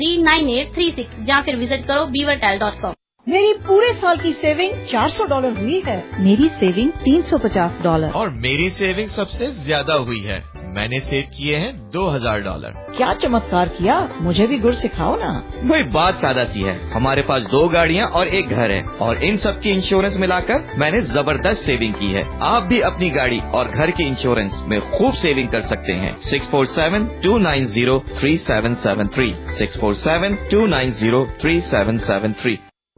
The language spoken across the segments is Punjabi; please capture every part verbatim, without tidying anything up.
Three nine eight three six या फिर विजिट करो बीवरटेल डॉट कॉम। मेरी पूरे साल की सेविंग चार सौ डॉलर हुई है। मेरी सेविंग तीन सौ पचास डॉलर और मेरी सेविंग सबसे ज्यादा हुई है। मैंने सेव किए हैं दो हजार डॉलर। क्या चमत्कार किया, मुझे भी गुर सिखाओ ना। वही बात सादा सी है, हमारे पास दो गाड़ियाँ और एक घर है और इन सब की इंश्योरेंस मिलाकर मैंने जबरदस्त सेविंग की है। आप भी अपनी गाड़ी और घर के इंश्योरेंस में खूब सेविंग कर सकते हैं। Six four seven two nine zero three seven seven three six four seven two nine zero three seven seven three.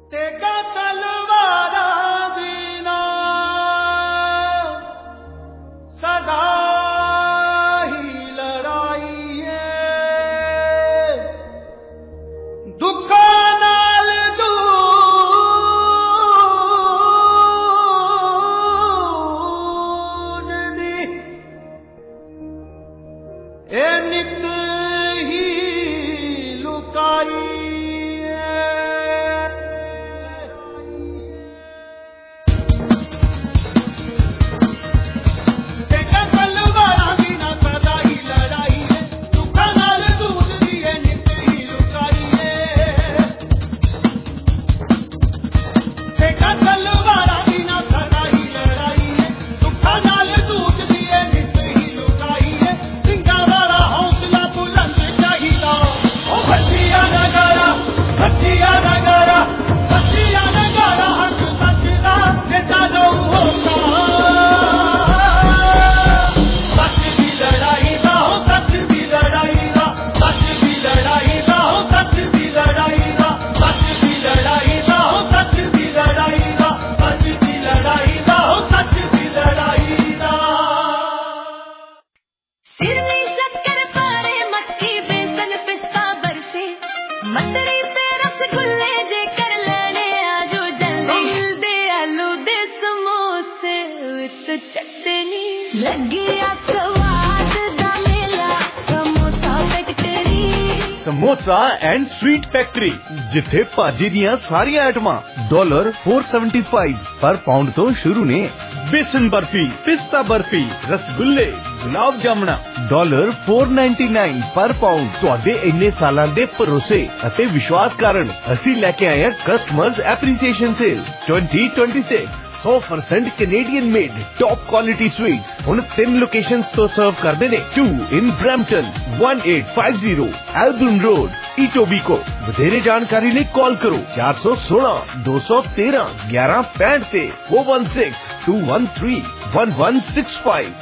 Samosa and sweet factory, जिथे भाजी दियां सारियां आइटमां डॉलर फोर सेवेंटी फाइव पर पाउंड तो शुरू ने। बेसन बर्फी, पिस्ता बर्फी, रसगुल्ले, गुलाब जामुना डॉलर फोर नाइन्टी नाइन पर पाउंड। तुहाडे इन्ने सालां दे भरोसे अते विश्वास कारण असीं लेके आए हैं customers appreciation sale twenty twenty six. सौ percent Canadian made top quality sweets हुण तीन लोकेशंस तो सर्व करदे ने। Two in Brampton, one eight five zero एल्बर्न रोड, इटोबीको। वधेरे जानकारी लिए कॉल करो चार सौ सोलह दो सौ तेरह ग्यारह पैंठ ते four one six two one three one one six five.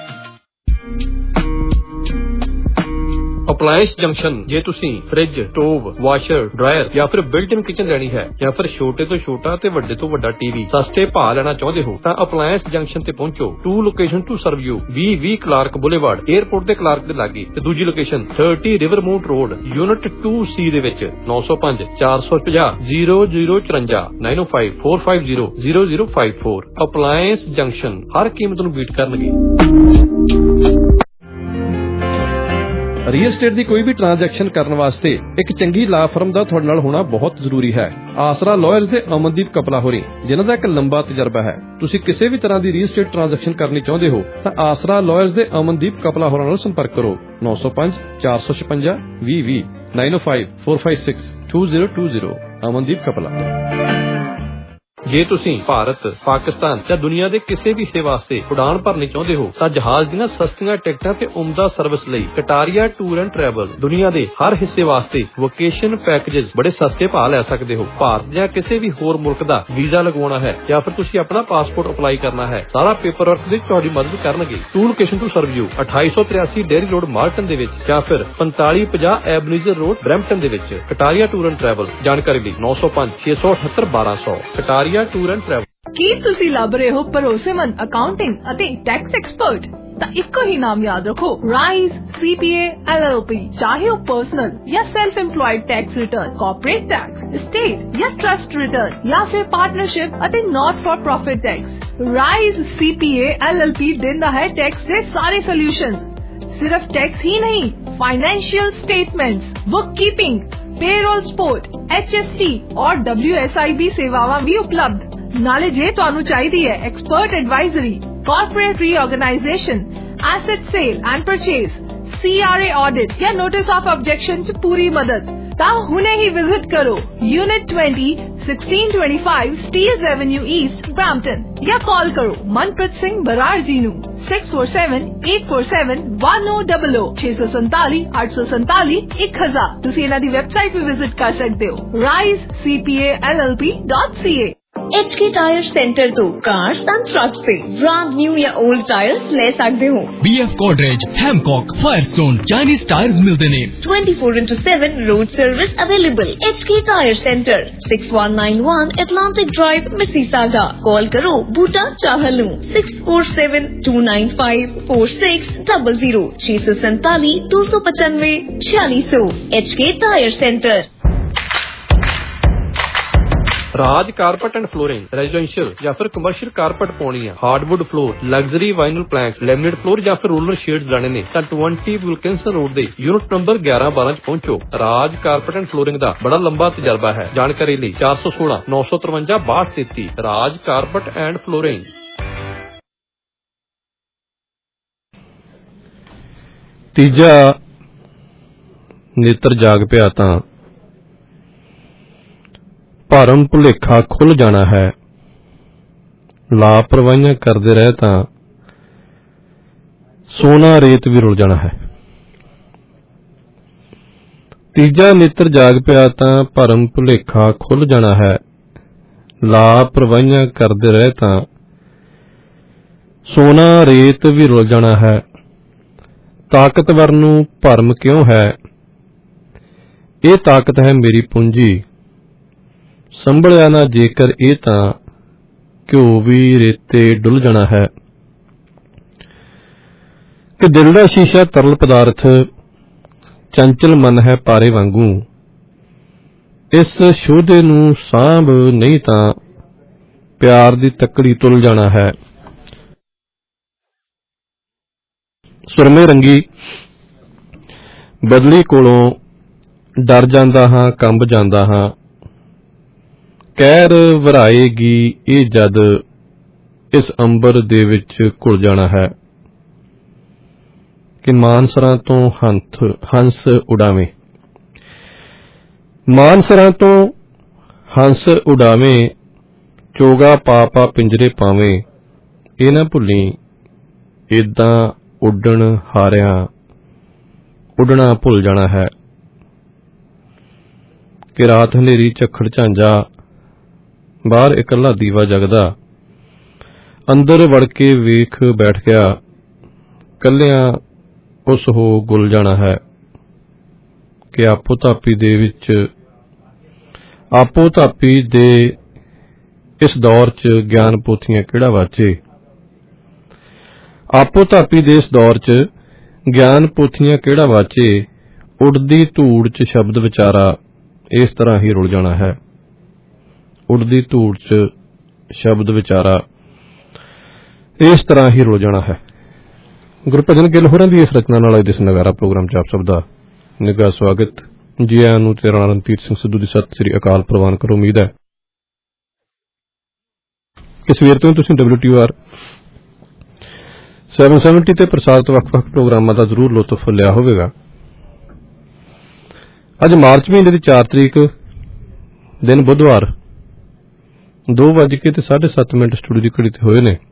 Appliance junction, ਜੇ ਤੁਸੀਂ ਫ੍ਰਿਜ, ਸਟੋਵ, ਵਾਸ਼ਰ, ਡਰਾਇਰ ਜਾਂ ਫਿਰ ਬਿਲਟ ਇਨ ਕਿਚਨ ਲੈਣੀ ਹੈ ਜਾਂ ਫਿਰ ਛੋਟੇ ਤੋਂ ਛੋਟਾ ਤੇ ਵੱਡੇ ਤੋਂ ਵੱਡਾ ਟੀਵੀ ਸਸਤੇ ਭਾਅ ਲੈਣਾ ਚਾਹੁੰਦੇ ਹੋ ਤਾਂ ਅਪਲਾਇੰਸ ਜੰਕਸ਼ਨ ਤੇ ਪਹੁੰਚੋ। Two location to serve you, ਵੀਹ ਵੀਹ ਕਲਾਰਕ ਬੁਲੇਵਾਰਡ, 에ਅਰਪੋਰਟ ਦੇ ਕਲਾਰਕ ਦੇ ਲਾਗੇ, ਤੇ ਦੂਜੀ location thirty Rivermont road, unit two C ਦੇ ਵਿੱਚ। ਨੌ ਸੌ ਪੰਜ ਚਾਰ ਸੌ ਪੰਜਾਹ ਜ਼ੀਰੋ ਜ਼ੀਰੋ ਚੁਰੰਜਾ nine oh five four five zero zero zero five four. Appliance junction ਹਰ ਕੀਮਤ ਨੂੰ ਬੀਟ ਕਰਨਗੇ। ਰੀਅਲ estate ਦੀ ਕੋਈ ਵੀ ਟ੍ਰਾਂਜੈਕਸ਼ਨ ਕਰਨ ਵਾਸਤੇ ਇੱਕ ਚੰਗੀ ਲਾ ਫਰਮ ਦਾ ਤੁਹਾਡੇ ਨਾਲ ਹੋਣਾ ਬਹੁਤ ਜ਼ਰੂਰੀ ਹੈ। ਆਸਰਾ ਲਾਇਰਸ ਦੇ ਅਮਨਦੀਪ ਕਪਲਾ ਹੋਰੀ, ਜਿਨ੍ਹਾਂ ਦਾ ਇੱਕ ਲੰਬਾ ਤਜਰਬਾ ਹੈ। ਤੁਸੀਂ ਕਿਸੇ ਵੀ ਤਰ੍ਹਾਂ ਦੀ ਰੀਅਲ estate ਟ੍ਰਾਂਜੈਕਸ਼ਨ ਕਰਨੀ ਚਾਹੁੰਦੇ ਹੋ ਤਾਂ ਆਸਰਾ ਲਾਇਰਸ ਦੇ ਅਮਨਦੀਪ ਕਪਲਾ ਹੋਰਾਂ ਨਾਲ ਸੰਪਰਕ ਕਰੋ। ਨੌ ਸੌ ਪੰਜ ਚਾਰ ਸੌ ਛਪੰਜਾ ਵੀਹ ਵੀਹ nine oh five four five six two zero two zero Amandeep Kapla. ਜੇ ਤੁਸੀਂ ਭਾਰਤ, ਪਾਕਿਸਤਾਨ ਜਾਂ ਦੁਨੀਆ ਦੇ ਕਿਸੇ ਵੀ ਹਿੱਸੇ ਵਾਸਤੇ ਉਡਾਨ ਭਰਨੀ ਚਾਹੁੰਦੇ ਹੋ ਤਾਂ ਜਹਾਜ਼ ਦੀਆਂ ਸਸਤੀਆਂ ਟਿਕਟਾਂ ਤੇ ਉਮਦਾ ਸਰਵਿਸ ਲਈ ਕਟਾਰੀਆ ਟੂਰ ਐਂਡ ਟਰੈਵਲ ਦੁਨੀਆ ਦੇ ਹਰ ਹਿੱਸੇ ਵਾਸਤੇ ਵੋਕੇਸ਼ਨ ਪੈਕੇजेस ਬੜੇ ਸਸਤੇ ਭਾਅ ਲੈ ਸਕਦੇ ਹੋ। ਭਾਰਤ ਜਾਂ ਕਿਸੇ ਵੀ ਹੋਰ ਮੁਲਕ ਦਾ ਵੀਜ਼ਾ ਲਗਵਾਉਣਾ ਹੈ ਜਾਂ ਫਿਰ ਤੁਸੀਂ ਆਪਣਾ ਪਾਸਪੋਰਟ ਅਪਲਾਈ ਕਰਨਾ ਹੈ, ਸਾਰਾ ਪੇਪਰ ਵਰਕ ਵਿੱਚ ਤੁਹਾਡੀ ਮਦਦ ਕਰਨਗੇ। Two location to serve you, ਅਠਾਈ ਸੌ ਤਰਿਆਸੀ ਡੇਰੀ ਰੋਡ ਮਾਰਟਨ ਦੇ ਵਿੱਚ ਜਾਂ ਫਿਰ ਪੰਤਾਲੀ ਪੰਜਾਹ ਐਬਨੀਜ਼ਰ ਰੋਡ ਬਰੈਂਪਟਨ ਦੇ ਵਿੱਚ। ਕਟਾਰੀਆ ਟੂਰ ਐਂਡ ਟਰੈਵਲ, ਜਾਣਕਾਰੀ ਲਈ ਨੌ ਸੌ ਪੰਜ ਛੇ ਸੌ ਅਠੱਤਰ ਬਾਰਾਂ ਸੌ। Kataria tour and travel. ਕੀ ਤੁਸੀਂ ਲੱਭ ਰਹੇ ਹੋ ਭਰੋਸੇਮੰਦ ਅਕਾਊਂਟਿੰਗ ਅਤੇ ਟੈਕਸ ਐਕਸਪਰਟ? ਤਾਂ ਇੱਕੋ ਹੀ ਨਾਮ ਯਾਦ ਰੱਖੋ, rise C P A L L P. ਚਾਹੇ ਉਹ ਪਰਸਨਲ ਜਾਂ self employed tax return, corporate tax, estate ਜਾਂ ਟਰਸਟ ਰਿਟਰਨ ਜਾਂ ਫਿਰ ਪਾਰਟਨਰਸ਼ਿਪ ਅਤੇ not for profit tax. Rise C P A L L P ਦਿੰਦਾ ਹੈ ਟੈਕਸ ਦੇ ਸਾਰੇ ਸੋਲੂਸ਼ਨਸ। ਸਿਰਫ ਟੈਕਸ ਹੀ ਨਹੀਂ, financial statements, bookkeeping, payroll support, H S T और डब्ल्यू एस आई बी सेवावां भी उपलब्ध। नाले जे तुहानू चाहिदी है expert advisory, corporate reorganisation, asset sale and purchase, C R A audit या नोटिस ऑफ ऑब्जेक्शन च पूरी मदद, ਤਾਂ ਹੁਣੇ ਹੀ ਵਿਜ਼ਿਟ ਕਰੋ unit twenty, sixteen twenty-five Steeles Avenue East, Brampton ਜਾਂ ਕਾਲ ਕਰੋ ਮਨਪ੍ਰੀਤ ਸਿੰਘ ਬਰਾੜ ਜੀ ਨੂੰ six four seven, eight four seven, one zero zero zero six seven seven, eight seven seven, one thousand। ਤੁਸੀਂ ਇਹਨਾਂ ਦੀ ਵੈਬਸਾਈਟ ਵੀ ਵਿਜ਼ਿਟ ਕਰ ਸਕਦੇ ਹੋ rise c p a l l p dot c a। H K tyre centre तो कार्स एंड ट्रक्स से ब्रांड न्यू या ओल्ड टायर्स ले सकते हो। B F Godrej, Hancock, Firestone, Chinese tyres मिलते ने। twenty-four into seven road service available. H K tyre centre six one nine one Atlantic Drive, Mississauga। Call करो Boota चाहलू six four seven, two nine five, four six zero zero छह सौ सैतालीस दो सौ पचानवे छियालीस सौ। H K tyre centre. Raj carpet and flooring residential ਜਾਂ ਫਿਰ ਕਮਰਸ਼ੀਅਲ ਕਾਰਪਟ ਪਾਉਣੀ ਆ, hardwood floor, luxury vinyl planks, laminate floor ਜਾਂ ਫਿਰ ਰੋਲਰ ਸ਼ੇਡਸ ਲੈਣੇ ਨੇ ਤਾਂ twenty ਵਿਲਕਿੰਸਨ ਰੋਡ ਦੇ ਯੂਨਿਟ ਨੰਬਰ eleven twelve ਚ ਪਹੁੰਚੋ। ਰਾਜ ਕਾਰਪਟ ਐਂਡ ਫਲੋਰਿੰਗ ਦਾ ਬੜਾ ਲੰਬਾ ਤਜਰਬਾ ਹੈ। ਜਾਣਕਾਰੀ ਲਈ four one six, nine three three, two two three three। Raj carpet and flooring. ਤੀਜਾ ਨੇਤਰ ਜਾਗ ਪਿਆ ਤਾਂ ਭਰਮ ਭੁਲੇਖਾ ਖੁੱਲ ਜਾਣਾ ਹੈ, ਲਾਪਰਵਾਹੀਆਂ ਕਰਦੇ ਰਹੇ ਤਾਂ ਸੋਨਾ ਰੇਤ ਵੀ ਰੁਲ ਜਾਣਾ ਹੈ। ਤੀਜਾ ਨੇਤਰ ਜਾਗ ਪਿਆ ਤਾਂ ਭਰਮ ਭੁਲੇਖਾ ਖੁੱਲ ਜਾਣਾ ਹੈ, ਲਾਪਰਵਾਹੀਆਂ ਕਰਦੇ ਰਹੇ ਤਾਂ ਸੋਨਾ ਰੇਤ ਵੀ ਰੁਲ ਜਾਣਾ ਹੈ। ਤਾਕਤਵਰ ਨੂੰ ਭਰਮ ਕਿਉਂ ਹੈ, ਇਹ ਤਾਕਤ ਹੈ ਮੇਰੀ ਪੂੰਜੀ, ਸੰਭਲਿਆ ਨਾ ਜੇਕਰ ਇਹ ਤਾਂ ਘਿਓ ਵੀ ਰੇਤੇ ਡੁੱਲ ਜਾਣਾ ਹੈ। ਕਿ ਦਿਲ ਦਾ ਸ਼ੀਸ਼ਾ ਤਰਲ ਪਦਾਰਥ, ਚੰਚਲ ਮਨ ਹੈ ਪਾਰੇ ਵਾਂਗੂ, ਇਸ ਸ਼ੋਧੇ ਨੂੰ ਸਾਂਭ ਨਹੀਂ ਤਾਂ ਪਿਆਰ ਦੀ ਤੱਕੜੀ ਤੁਲ ਜਾਣਾ ਹੈ। ਸੁਰਮੇ ਰੰਗੀ ਬਦਲੀ ਕੋਲੋਂ ਡਰ ਜਾਂਦਾ ਹਾਂ, ਕੰਬ ਜਾਂਦਾ ਹਾਂ, ਕਹਿਰ ਵਰਾਏਗੀ ਇਹ ਜਦ ਇਸ ਅੰਬਰ ਦੇ ਵਿੱਚ ਘੁਲ ਜਾਣਾ ਹੈ। ਕਿ ਮਾਨਸਰਾਂ ਤੋਂ ਹੰਥ ਹੰਸ ਉਡਾਵੇਂ, ਮਾਨਸਰਾਂ ਤੋਂ ਹੰਸ ਉਡਾਵੇਂ, ਚੋਗਾ ਪਾ ਪਾ ਪਿੰਜਰੇ ਪਾਵੇਂ, ਇਹ ਨਾ ਭੁੱਲੀ ਏਦਾਂ ਉੱਡਣ ਹਾਰਿਆਂ ਉੱਡਣਾ ਭੁੱਲ ਜਾਣਾ ਹੈ। ਕਿ ਰਾਤ ਹਨੇਰੀ ਝੱਖੜ ਝਾਂਜਾ, ਬਾਹਰ ਇਕੱਲਾ ਦੀਵਾ ਜਗਦਾ, ਅੰਦਰ ਵੜ ਕੇ ਵੇਖ ਬੈਠ ਗਿਆ, ਕੱਲਿਆਂ ਉਸ ਹੋ ਗੁਲ ਜਾਣਾ ਹੈ। ਕਿ ਆਪੋ ਧਾਪੀ ਦੇ ਵਿੱਚ ਆਪੋ ਧਾਪੀ ਦੇ ਇਸ ਦੌਰ 'ਚ ਗਿਆਨ ਪੋਥੀਆਂ ਕਿਹੜਾ ਵਾਚੇ, ਆਪੋ ਧਾਪੀ ਦੇ ਇਸ ਦੌਰ 'ਚ ਗਿਆਨ ਪੋਥੀਆਂ ਕਿਹੜਾ ਵਾਚੇ, ਉੱਡਦੀ ਧੂੜ 'ਚ ਸ਼ਬਦ ਵਿਚਾਰਾ ਇਸ ਤਰ੍ਹਾਂ ਹੀ ਰੁਲ ਜਾਣਾ ਹੈ। ਉੱਡਦੀ ਧੂੜ 'ਚ ਸ਼ਬਦ ਵਿਚਾਰਾ ਇਸ ਤਰ੍ਹਾਂ ਹੀ ਰੁਲ ਜਾਣਾ ਹੈ। ਗੁਰਭਜਨ ਗਿੱਲ ਹੋਰਾਂ ਦੀ ਇਸ ਰਚਨਾ ਨਾਲ ਅੱਜ ਦੇ ਨਗਾਰਾ ਪ੍ਰੋਗਰਾਮ 'ਚ ਆਪ ਸਭ ਦਾ ਨਿੱਘਾ ਸਵਾਗਤ। ਜੀ ਆਇਆਂ ਨੂੰ। ਤੇ ਰਾਣਾ ਰਣਜੀਤ ਸਿੰਘ ਸਿੱਧੂ ਦੀ ਸਤਿ ਸ੍ਰੀ ਅਕਾਲ ਪ੍ਰਵਾਨ ਕਰੋ। ਉਮੀਦ ਹੈ ਕਿ ਸਵੇਰ ਤੋਂ ਤੁਸੀਂ W T R seven seventy ਤੇ ਪ੍ਰਸਾਰਿਤ ਵੱਖ-ਵੱਖ ਪ੍ਰੋਗਰਾਮਾਂ ਦਾ ਜ਼ਰੂਰ ਲੁਤਫ ਲਿਆ ਹੋਵੇਗਾ। ਅੱਜ ਮਾਰਚ ਮਹੀਨੇ ਦੀ ਚਾਰ ਤਰੀਕ ਦਿਨ ਬੁੱਧਵਾਰ ਦੋ ਵੱਜ ਕੇ ਤੇ ਸਾਢੇ ਸੱਤ ਮਿੰਟ ਸਟੂਡੀਓ ਦੀ ਘੜੀ ਤੇ ਹੋਏ ਨੇ।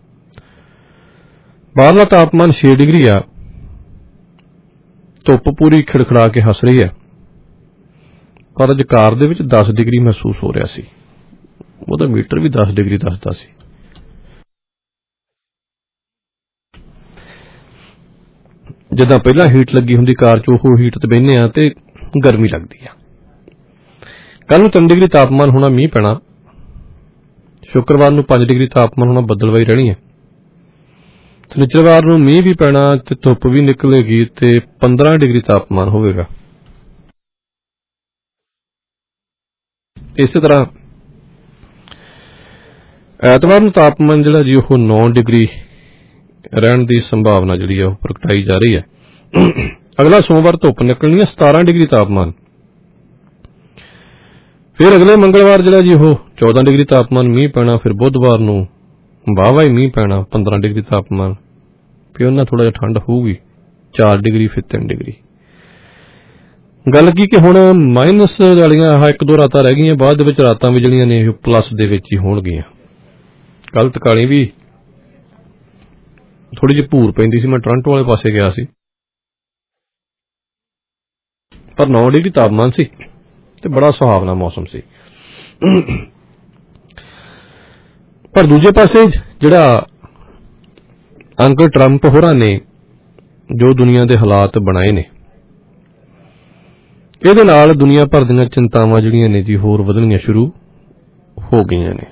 ਬਾਹਰਲਾ ਤਾਪਮਾਨ ਛੇ ਡਿਗਰੀ ਆ, ਧੁੱਪ ਪੂਰੀ ਖਿੜਖੜਾ ਕੇ ਹੱਸ ਰਹੀ ਹੈ, ਪਰ ਅੱਜ ਕਾਰ ਦੇ ਵਿੱਚ ਦਸ ਡਿਗਰੀ ਮਹਿਸੂਸ ਹੋ ਰਿਹਾ ਸੀ। ਉਹਦਾ ਮੀਟਰ ਵੀ ਦਸ ਡਿਗਰੀ ਦੱਸਦਾ ਸੀ। ਜਿੱਦਾਂ ਪਹਿਲਾਂ ਹੀਟ ਲੱਗੀ ਹੁੰਦੀ ਕਾਰ 'ਚ, ਉਹ ਹੀਟ ਤੇ ਬਹਿੰਦੇ ਆ ਤੇ ਗਰਮੀ ਲੱਗਦੀ ਆ। ਕੱਲ ਨੂੰ ਤਿੰਨ ਡਿਗਰੀ ਤਾਪਮਾਨ ਹੋਣਾ, ਮੀਂਹ ਪੈਣਾ। ਸ਼ੁੱਕਰਵਾਰ ਨੂੰ ਪੰਜ ਡਿਗਰੀ ਤਾਪਮਾਨ ਹੋਣਾ, ਬੱਦਲਵਾਈ ਰਹਿਣੀ ਹੈ। ਸ਼ਨੀਚਰਵਾਰ ਨੂੰ ਮੀਂਹ ਵੀ ਪੈਣਾ ਤੇ ਧੁੱਪ ਵੀ ਨਿਕਲੇਗੀ ਤੇ ਪੰਦਰਾਂ ਡਿਗਰੀ ਤਾਪਮਾਨ ਹੋਵੇਗਾ। ਇਸੇ ਤਰ੍ਹਾਂ ਐਤਵਾਰ ਨੂੰ ਤਾਪਮਾਨ ਜਿਹੜਾ ਜੀ ਉਹ ਨੌ ਡਿਗਰੀ ਰਹਿਣ ਦੀ ਸੰਭਾਵਨਾ ਜਿਹੜੀ ਆ ਉਹ ਪ੍ਰਗਟਾਈ ਜਾ ਰਹੀ ਹੈ। ਅਗਲਾ ਸੋਮਵਾਰ ਧੁੱਪ ਨਿਕਲਣੀ ਹੈ, ਸਤਾਰਾਂ ਡਿਗਰੀ ਤਾਪਮਾਨ। ਫਿਰ ਅਗਲੇ ਮੰਗਲਵਾਰ ਜਿਹੜਾ ਜੀ ਉਹ ਚੌਦਾਂ ਡਿਗਰੀ ਤਾਪਮਾਨ, ਮੀਂਹ ਪੈਣਾ। ਫਿਰ ਬੁੱਧਵਾਰ ਨੂੰ ਵਾਹਵਾ ਹੀ ਮੀਂਹ ਪੈਣਾ, ਪੰਦਰਾਂ ਡਿਗਰੀ ਤਾਪਮਾਨ। ਫਿਰ ਉਹਨਾਂ ਥੋੜਾ ਜਿਹਾ ਠੰਡ ਹੋਊਗੀ, ਚਾਰ ਡਿਗਰੀ ਫਿਰ ਤਿੰਨ ਡਿਗਰੀ। ਗੱਲ ਕੀ ਕਿ ਹੁਣ ਮਾਈਨਸ ਵਾਲੀਆਂ ਆਹ ਇੱਕ ਦੋ ਰਾਤਾਂ ਰਹਿ ਗਈਆਂ, ਬਾਅਦ ਦੇ ਵਿੱਚ ਰਾਤਾਂ ਵੀ ਜਿਹੜੀਆਂ ਨੇ ਪਲੱਸ ਦੇ ਵਿੱਚ ਹੀ ਹੋਣਗੀਆਂ। ਕੱਲ ਤਕਾਲੀ ਵੀ ਥੋੜੀ ਜਿਹੀ ਭੂਰ ਪੈਂਦੀ ਸੀ, ਮੈਂ ਟੋਰਾਂਟੋ ਵਾਲੇ ਪਾਸੇ ਗਿਆ ਸੀ, ਪਰ ਨੌ ਡਿਗਰੀ ਤਾਪਮਾਨ ਸੀ ਤੇ ਬੜਾ ਸੁਹਾਵਣਾ ਮੌਸਮ ਸੀ। ਪਰ ਦੂਜੇ ਪਾਸੇ ਜਿਹੜਾ ਅੰਕਲ ਟਰੰਪ ਹੋਰਾਂ ਨੇ ਜੋ ਦੁਨੀਆ ਦੇ ਹਾਲਾਤ ਬਣਾਏ ਨੇ, ਇਹਦੇ ਨਾਲ ਦੁਨੀਆ ਭਰ ਦੀਆਂ ਚਿੰਤਾਵਾਂ ਜਿਹੜੀਆਂ ਨੇ ਜੀ ਹੋਰ ਵਧਣੀਆਂ ਸ਼ੁਰੂ ਹੋ ਗਈਆਂ ਨੇ।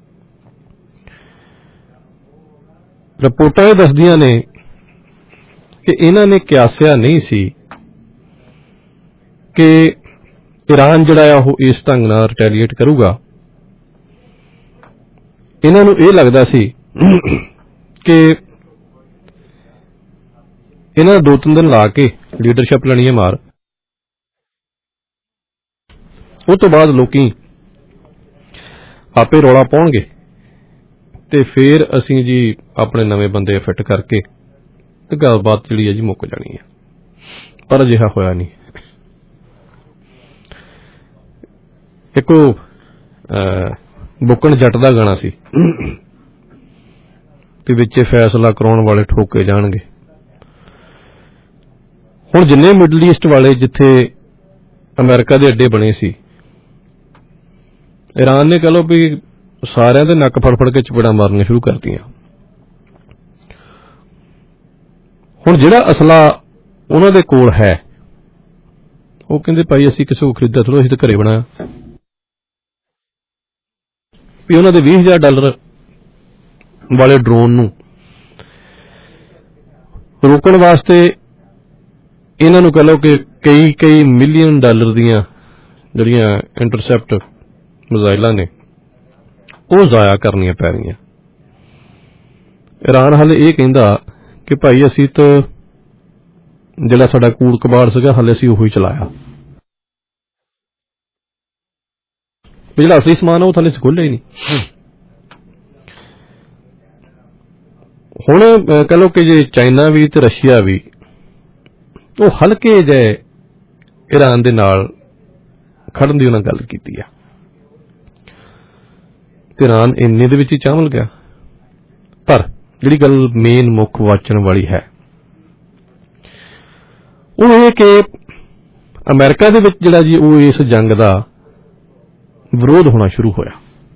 ਰਿਪੋਰਟਾਂ ਇਹ ਦੱਸਦੀਆਂ ਨੇ ਕਿ ਇਹਨਾਂ ਨੇ ਕਿਆਸਿਆ ਨਹੀਂ ਸੀ ਕਿ ਈਰਾਨ ਜਿਹੜਾ ਆ ਉਹ ਇਸ ਢੰਗ ਨਾਲ ਰਿਟੈਲੀਏਟ ਕਰੂਗਾ। ਇਹਨਾਂ ਨੂੰ ਇਹ ਲੱਗਦਾ ਸੀ ਕਿ ਇਹਨਾਂ ਦੋ ਤਿੰਨ ਦਿਨ ਲਾ ਕੇ ਲੀਡਰਸ਼ਿਪ ਲੈਣੀ ਹੈ ਮਾਰ, ਉਹ ਤੋਂ ਬਾਅਦ ਲੋਕੀ ਆਪੇ ਰੌਲਾ ਪਾਉਣਗੇ ਤੇ ਫਿਰ ਅਸੀਂ ਜੀ ਆਪਣੇ ਨਵੇਂ ਬੰਦੇ ਫਿੱਟ ਕਰਕੇ ਤੇ ਗੱਲਬਾਤ ਜਿਹੜੀ ਹੈ ਜੀ ਮੁੱਕ ਜਾਣੀ ਹੈ। ਪਰ ਅਜਿਹਾ ਹੋਇਆ ਨਹੀਂ। ਇੱਕ ਬੁੱਕਣ ਜੱਟ ਦਾ ਗਾਣਾ ਸੀ ਤੇ ਵਿੱਚ ਫੈਸਲਾ ਕਰਾਉਣ ਵਾਲੇ ਠੋਕੇ ਜਾਣਗੇ। ਹੁਣ ਜਿੰਨੇ ਮਿਡਲ ਈਸਟ ਵਾਲੇ ਜਿੱਥੇ ਅਮਰੀਕਾ ਦੇ ਅੱਡੇ ਬਣੇ ਸੀ, ਈਰਾਨ ਨੇ ਕਹ ਲਓ ਵੀ ਸਾਰਿਆਂ ਦੇ ਨੱਕ ਫੜ ਫੜ ਕੇ ਚਪੇੜਾਂ ਮਾਰਨੀਆਂ ਸ਼ੁਰੂ ਕਰਤੀਆਂ। ਹੁਣ ਜਿਹੜਾ ਅਸਲਾ ਉਹਨਾਂ ਦੇ ਕੋਲ ਹੈ, ਉਹ ਕਹਿੰਦੇ ਭਾਈ ਅਸੀਂ ਕਿਸੇ ਕੋਲ ਖਰੀਦਿਆ ਥੋੜ੍ਹਾ, ਅਸੀਂ ਤਾਂ ਘਰੇ ਬਣਾਇਆ। ਵੀ ਉਹਨਾਂ ਦੇ ਵੀਹ ਹਜ਼ਾਰ ਡਾਲਰ ਵਾਲੇ ਡਰੋਨ ਨੂੰ ਰੋਕਣ ਵਾਸਤੇ ਇਹਨਾਂ ਨੂੰ ਕਹ ਲਓ ਕਿ ਕਈ ਕਈ ਮਿਲੀਅਨ ਡਾਲਰ ਦੀਆਂ ਜਿਹੜੀਆਂ ਇੰਟਰਸੈਪਟ ਮਿਜ਼ਾਈਲਾਂ ਨੇ ਉਹ ਜ਼ਾਇਆ ਕਰਨੀਆਂ ਪੈ ਰਹੀਆਂ। ਈਰਾਨ ਹਾਲੇ ਇਹ ਕਹਿੰਦਾ ਕਿ ਭਾਈ ਅਸੀਂ ਤਾਂ ਜਿਹੜਾ ਸਾਡਾ ਕੂੜ ਕਬਾੜ ਸੀਗਾ ਹਾਲੇ ਅਸੀਂ ਉਹੀ ਚਲਾਇਆ, ਜਿਹੜਾ ਅਸਲੀ ਸਮਾਨ ਉਹ ਥੱਲੇ ਖੋਲ੍ਹਿਆ ਹੀ ਨਹੀਂ। ਹੁਣ ਕਹ ਲਓ ਕਿ ਜੇ ਚਾਈਨਾ ਵੀ ਤੇ ਰਸ਼ੀਆ ਵੀ ਉਹ ਹਲਕੇ ਜਿਹੇ ਈਰਾਨ ਦੇ ਨਾਲ ਖੜਨ ਦੀ ਉਹਨਾਂ ਗੱਲ ਕੀਤੀ ਆ। ਈਰਾਨ ਇੰਨੇ ਦੇ ਵਿੱਚ ਹੀ ਚਾਵਲ ਗਿਆ। ਪਰ ਜਿਹੜੀ ਗੱਲ ਮੇਨ ਮੁੱਖ ਵਾਚਣ ਵਾਲੀ ਹੈ ਉਹ ਇਹ ਕਿ ਅਮਰੀਕਾ ਦੇ ਵਿੱਚ ਜਿਹੜਾ ਜੀ ਉਹ ਇਸ ਜੰਗ ਦਾ ਵਿਰੋਧ ਹੋਣਾ ਸ਼ੁਰੂ ਹੋਇਆ।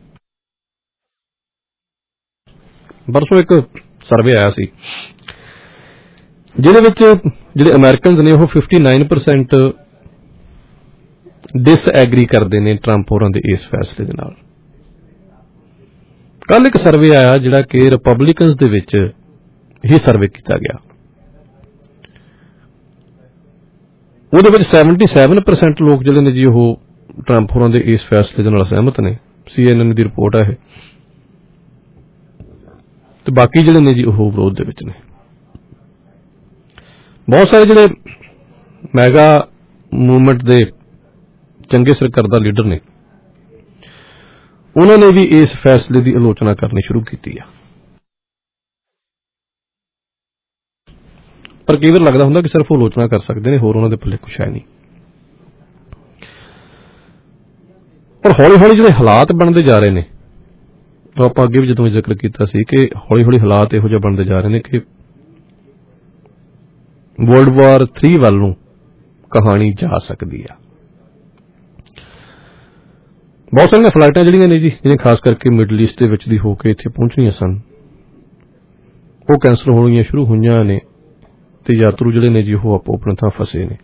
ਪਰਸੋਂ ਇੱਕ ਸਰਵੇ ਆਇਆ ਸੀ ਜਿਹਦੇ ਵਿੱਚ ਜਿਹੜੇ ਅਮਰੀਕਨਜ਼ ਨੇ ਉਹ ਉਨਸਠ ਪਰਸੈਂਟ ਡਿਸਐਗਰੀ ਕਰਦੇ ਨੇ ਟਰੰਪ ਹੋਰਾਂ ਦੇ ਇਸ ਫੈਸਲੇ ਦੇ ਨਾਲ। ਕੱਲ ਇੱਕ ਸਰਵੇ ਆਇਆ ਜਿਹੜਾ ਕਿ ਰਿਪਬਲਿਕਨਜ਼ ਦੇ ਵਿੱਚ ਹੀ ਸਰਵੇ ਕੀਤਾ ਗਿਆ, ਉਹਦੇ ਵਿੱਚ ਸੈਵਨਟੀ ਪਰਸੈਂਟ ਲੋਕ ਜਿਹੜੇ ਨੇ ਜੀ ਉਹ ਟਰੰਪ ਹੋਰਾਂ ਦੇ ਇਸ ਫੈਸਲੇ ਦੇ ਨਾਲ ਸਹਿਮਤ ਨੇ। ਸੀ ਐਨ ਐਨ ਦੀ ਰਿਪੋਰਟ ਹੈ ਇਹ, ਤੇ ਬਾਕੀ ਜਿਹੜੇ ਨੇ ਜੀ ਉਹ ਵਿਰੋਧ ਦੇ ਵਿੱਚ ਨੇ। ਬਹੁਤ ਸਾਰੇ ਜਿਹੜੇ ਮੈਗਾ ਮੂਵਮੈਂਟ ਦੇ ਚੰਗੇ ਸਰਕਰਦਾ ਲੀਡਰ ਨੇ ਉਹਨਾਂ ਨੇ ਵੀ ਇਸ ਫੈਸਲੇ ਦੀ ਆਲੋਚਨਾ ਕਰਨੀ ਸ਼ੁਰੂ ਕੀਤੀ ਆ। ਪਰ ਕਈ ਵਾਰ ਲੱਗਦਾ ਹੁੰਦਾ ਕਿ ਸਿਰਫ ਆਲੋਚਨਾ ਕਰ ਸਕਦੇ ਨੇ, ਹੋਰ ਉਹਨਾਂ ਦੇ ਪੱਲੇ ਕੁਛ ਹੈ ਨਹੀਂ। ਪਰ ਹੌਲੀ ਹੌਲੀ ਜਿਹੜੇ ਹਾਲਾਤ ਬਣਦੇ ਜਾ ਰਹੇ ਨੇ, ਉਹ ਆਪਾਂ ਅੱਗੇ ਵੀ ਜਦੋਂ ਜ਼ਿਕਰ ਕੀਤਾ ਸੀ ਕਿ ਹੌਲੀ ਹੌਲੀ ਹਾਲਾਤ ਇਹੋ ਜਿਹੇ ਬਣਦੇ ਜਾ ਰਹੇ ਨੇ ਕਿ ਵਰਲਡ ਵਾਰ ਥ੍ਰੀ ਵੱਲ ਨੂੰ ਕਹਾਣੀ ਜਾ ਸਕਦੀ ਆ। ਬਹੁਤ ਸਾਰੀਆਂ ਫਲਾਈਟਾਂ ਜਿਹੜੀਆਂ ਨੇ ਜੀ ਜਿਹੜੀਆਂ ਖਾਸ ਕਰਕੇ ਮਿਡਲ ਈਸਟ ਦੇ ਵਿੱਚ ਦੀ ਹੋ ਕੇ ਇੱਥੇ ਪਹੁੰਚਣੀਆਂ ਸਨ, ਉਹ ਕੈਂਸਲ ਹੋਣੀਆਂ ਸ਼ੁਰੂ ਹੋਈਆਂ ਨੇ ਤੇ ਯਾਤਰੂ ਜਿਹੜੇ ਨੇ ਜੀ ਉਹ ਆਪੋ ਆਪਣੀ ਥਾਂ ਫਸੇ ਨੇ।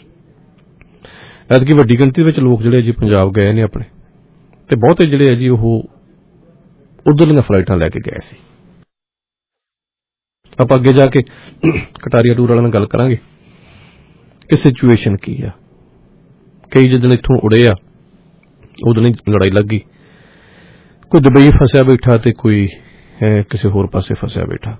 ਐਤਕੀ ਵੱਡੀ ਗਿਣਤੀ ਵਿੱਚ ਲੋਕ ਜਿਹੜੇ ਜੀ ਪੰਜਾਬ ਗਏ ਨੇ ਆਪਣੇ, ਤੇ ਬਹੁਤੇ ਜਿਹੜੇ ਆ ਜੀ ਉਹ ਉਧਰਲੀਆਂ ਫਲਾਈਟਾਂ ਲੈ ਕੇ ਗਏ ਸੀ। ਆਪਾਂ ਅੱਗੇ ਜਾ ਕੇ ਕਟਾਰੀਆ ਟੂਰ ਵਾਲਿਆਂ ਨਾਲ ਗੱਲ ਕਰਾਂਗੇ ਕਿ ਸਿਚੁਏਸ਼ਨ ਕੀ ਆ। ਕਈ ਜਿੱਦਣ ਇੱਥੋਂ ਉੜੇ ਆ ਉਦੋਂ ਹੀ ਲੜਾਈ ਲੱਗ ਗਈ, ਕੋਈ ਦੁਬਈ ਫਸਿਆ ਬੈਠਾ ਤੇ ਕੋਈ ਕਿਸੇ ਹੋਰ ਪਾਸੇ ਫਸਿਆ ਬੈਠਾ।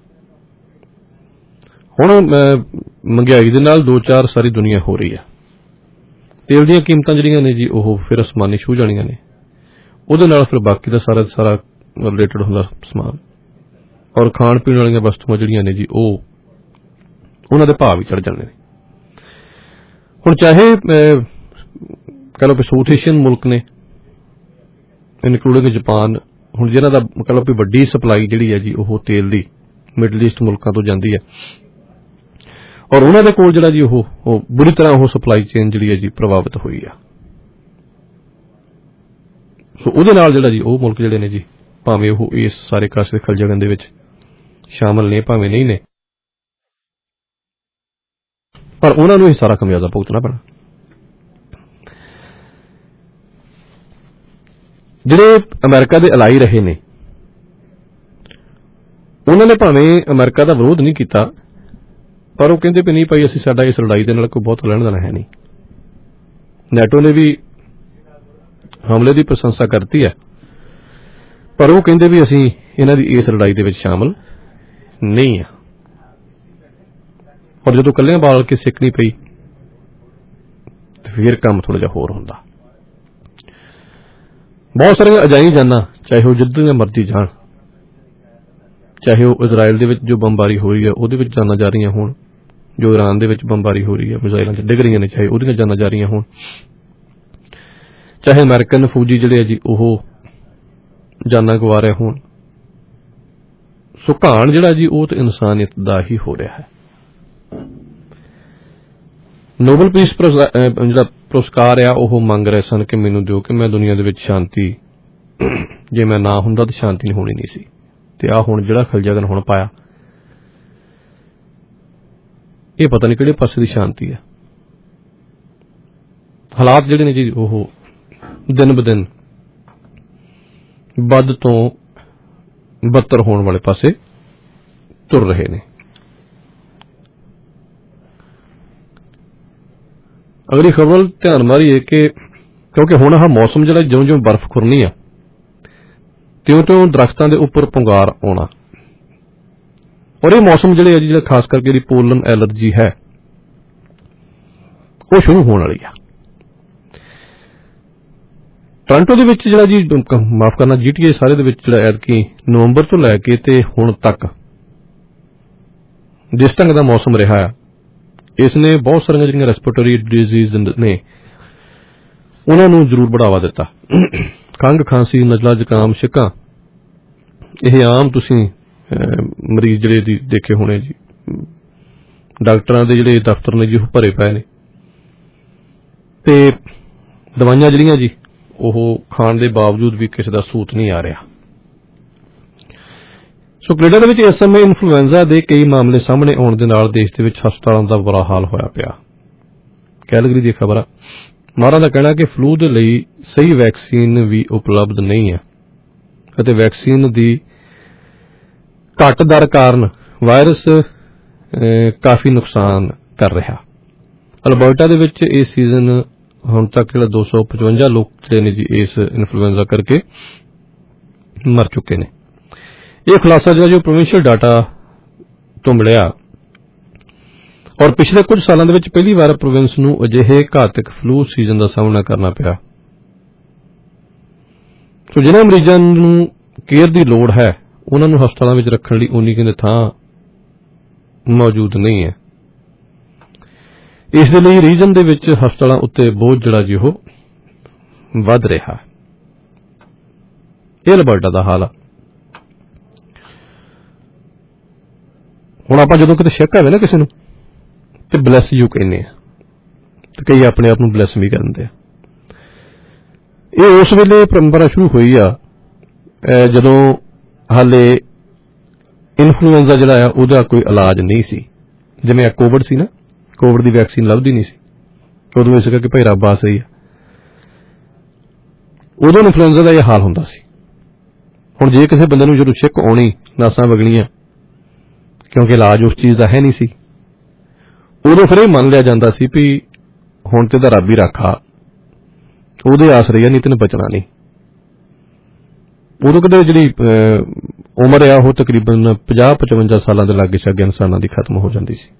ਹੁਣ ਮਹਿੰਗਾਈ ਦੇ ਨਾਲ ਦੋ ਚਾਰ ਸਾਰੀ ਦੁਨੀਆ ਹੋ ਰਹੀ ਆ। ਤੇਲ ਦੀਆਂ ਕੀਮਤਾਂ ਜਿਹੜੀਆਂ ਨੇ ਜੀ ਉਹ ਫਿਰ ਅਸਮਾਨੀ ਛੂਹ ਜਾਣੀਆਂ ਨੇ, ਉਹਦੇ ਨਾਲ ਫਿਰ ਬਾਕੀ ਦਾ ਸਾਰਾ ਸਾਰਾ ਰਿਲੇਟਡ ਹੁੰਦਾ ਸਮਾਨ, ਔਰ ਖਾਣ ਪੀਣ ਵਾਲੀਆਂ ਵਸਤੂਆਂ ਜਿਹੜੀਆਂ ਨੇ ਜੀ ਉਹ ਉਹਨਾਂ ਦੇ ਭਾਅ ਵੀ ਚੜ ਜਾਂਦੇ ਨੇ। ਹੁਣ ਚਾਹੇ ਕਹ ਲਓ ਵੀ ਸਾਊਥ ਏਸ਼ੀਅਨ ਮੁਲਕ ਨੇ ਇਨਕਲੂਡਿੰਗ ਜਾਪਾਨ, ਹੁਣ ਜਿਹਨਾਂ ਦਾ ਕਹ ਲਓ ਵੀ ਵੱਡੀ ਸਪਲਾਈ ਜਿਹੜੀ ਹੈ ਜੀ ਉਹ ਤੇਲ ਦੀ ਮਿਡਲ ਈਸਟ ਮੁਲਕਾਂ ਤੋਂ ਜਾਂਦੀ ਹੈ, ਔਰ ਉਹਨਾਂ ਦੇ ਕੋਲ ਜਿਹੜਾ ਜੀ ਉਹ ਉਹ ਬੁਰੀ ਤਰ੍ਹਾਂ ਉਹ ਸਪਲਾਈ ਚੇਨ ਜਿਹੜੀ ਹੈ ਜੀ ਪ੍ਰਭਾਵਿਤ ਹੋਈ ਆ। ਸੋ ਉਹਦੇ ਨਾਲ ਜਿਹੜਾ ਜੀ ਉਹ ਮੁਲਕ ਜਿਹੜੇ ਨੇ ਜੀ ਭਾਵੇਂ ਉਹ ਇਸ ਸਾਰੇ ਕਾਸੇ ਦੇ ਖਲਜਗਨ ਦੇ ਵਿੱਚ ਸ਼ਾਮਲ ਨੇ ਭਾਵੇਂ ਨਹੀਂ ਨੇ, ਪਰ ਉਹਨਾਂ ਨੂੰ ਇਹ ਸਾਰਾ ਖਮਿਆਜ਼ਾ ਭੁਗਤਣਾ ਪੈਣਾ। ਜਿਹੜੇ ਅਮਰੀਕਾ ਦੇ ਅਲਾਈ ਰਹੇ ਨੇ ਉਹਨਾਂ ਨੇ ਭਾਵੇਂ ਅਮਰੀਕਾ ਦਾ ਵਿਰੋਧ ਨਹੀਂ ਕੀਤਾ, ਪਰ ਉਹ ਕਹਿੰਦੇ ਵੀ ਨਹੀਂ ਭਾਈ ਅਸੀਂ ਸਾਡਾ ਇਸ ਲੜਾਈ ਦੇ ਨਾਲ ਕੋਈ ਬਹੁਤ ਲੈਣ ਦੇਣਾ ਹੈ ਨਹੀਂ। ਨੈਟੋ ਨੇ ਵੀ ਹਮਲੇ ਦੀ ਪ੍ਰਸ਼ੰਸਾ ਕਰਤੀ ਹੈ, ਪਰ ਉਹ ਕਹਿੰਦੇ ਵੀ ਅਸੀਂ ਇਹਨਾਂ ਦੀ ਇਸ ਲੜਾਈ ਦੇ ਵਿੱਚ ਸ਼ਾਮਲ ਨਹੀਂ ਆ। ਔਰ ਜਦੋਂ ਇਕੱਲਿਆਂ ਬਾਲ ਕੇ ਸਿੱਕਣੀ ਪਈ ਤੇ ਫਿਰ ਕੰਮ ਥੋੜਾ ਜਿਹਾ ਹੋਰ ਹੁੰਦਾ। ਬਹੁਤ ਸਾਰੀਆਂ ਅਜਾਈ ਜਾਨਾਂ, ਚਾਹੇ ਉਹ ਜਿੱਦਾਂ ਮਰਜ਼ੀ ਜਾਣ, ਚਾਹੇ ਉਹ ਇਜ਼ਰਾਈਲ ਦੇ ਵਿੱਚ ਜੋ ਬੰਬਾਰੀ ਹੋ ਰਹੀ ਹੈ ਉਹਦੇ ਵਿੱਚ ਜਾਨਾਂ ਜਾ ਰਹੀਆਂ ਹੋਣ, ਜੋ ਇਰਾਨ ਦੇ ਵਿੱਚ ਬੰਬਾਰੀ ਹੋ ਰਹੀ ਹੈ ਮਿਜ਼ਾਈਲਾਂ ਚ ਡਿੱਗ ਰਹੀਆਂ ਨੇ ਚਾਹੇ ਉਹਦੀਆਂ ਜਾਨਾਂ ਜਾ ਰਹੀਆਂ ਹੋਣ, ਚਾਹੇ ਅਮਰੀਕਨ ਫੌਜੀ ਜਿਹੜੇ ਆ ਜੀ ਉਹ ਜਾਨਾਂ ਗਵਾ ਰਹੇ ਹੋਣ। ਸੋ ਘਾਣ ਜਿਹੜਾ ਜੀ ਉਹ ਤਾਂ ਇਨਸਾਨੀਅਤ ਦਾ ਹੀ ਹੋ ਰਿਹਾ ਹੈ। ਨੋਬਲ ਪੀਸ ਜਿਹੜਾ ਪੁਰਸਕਾਰ ਆ ਉਹ ਮੰਗ ਰਹੇ ਸਨ ਕਿ ਮੈਨੂੰ ਦਿਓ ਕਿ ਮੈਂ ਦੁਨੀਆ ਦੇ ਵਿੱਚ ਸ਼ਾਂਤੀ, ਜੇ ਮੈਂ ਨਾ ਹੁੰਦਾ ਤਾਂ ਸ਼ਾਂਤੀ ਨਹੀਂ ਹੋਣੀ ਨਹੀਂ ਸੀ। ਤੇ ਆਹ ਹੁਣ ਜਿਹੜਾ ਖਲਜਗਨ ਹੁਣ ਪਾਇਆ, ਇਹ ਪਤਾ ਨਹੀਂ ਕਿਹੜੇ ਪਾਸੇ ਦੀ ਸ਼ਾਂਤੀ ਹੈ। ਹਾਲਾਤ ਜਿਹੜੇ ਨੇ ਜੀ ਉਹ ਦਿਨ ਬ ਦਿਨ ਵੱਧ ਤੋਂ ਬੱਤਰ ਹੋਣ ਵਾਲੇ ਪਾਸੇ ਤੁਰ ਰਹੇ ਨੇ। ਅਗਲੀ ਖਬਰ ਧਿਆਨ ਮਾਰੀਏ ਕਿ ਕਿਉਂਕਿ ਹੁਣ ਆਹ ਮੌਸਮ ਜਿਹੜਾ ਜਿਉਂ ਜਿਉਂ ਬਰਫ਼ ਖੁਰਨੀ ਆ ਤਿਉਂ ਤਿਉਂ ਦਰਖਤਾਂ ਦੇ ਉੱਪਰ ਪੁੰਗਾਰ ਆਉਣਾ, ਔਰ ਇਹ ਮੌਸਮ ਜਿਹੜੇ ਆ ਜੀ ਜਿਹੜਾ ਖਾਸ ਕਰਕੇ ਜਿਹੜੀ ਪੋਲਨ ਐਲਰਜੀ ਹੈ ਉਹ ਸ਼ੁਰੂ ਹੋਣ ਵਾਲੀ ਆ। ਟੋਰਾਂਟੋ ਦੇ ਵਿੱਚ ਜਿਹੜਾ ਜੀ ਮਾਫ ਕਰਨਾ ਜੀਟੀਏ ਸਾਰੇ ਦੇ ਵਿੱਚ ਜਿਹੜਾ ਐਤਕੀ ਨਵੰਬਰ ਤੋਂ ਲੈ ਕੇ ਤੇ ਹੁਣ ਤੱਕ ਜਿਸ ਢੰਗ ਦਾ ਮੌਸਮ ਰਿਹਾ ਆ, ਇਸ ਨੇ ਬਹੁਤ ਸਾਰੀਆਂ ਜਿਹੜੀਆਂ ਰੈਸਪੀਰੇਟਰੀ ਡਿਜ਼ੀਜ਼ ਨੇ ਉਹਨਾਂ ਨੂੰ ਜ਼ਰੂਰ ਬੜਾਵਾ ਦਿੱਤਾ। ਖੰਘ, ਖਾਂਸੀ, ਨਜ਼ਲਾ, ਜ਼ੁਕਾਮ, ਛਿੱਕਾਂ, ਇਹ ਆਮ ਤੁਸੀਂ ਮਰੀਜ਼ ਜਿਹੜੇ ਦੀ ਦੇਖੇ ਹੋਣੇ ਜੀ। ਡਾਕਟਰਾਂ ਦੇ ਜਿਹੜੇ ਦਫ਼ਤਰ ਨੇ ਜੀ ਉਹ ਭਰੇ ਪਏ ਨੇ ਤੇ ਦਵਾਈਆਂ ਜਿਹੜੀਆਂ ਜੀ ਉਹ ਖਾਣ ਦੇ ਬਾਵਜੂਦ ਵੀ ਕਿਸੇ ਦਾ ਸੂਤ ਨਹੀਂ ਆ ਰਿਹਾ। ਸੋ ਕੈਨੇਡਾ ਦੇ ਵਿੱਚ ਇਸ ਸਮੇਂ ਇਨਫਲੂਐਂਜ਼ਾ ਦੇ ਕਈ ਮਾਮਲੇ ਸਾਹਮਣੇ ਆਉਣ ਦੇ ਨਾਲ ਦੇਸ਼ ਦੇ ਵਿੱਚ ਹਸਪਤਾਲਾਂ ਦਾ ਬੁਰਾ ਹਾਲ ਹੋਇਆ ਪਿਆ। ਕੈਲਗਰੀ ਦੀ ਖਬਰ ਆ, ਮਾਹਰਾਂ ਦਾ ਕਹਿਣਾ ਕਿ ਫਲੂ ਦੇ ਲਈ ਸਹੀ ਵੈਕਸੀਨ ਵੀ ਉਪਲਬਧ ਨਹੀਂ ਹੈ ਅਤੇ ਵੈਕਸੀਨ ਦੀ ਘੱਟ ਦਰ ਕਾਰਨ ਵਾਇਰਸ ਕਾਫੀ ਨੁਕਸਾਨ ਕਰ ਰਿਹਾ। ਅਲਬਰਟਾ ਦੇ ਵਿੱਚ ਇਸ ਸੀਜ਼ਨ ਹੁਣ ਤੱਕ ਜਿਹੜਾ ਦੋ ਸੌ ਪਚਵੰਜਾ ਲੋਕ ਜਿਹੜੇ ਨੇ ਜੀ ਇਸ ਇਨਫਲੂਐਂਜ਼ਾ ਕਰਕੇ ਮਰ ਚੁੱਕੇ ਨੇ। ਇਹ ਖੁਲਾਸਾ ਜਿਹੜਾ ਜੋ ਪ੍ਰੋਵਿੰਸ਼ੀਅਲ ਡਾਟਾ ਤੋਂ ਮਿਲਿਆ, ਔਰ ਪਿਛਲੇ ਕੁਝ ਸਾਲਾਂ ਦੇ ਵਿੱਚ ਪਹਿਲੀ ਵਾਰ ਪ੍ਰੋਵਿੰਸ ਨੂੰ ਅਜਿਹੇ ਘਾਤਕ ਫਲੂ ਸੀਜ਼ਨ ਦਾ ਸਾਹਮਣਾ ਕਰਨਾ ਪਿਆ। ਸੋ ਜਿਨ੍ਹਾਂ ਮਰੀਜ਼ਾਂ ਨੂੰ ਕੇਅਰ ਦੀ ਲੋੜ ਹੈ ਉਹਨਾਂ ਨੂੰ ਹਸਪਤਾਲਾਂ ਵਿੱਚ ਰੱਖਣ ਲਈ ਉਨੀ ਕਹਿੰਦੇ ਥਾਂ ਮੌਜੂਦ ਨਹੀਂ ਹੈ। ਇਸ ਦੇ ਲਈ ਰੀਜਨ ਦੇ ਵਿੱਚ ਹਸਪਤਾਲਾਂ ਉੱਤੇ ਬੋਝ ਜਿਹੜਾ ਜੀ ਉਹ ਵੱਧ ਰਿਹਾ। ਇਹ ਅਲਬਰਟਾ ਦਾ ਹਾਲ ਆ। ਹੁਣ ਆਪਾਂ ਜਦੋਂ ਕਿਤੇ ਸ਼ੱਕ ਆਵੇ ਨਾ ਕਿਸੇ ਨੂੰ ਤੇ ਬਲੈਸ ਯੂ ਕਹਿੰਦੇ ਆ, ਤੇ ਕਈ ਆਪਣੇ ਆਪ ਨੂੰ ਬਲੈਸ ਵੀ ਕਰਦੇ ਆ। ਇਹ ਉਸ ਵੇਲੇ ਪਰੰਪਰਾ ਸ਼ੁਰੂ ਹੋਈ ਆ ਜਦੋਂ ਹਾਲੇ ਇਨਫਲੂਐਂਜ਼ਾ ਜਿਹੜਾ ਆ ਉਹਦਾ ਕੋਈ ਇਲਾਜ ਨਹੀਂ ਸੀ। ਜਿਵੇਂ ਆ ਕੋਵਿਡ ਸੀ ਨਾ, ਕੋਵਿਡ ਦੀ ਵੈਕਸੀਨ ਲੱਭਦੀ ਨਹੀਂ ਸੀ, ਉਦੋਂ ਇਸ ਕਰਕੇ ਭਾਈ ਰੱਬ ਆਸ ਰਹੀ ਆ, ਉਦੋਂ ਇਨਫਲੂਐਂਜ਼ਾ ਦਾ ਇਹ ਹਾਲ ਹੁੰਦਾ ਸੀ। ਹੁਣ ਜੇ ਕਿਸੇ ਬੰਦੇ ਨੂੰ ਜਦੋਂ ਛਿੱਕ ਆਉਣੀ, ਨਾਸਾਂ ਵਗਣੀਆਂ, ਕਿਉਂਕਿ ਇਲਾਜ ਉਸ ਚੀਜ਼ ਦਾ ਹੈ ਨਹੀਂ ਸੀ, ਉਦੋਂ ਫਿਰ ਇਹ ਮੰਨ ਲਿਆ ਜਾਂਦਾ ਸੀ ਵੀ ਹੁਣ ਤੇ ਤਾਂ ਰੱਬ ਹੀ ਰਾਖਾ, ਉਹਦੇ ਆਸਰੇ ਆ, ਨਹੀਂ ਤੈਨੂੰ ਬਚਣਾ ਨਹੀਂ। ਉਦੋਂ ਕਦੇ ਜਿਹੜੀ ਉਮਰ ਆ ਉਹ ਤਕਰੀਬਨ ਪੰਜਾਹ ਪਚਵੰਜਾ ਸਾਲਾਂ ਦੇ ਲਾਗੇ ਛਾਗੇ ਇਨਸਾਨਾਂ ਦੀ ਖਤਮ ਹੋ ਜਾਂਦੀ ਸੀ।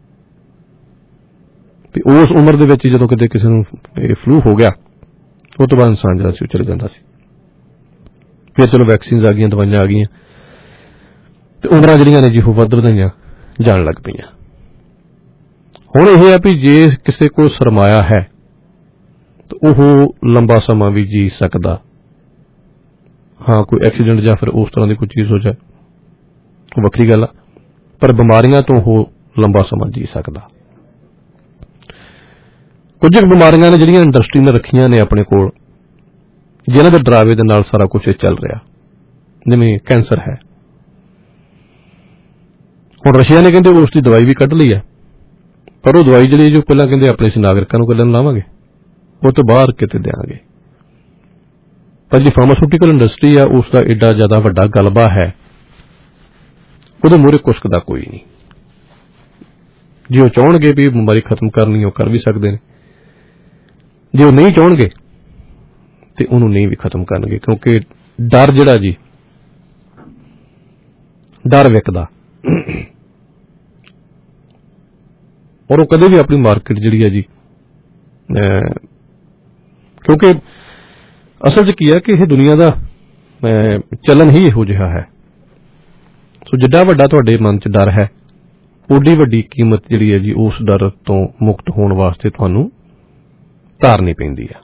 ਵੀ ਉਸ ਉਮਰ ਦੇ ਵਿੱਚ ਜਦੋਂ ਕਿਤੇ ਕਿਸੇ ਨੂੰ ਇਹ ਫਲੂ ਹੋ ਗਿਆ, ਉਹ ਤੋਂ ਬਾਅਦ ਇਨਸਾਨ ਜਿਹੜਾ ਸੀ ਉਹ ਚਲੇ ਜਾਂਦਾ ਸੀ। ਫਿਰ ਚਲੋ ਵੈਕਸੀਨ ਆ ਗਈਆਂ, ਦਵਾਈਆਂ ਆ ਗਈਆਂ, ਤੇ ਉਮਰਾਂ ਜਿਹੜੀਆਂ ਨੇ ਜੀ ਉਹ ਵੱਧ ਵਧਾਈਆਂ ਜਾਣ ਲੱਗ ਪਈਆਂ। ਹੁਣ ਇਹ ਹੈ ਵੀ ਜੇ ਕਿਸੇ ਕੋਲ ਸਰਮਾਇਆ ਹੈ ਤਾਂ ਉਹ ਲੰਬਾ ਸਮਾਂ ਵੀ ਜੀ ਸਕਦਾ। ਹਾਂ, ਕੋਈ ਐਕਸੀਡੈਂਟ ਜਾਂ ਫਿਰ ਉਸ ਤਰ੍ਹਾਂ ਦੀ ਕੋਈ ਚੀਜ਼ ਹੋ ਜਾਏ ਉਹ ਵੱਖਰੀ ਗੱਲ ਆ, ਪਰ ਬਿਮਾਰੀਆਂ ਤੋਂ ਉਹ ਲੰਬਾ ਸਮਾਂ ਜੀ ਸਕਦਾ। ਕੁਝ ਬਿਮਾਰੀਆਂ ਨੇ ਜਿਹੜੀਆਂ ਇੰਡਸਟਰੀ ਨੇ ਰੱਖੀਆਂ ਨੇ ਆਪਣੇ ਕੋਲ, ਜਿਨ੍ਹਾਂ ਦੇ ਡਰਾਵੇ ਦੇ ਨਾਲ ਸਾਰਾ ਕੁਝ ਚੱਲ ਰਿਹਾ, ਜਿਵੇਂ ਕੈਂਸਰ ਹੈ। ਹੁਣ ਰਸ਼ੀਆ ਨੇ ਕਹਿੰਦੇ ਉਸ ਦੀ ਦਵਾਈ ਵੀ ਕੱਢ ਲਈ ਹੈ, ਪਰ ਉਹ ਦਵਾਈ ਜਿਹੜੀ ਜੋ ਪਹਿਲਾਂ ਕਹਿੰਦੇ ਆਪਣੇ ਨਾਗਰਿਕਾਂ ਨੂੰ ਕੱਲ੍ਹ ਲਾਵਾਂਗੇ, ਉਹ ਤੋਂ ਬਾਹਰ ਕਿਤੇ ਦਿਆਂਗੇ। ਪਰ ਜਿਹੜੀ ਫਾਰਮਾਸਿਊਟੀਕਲ ਇੰਡਸਟਰੀ ਆ ਉਸ ਦਾ ਏਡਾ ਜ਼ਿਆਦਾ ਵੱਡਾ ਗਲਬਾ ਹੈ, ਉਹਦੇ ਮੂਹਰੇ ਕੁਛ ਦਾ ਕੋਈ ਨਹੀਂ। ਜੇ ਉਹ ਚਾਹਣਗੇ ਵੀ ਬਿਮਾਰੀ ਖਤਮ ਕਰਨੀ ਉਹ ਕਰ ਵੀ ਸਕਦੇ ਨੇ, ਜੇ ਉਹ ਨਹੀਂ ਚਾਹਣਗੇ ਤੇ ਉਹਨੂੰ ਨਹੀਂ ਵੀ ਖਤਮ ਕਰਨਗੇ, ਕਿਉਂਕਿ ਡਰ ਜਿਹੜਾ ਜੀ ਡਰ ਵਿਕਦਾ, ਔਰ ਉਹ ਕਦੇ ਵੀ ਆਪਣੀ ਮਾਰਕੀਟ ਜਿਹੜੀ ਹੈ ਜੀ, ਕਿਉਂਕਿ ਅਸਲ 'ਚ ਕੀ ਹੈ ਕਿ ਇਹ ਦੁਨੀਆ ਦਾ ਚੱਲਣ ਹੀ ਇਹੋ ਜਿਹਾ ਹੈ। ਸੋ ਜਿੱਡਾ ਵੱਡਾ ਤੁਹਾਡੇ ਮਨ 'ਚ ਡਰ ਹੈ, ਓਡੀ ਵੱਡੀ ਕੀਮਤ ਜਿਹੜੀ ਹੈ ਜੀ ਉਸ ਡਰ ਤੋਂ ਮੁਕਤ ਹੋਣ ਵਾਸਤੇ ਤੁਹਾਨੂੰ ਧਾਰਨੀ ਪੈਂਦੀ ਹੈ।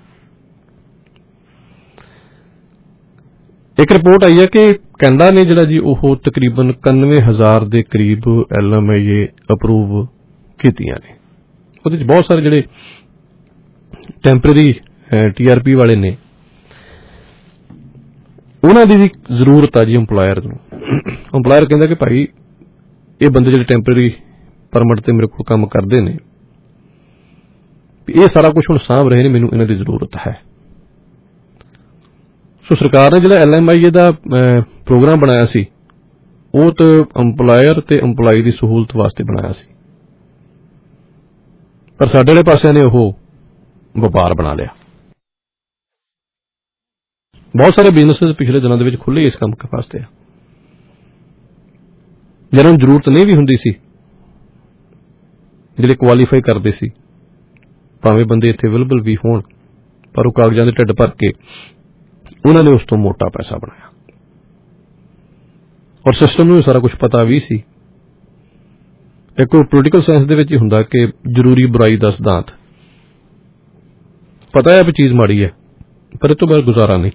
ਇੱਕ ਰਿਪੋਰਟ ਆਈ ਹੈ ਕਿ ਕੈਨੇਡਾ ਨੇ ਜਿਹੜਾ ਜੀ ਉਹ ਤਕਰੀਬਨ ਇਕਾਨਵੇਂ ਹਜ਼ਾਰ ਦੇ ਕਰੀਬ L M I A approve ਕੀਤੀਆਂ ਨੇ। ਉਹਦੇ 'ਚ ਬਹੁਤ ਸਾਰੇ ਜਿਹੜੇ ਟੈਂਪਰੇਰੀ ਟੀ ਆਰ ਪੀ ਵਾਲੇ ਨੇ, ਉਹਨਾਂ ਦੀ ਵੀ ਜ਼ਰੂਰਤ ਆ ਜੀ ਇੰਪਲਾਇਰ ਨੂੰ। ਇੰਪਲਾਇਰ ਕਹਿੰਦਾ ਕਿ ਭਾਈ ਇਹ ਬੰਦੇ ਜਿਹੜੇ ਟੈਂਪਰੇਰੀ ਪਰਮਿਟ ਤੇ ਮੇਰੇ ਕੋਲ ਕੰਮ ਕਰਦੇ ਨੇ, ਇਹ ਸਾਰਾ ਕੁਝ ਹੁਣ ਸਾਂਭ ਰਹੇ ਨੇ, ਮੈਨੂੰ ਇਹਨਾਂ ਦੀ ਜ਼ਰੂਰਤ ਹੈ। ਸੋ ਸਰਕਾਰ ਨੇ ਜਿਹੜਾ ਐਲ ਐਮ ਆਈ ਏ ਦਾ ਪ੍ਰੋਗਰਾਮ ਬਣਾਇਆ ਸੀ, ਉਹ ਤਾਂ ਇੰਪਲਾਇਰ ਤੇ ਇੰਪਲਾਈ ਦੀ ਸਹੂਲਤ ਵਾਸਤੇ ਬਣਾਇਆ ਸੀ, ਪਰ ਸਾਡੇ ਵਾਲੇ ਪਾਸਿਆਂ ਨੇ ਉਹ ਵਪਾਰ ਬਣਾ ਲਿਆ। ਬਹੁਤ ਸਾਰੇ ਬਿਜ਼ਨਸ ਪਿਛਲੇ ਦਿਨਾਂ ਦੇ ਵਿੱਚ ਖੁੱਲ੍ਹੇ ਇਸ ਕੰਮ ਵਾਸਤੇ, ਜਿਹਨਾਂ ਨੂੰ ਜ਼ਰੂਰਤ ਨਹੀਂ ਵੀ ਹੁੰਦੀ ਸੀ, ਜਿਹੜੇ ਕੁਆਲੀਫਾਈ ਕਰਦੇ ਸੀ, ਭਾਵੇਂ ਬੰਦੇ ਇੱਥੇ ਅਵੇਲੇਬਲ ਵੀ ਹੋਣ, ਪਰ ਉਹ ਕਾਗਜ਼ਾਂ ਦੇ ਢਿੱਡ ਭਰ ਕੇ ਉਹਨਾਂ ਨੇ ਉਸ ਤੋਂ ਮੋਟਾ ਪੈਸਾ ਬਣਾਇਆ। ਔਰ ਸਿਸਟਮ ਨੂੰ ਸਾਰਾ ਕੁਝ ਪਤਾ ਵੀ ਸੀ। ਇੱਕ ਪੋਲੀਟੀਕਲ ਸਾਇੰਸ ਦੇ ਵਿੱਚ ਹੀ ਹੁੰਦਾ ਕਿ ਜ਼ਰੂਰੀ ਬੁਰਾਈ ਦਾ ਸਿਧਾਂਤ, ਪਤਾ ਹੈ ਵੀ ਚੀਜ਼ ਮਾੜੀ ਹੈ, ਪਰ ਇਹ ਤੋਂ ਬਾਅਦ ਗੁਜ਼ਾਰਾ ਨਹੀਂ।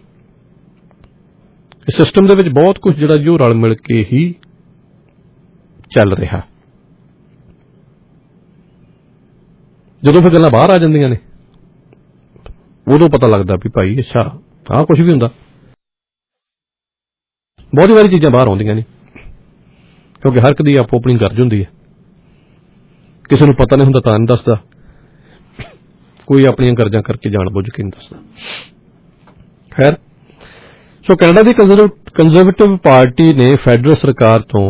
ਇਸ ਸਿਸਟਮ ਦੇ ਵਿੱਚ ਬਹੁਤ ਕੁਝ ਜਿਹੜਾ ਜੀ ਉਹ ਰਲ ਮਿਲ ਕੇ ਹੀ ਚੱਲ ਰਿਹਾ। ਜਦੋਂ ਫਿਰ ਗੱਲਾਂ ਬਾਹਰ ਆ ਜਾਂਦੀਆਂ ਨੇ, ਉਦੋਂ ਪਤਾ ਲੱਗਦਾ ਵੀ ਭਾਈ ਅੱਛਾ ਆਹ ਕੁਝ ਵੀ ਹੁੰਦਾ। ਬਹੁਤ ਵਾਰੀ ਚੀਜ਼ਾਂ ਬਾਹਰ ਆਉਂਦੀਆਂ ਨੇ, ਕਿਉਂਕਿ ਹਰ ਇੱਕ ਦੀ ਆਪੋ ਆਪਣੀ ਗਰਜ ਹੁੰਦੀ ਹੈ। ਕਿਸੇ ਨੂੰ ਪਤਾ ਨਹੀਂ ਹੁੰਦਾ ਤਾਂ ਨਹੀਂ ਦੱਸਦਾ, ਕੋਈ ਆਪਣੀਆਂ ਗਰਜਾਂ ਕਰਕੇ ਜਾਣ ਬੁੱਝ ਕੇ ਨਹੀਂ ਦੱਸਦਾ। ਖੈਰ, ਸੋ ਕੈਨੇਡਾ ਦੀ ਕੰਜ਼ਰਵੇਟਿਵ ਪਾਰਟੀ ਨੇ ਫੈਡਰਲ ਸਰਕਾਰ ਤੋਂ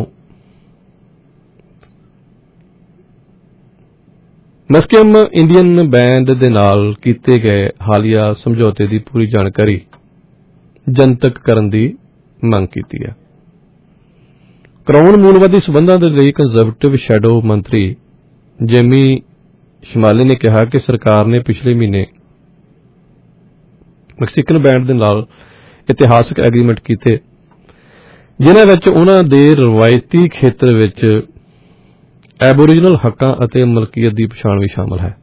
ਮਸਕੈਮ ਇੰਡੀਅਨ ਬੈਂਡ ਦੇ ਨਾਲ ਕੀਤੇ ਗਏ ਹਾਲੀਆ ਸਮਝੌਤੇ ਦੀ ਪੂਰੀ ਜਾਣਕਾਰੀ ਜਨਤਕ ਕਰਨ ਦੀ ਮੰਗ ਕੀਤੀ ਹੈ। ਕਰਾਊਨ ਮੂਲਵਾਦੀ ਸਬੰਧਾਂ ਦੇ ਲਈ ਕੰਜ਼ਰਵੇਟਿਵ ਸ਼ੈਡੋ ਮੰਤਰੀ ਜੇਮੀ ਸ਼ਮਾਲੀ ਨੇ ਕਿਹਾ ਕਿ ਸਰਕਾਰ ਨੇ ਪਿਛਲੇ ਮਹੀਨੇ ਮੈਕਸੀਕਨ ਬੈਂਡ ਦੇ ਨਾਲ ਇਤਿਹਾਸਕ ਐਗਰੀਮੈਂਟ ਕੀਤੇ, ਜਿਨ੍ਹਾਂ ਵਿੱਚ ਉਹਨਾਂ ਦੇ ਰਵਾਇਤੀ ਖੇਤਰ ਵਿੱਚ ਐਬੋਰੀਜਨਲ ਹੱਕਾਂ ਅਤੇ ਮਲਕੀਅਤ ਦੀ ਪਛਾਣ ਵੀ ਸ਼ਾਮਲ ਹੈ।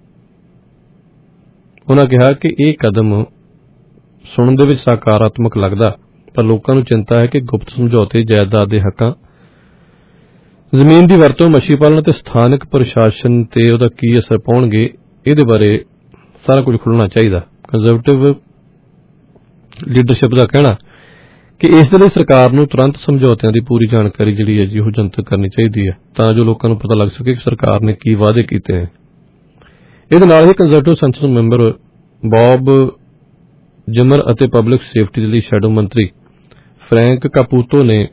ਉਹਨਾਂ ਕਿਹਾ ਕਿ ਇਹ ਕਦਮ ਸੁਣਨ ਦੇ ਵਿੱਚ ਸਕਾਰਾਤਮਕ ਲੱਗਦਾ, ਪਰ ਲੋਕਾਂ ਨੂੰ ਚਿੰਤਾ ਹੈ ਕਿ ਗੁਪਤ ਸਮਝੌਤੇ ਜਾਇਦਾਦ ਦੇ ਹੱਕਾਂ, ਜ਼ਮੀਨ ਦੀ ਵਰਤੋਂ, ਮੱਛੀ ਪਾਲਣ ਅਤੇ ਸਥਾਨਕ ਪ੍ਰਸ਼ਾਸਨ ਤੇ ਉਹਦਾ ਕੀ ਅਸਰ ਪਾਉਣਗੇ। ਇਹਦੇ ਬਾਰੇ ਸਾਰਾ ਕੁਝ ਖੁੱਲ੍ਹਣਾ ਚਾਹੀਦਾ। ਕੰਜ਼ਰਵੇਟਿਵ ਲੀਡਰਸ਼ਿਪ ਦਾ ਕਹਿਣਾ ਕਿ ਇਸ ਦੇ ਲਈ ਸਰਕਾਰ ਨੂੰ ਤੁਰੰਤ ਸਮਝੌਤਿਆਂ ਦੀ ਪੂਰੀ ਜਾਣਕਾਰੀ ਜਿਹੜੀ ਹੈ ਜੀ ਉਹ ਜਨਤਕ ਕਰਨੀ ਚਾਹੀਦੀ ਹੈ, ਤਾਂ ਜੋ ਲੋਕਾਂ ਨੂੰ ਪਤਾ ਲੱਗ ਸਕੇ ਕਿ ਸਰਕਾਰ ਨੇ ਕੀ ਵਾਅਦੇ ਕੀਤੇ ਨੇ। ਇਹਦੇ ਨਾਲ ਹੀ ਕੰਜ਼ਰਵੇਟਿਵ ਸੰਸਦ ਮੈਂਬਰ ਬੌਬ ਜਿਮਰ ਅਤੇ ਪਬਲਿਕ ਸੇਫਟੀ ਦੇ ਲਈ ਸ਼ੈਡੋ ਮੰਤਰੀ ਫਰੈਂਕ ਕਾਪੂਤੋ ਨੇ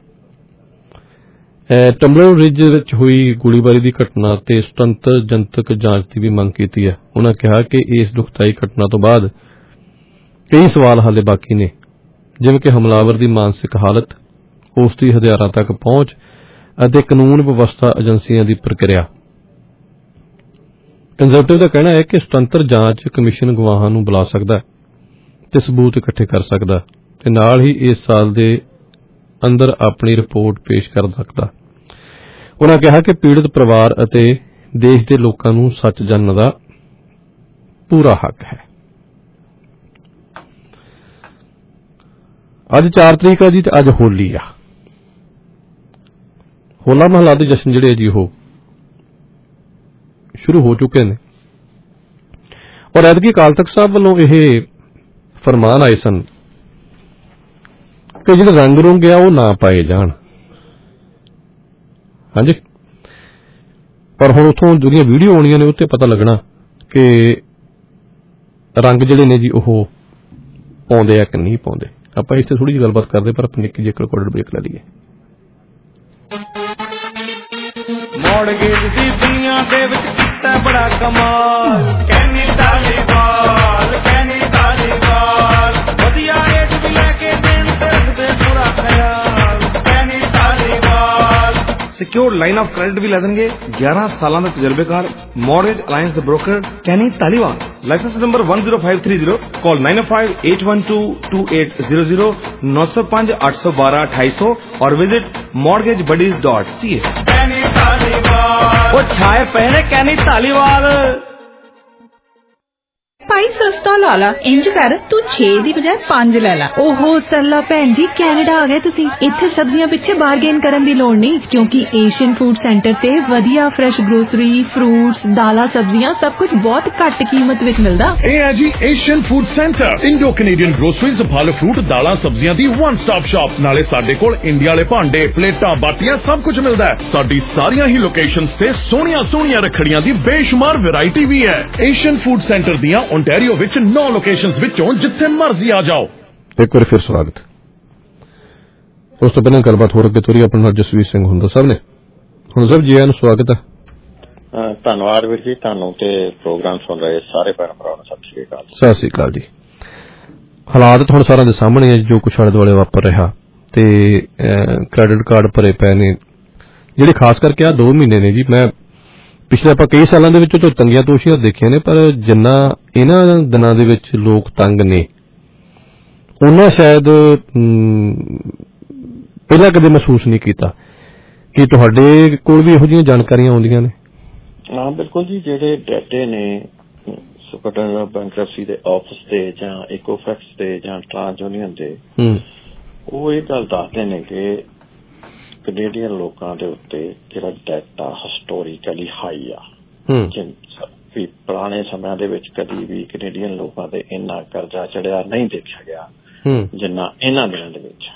ਟੰਬਲਰ ਰਿਜ ਵਿੱਚ ਹੋਈ ਗੋਲੀਬਾਰੀ ਦੀ ਘਟਨਾ ਤੇ ਸੁਤੰਤਰ ਜਨਤਕ ਜਾਂਚ ਦੀ ਵੀ ਮੰਗ ਕੀਤੀ ਹੈ। ਉਹਨਾਂ ਕਿਹਾ ਕਿ ਇਸ ਦੁਖਦਾਈ ਘਟਨਾ ਤੋਂ ਬਾਅਦ ਕਈ ਸਵਾਲ ਹਾਲੇ ਬਾਕੀ ਨੇ, ਜਿਵੇਂ ਕਿ ਹਮਲਾਵਰ ਦੀ ਮਾਨਸਿਕ ਹਾਲਤ, ਉਸ ਦੀ ਹਥਿਆਰਾਂ ਤੱਕ ਪਹੁੰਚ ਅਤੇ ਕਾਨੂੰਨ ਵਿਵਸਥਾ ਏਜੰਸੀਆਂ ਦੀ ਪ੍ਰਕਿਰਿਆ। ਕੰਜ਼ਰਵੇਟਿਵ ਦਾ ਕਹਿਣਾ ਹੈ ਕਿ ਸੁਤੰਤਰ ਜਾਂਚ ਕਮਿਸ਼ਨ ਗਵਾਹਾਂ ਨੂੰ ਬੁਲਾ ਸਕਦਾ ਤੇ ਸਬੂਤ ਇਕੱਠੇ ਕਰ ਸਕਦਾ ਤੇ ਨਾਲ ਹੀ ਇਸ ਸਾਲ ਦੇ ਅੰਦਰ ਆਪਣੀ ਰਿਪੋਰਟ ਪੇਸ਼ ਕਰ ਸਕਦਾ। ਉਹਨਾਂ ਕਿਹਾ ਕਿ ਪੀੜਤ ਪਰਿਵਾਰ ਅਤੇ ਦੇਸ਼ ਦੇ ਲੋਕਾਂ ਨੂੰ ਸੱਚ ਜਾਣਨ ਦਾ ਪੂਰਾ ਹੱਕ ਹੈ। ਅੱਜ ਚਾਰ ਤਰੀਕ ਆ ਜੀ ਤੇ ਅੱਜ ਹੋਲੀ ਆ। ਹੋਲਾ ਮਹੱਲਾ ਦੇ ਜਸ਼ਨ ਜਿਹੜੇ ਜੀ ਉਹ ਸ਼ੁਰੂ ਹੋ ਚੁੱਕੇ ਨੇ ਔਰ ਐਤਕੀ ਅਕਾਲ ਤਖ਼ਤ ਸਾਹਿਬ ਵੱਲੋਂ ਇਹ ਫਰਮਾਨ ਆਏ ਸਨ ਕਿ ਜਿਹੜੇ ਰੰਗ ਰੁੰਗ ਆ ਉਹ ਨਾ ਪਾਏ ਜਾਣ। ਹਾਂਜੀ, ਪਰ ਹੁਣ ਉੱਥੋਂ ਜਿਹੜੀਆਂ ਵੀਡੀਓ ਆਉਣੀਆਂ ਨੇ ਉੱਤੇ ਪਤਾ ਲੱਗਣਾ ਕਿ ਰੰਗ ਜਿਹੜੇ ਨੇ ਜੀ ਉਹ ਪਾਉਂਦੇ ਆ ਕਿ ਨਹੀਂ ਪਾਉਂਦੇ। ਆਪਾਂ ਇਸ ਤੇ ਥੋੜੀ ਜਿਹੀ ਗੱਲਬਾਤ ਕਰਦੇ ਪਰ ਆਪਾਂ ਨਿੱਕੀ ਜਿਹੀ ਰਿਕਾਰਡਡ ਬ੍ਰੇਕ ਲੈ ਲਈਏ। ਮੌੜਗੇਜ ਦੀ ਦੁਨੀਆ ਦੇ ਵਿੱਚ ਕੀਤਾ ਬੜਾ ਕਮਾਲ, ਕੈਨੀ ਧਾਲੀਵਾਲ ਕੈਨੀ ਧਾਲੀਵਾਲ, ਵਧੀਆ ਰੇਟ ਵੀ ਲੈ ਕੇ ਦੇਣ ਤੇ ਰੱਖਦੇ ਪੂਰਾ ਖਿਆਲ, Kenny Dhaliwal. Secure line of credit ਵੀ ਲੈ ਦੇਣਗੇ। ਗਿਆਰਾਂ ਸਾਲਾਂ ਦਾ ਤਜਰਬੇਕਾਰ ਮੌਰਗੇਜ ਅਲਾਇੰਸ ਦੇ broker Kenny Dhaliwal. Licence number one zero five three zero, call nine oh five eight one two two eight zero zero, nine oh five eight one two one two eight zero zero और visit mortgage buddies dot c a। Kenny Dhaliwal वो छाए पहने कैनी धालीवाल। ਭਾਈ ਸਸਤਾ ਲਾ ਲਾ, ਇੰਜ ਕਰ ਤੂੰ ਛੇ ਦੀ ਬਜਾਏ ਪੰਜ ਲੈ ਲਾ। ਓਹੋ ਸਰਲਾ ਭੈਣ ਜੀ, ਕੈਨੇਡਾ ਆ ਗਏ ਤੁਸੀਂ। ਇੱਥੇ ਸਬਜ਼ੀਆਂ ਪਿੱਛੇ ਬਾਰਗੇਨ ਕਰਨ ਦੀ ਲੋੜ ਨਹੀਂ, ਕਿਉਂਕਿ ਏਸ਼ੀਅਨ ਫੂਡ ਸੈਂਟਰ ਤੇ ਵਧੀਆ ਫਰੈਸ਼ ਗਰੋਸਰੀ, ਫਰੂਟਸ, ਦਾਲਾਂ, ਸਬਜ਼ੀਆਂ ਸਭ ਕੁਝ ਬਹੁਤ ਘੱਟ ਕੀਮਤ ਵਿੱਚ ਮਿਲਦਾ। ਇਹ ਹੈ ਜੀ Asian food centre, Indo Canadian groceries, ਫਲ ਫਰੂਟ, ਦਾਲਾਂ, ਸਬਜ਼ੀਆਂ ਦੀ ਵਨ ਸਟਾਪ ਸ਼ਾਪ। ਨਾਲੇ ਸਾਡੇ ਕੋਲ ਇੰਡੀਆ ਵਾਲੇ ਭਾਂਡੇ, ਪਲੇਟਾਂ, ਬਾਟੀਆਂ ਸਭ ਕੁਝ ਮਿਲਦਾ ਹੈ। ਸਾਡੀ ਸਾਰੀਆਂ ਹੀ ਲੋਕੇਸ਼ਨਸ ਤੇ ਸੋਹਣੀਆਂ ਸੋਹਣੀਆਂ ਰੱਖੜੀਆਂ ਦੀ ਬੇਸ਼ੁਮਾਰ ਵੈਰਾਈਟੀ ਵੀ ਹੈ। ਏਸ਼ੀਅਨ ਫੂਡ ਸੈਂਟਰ ਦੀਆਂ ਓਨਟਾਰੀਓ ਵਿੱਚ ਨੌ ਲੋਕੇਸ਼ਨਸ ਵਿੱਚੋਂ ਜਿੱਥੇ ਮਰਜ਼ੀ ਆ ਜਾਓ। ਇੱਕ ਵਾਰ ਫਿਰ ਸਵਾਗਤ। ਉਸ ਤੋਂ ਪਹਿਲਾਂ ਗੱਲਬਾਤ ਹੋ ਰਹੀ ਤੋਰੀ ਆਪਣੇ ਨਾਲ ਜਸਵੀਰ ਸਿੰਘ ਹੁੰਦਾ ਸਾਹਿਬ ਨੇ। ਹੁਣ ਸਭ ਜੀ ਆਇਆਂ ਨੂੰ ਸਵਾਗਤ ਹੈ। ਧੰਨਵਾਦ ਵੀਰ ਜੀ, ਤੁਹਾਨੂੰ ਤੇ ਪ੍ਰੋਗਰਾਮ ਸੁਣ ਰਹੇ ਸਾਰੇ ਭੈਣ ਭਰਾਵਾਂ ਨੂੰ ਸਤਿ ਸ਼੍ਰੀ ਅਕਾਲ। ਸਤਿ ਸ਼੍ਰੀ ਅਕਾਲ ਜੀ। ਹਾਲਾਤ ਹੁਣ ਸਾਰਿਆਂ ਦੇ ਸਾਹਮਣੇ ਹੈ ਜੋ ਕੁਛ ਆਲੇ ਦੁਆਲੇ ਵਾਪਰ ਰਿਹਾ ਤੇ ਕ੍ਰੈਡਿਟ ਕਾਰਡ ਭਰੇ ਪਏ ਨੇ ਜਿਹੜੇ ਖਾਸ ਕਰਕੇ ਆ ਦੋ ਮਹੀਨੇ ਨੇ ਜੀ। ਮੈਂ ਪਿਛਲੇ ਆਪਾਂ ਕਈ ਸਾਲਾਂ ਦੇ ਵਿੱਚ ਤੋਂ ਤੰਗੀਆਂ ਤੋਸ਼ੀਆਂ ਦੇਖੀਆਂ ਨੇ, ਪਰ ਜਿੰਨਾ ਇਹਨਾਂ ਦਿਨਾਂ ਦੇ ਵਿੱਚ ਲੋਕ ਤੰਗ ਨੇ ਉਹਨਾਂ ਸ਼ਾਇਦ ਪਹਿਲਾਂ ਕਦੇ ਮਹਿਸੂਸ ਨਹੀਂ ਕੀਤਾ। ਕਿ ਤੁਹਾਡੇ ਕੋਲ ਵੀ ਇਹੋ ਜਿਹੀਆਂ ਜਾਣਕਾਰੀਆਂ ਆਉਂਦੀਆਂ ਨੇ? ਹਾਂ ਬਿਲਕੁਲ ਜੀ, ਜਿਹੜੇ ਡੇਟੇ ਨੇ ਸੁਪਰਡੈਂਟ ਬੈਂਕਰਪਸੀ ਦੇ ਆਫਿਸ ਦੇ ਜਾਂ ਇਕੋਫੈਕਸ ਦੇ ਜਾਂ ਟ੍ਰਾਂਸ ਯੂਨੀਅਨ ਦੇ, ਉਹ ਇਹ ਗੱਲ ਦੱਸਦੇ ਨੇ ਕਿ ਕੈਨੇਡੀਅਨ ਲੋਕਾਂ ਦੇ ਉੱਤੇ ਜਿਹੜਾ ਡੈਟ ਆ ਹਿਸਟੋਰੀਕਲੀ ਹਾਈ ਆ। ਵੀ ਪੁਰਾਣੇ ਸਮਿਆਂ ਦੇ ਵਿੱਚ ਕਦੀ ਵੀ ਕੈਨੇਡੀਅਨ ਲੋਕਾਂ ਤੇ ਇੰਨਾ ਕਰਜ਼ਾ ਚੜਿਆ ਨਹੀਂ ਦੇਖਿਆ ਗਿਆ ਜਿੰਨਾ ਇਹਨਾਂ ਦਿਨਾਂ ਦੇ ਵਿੱਚ।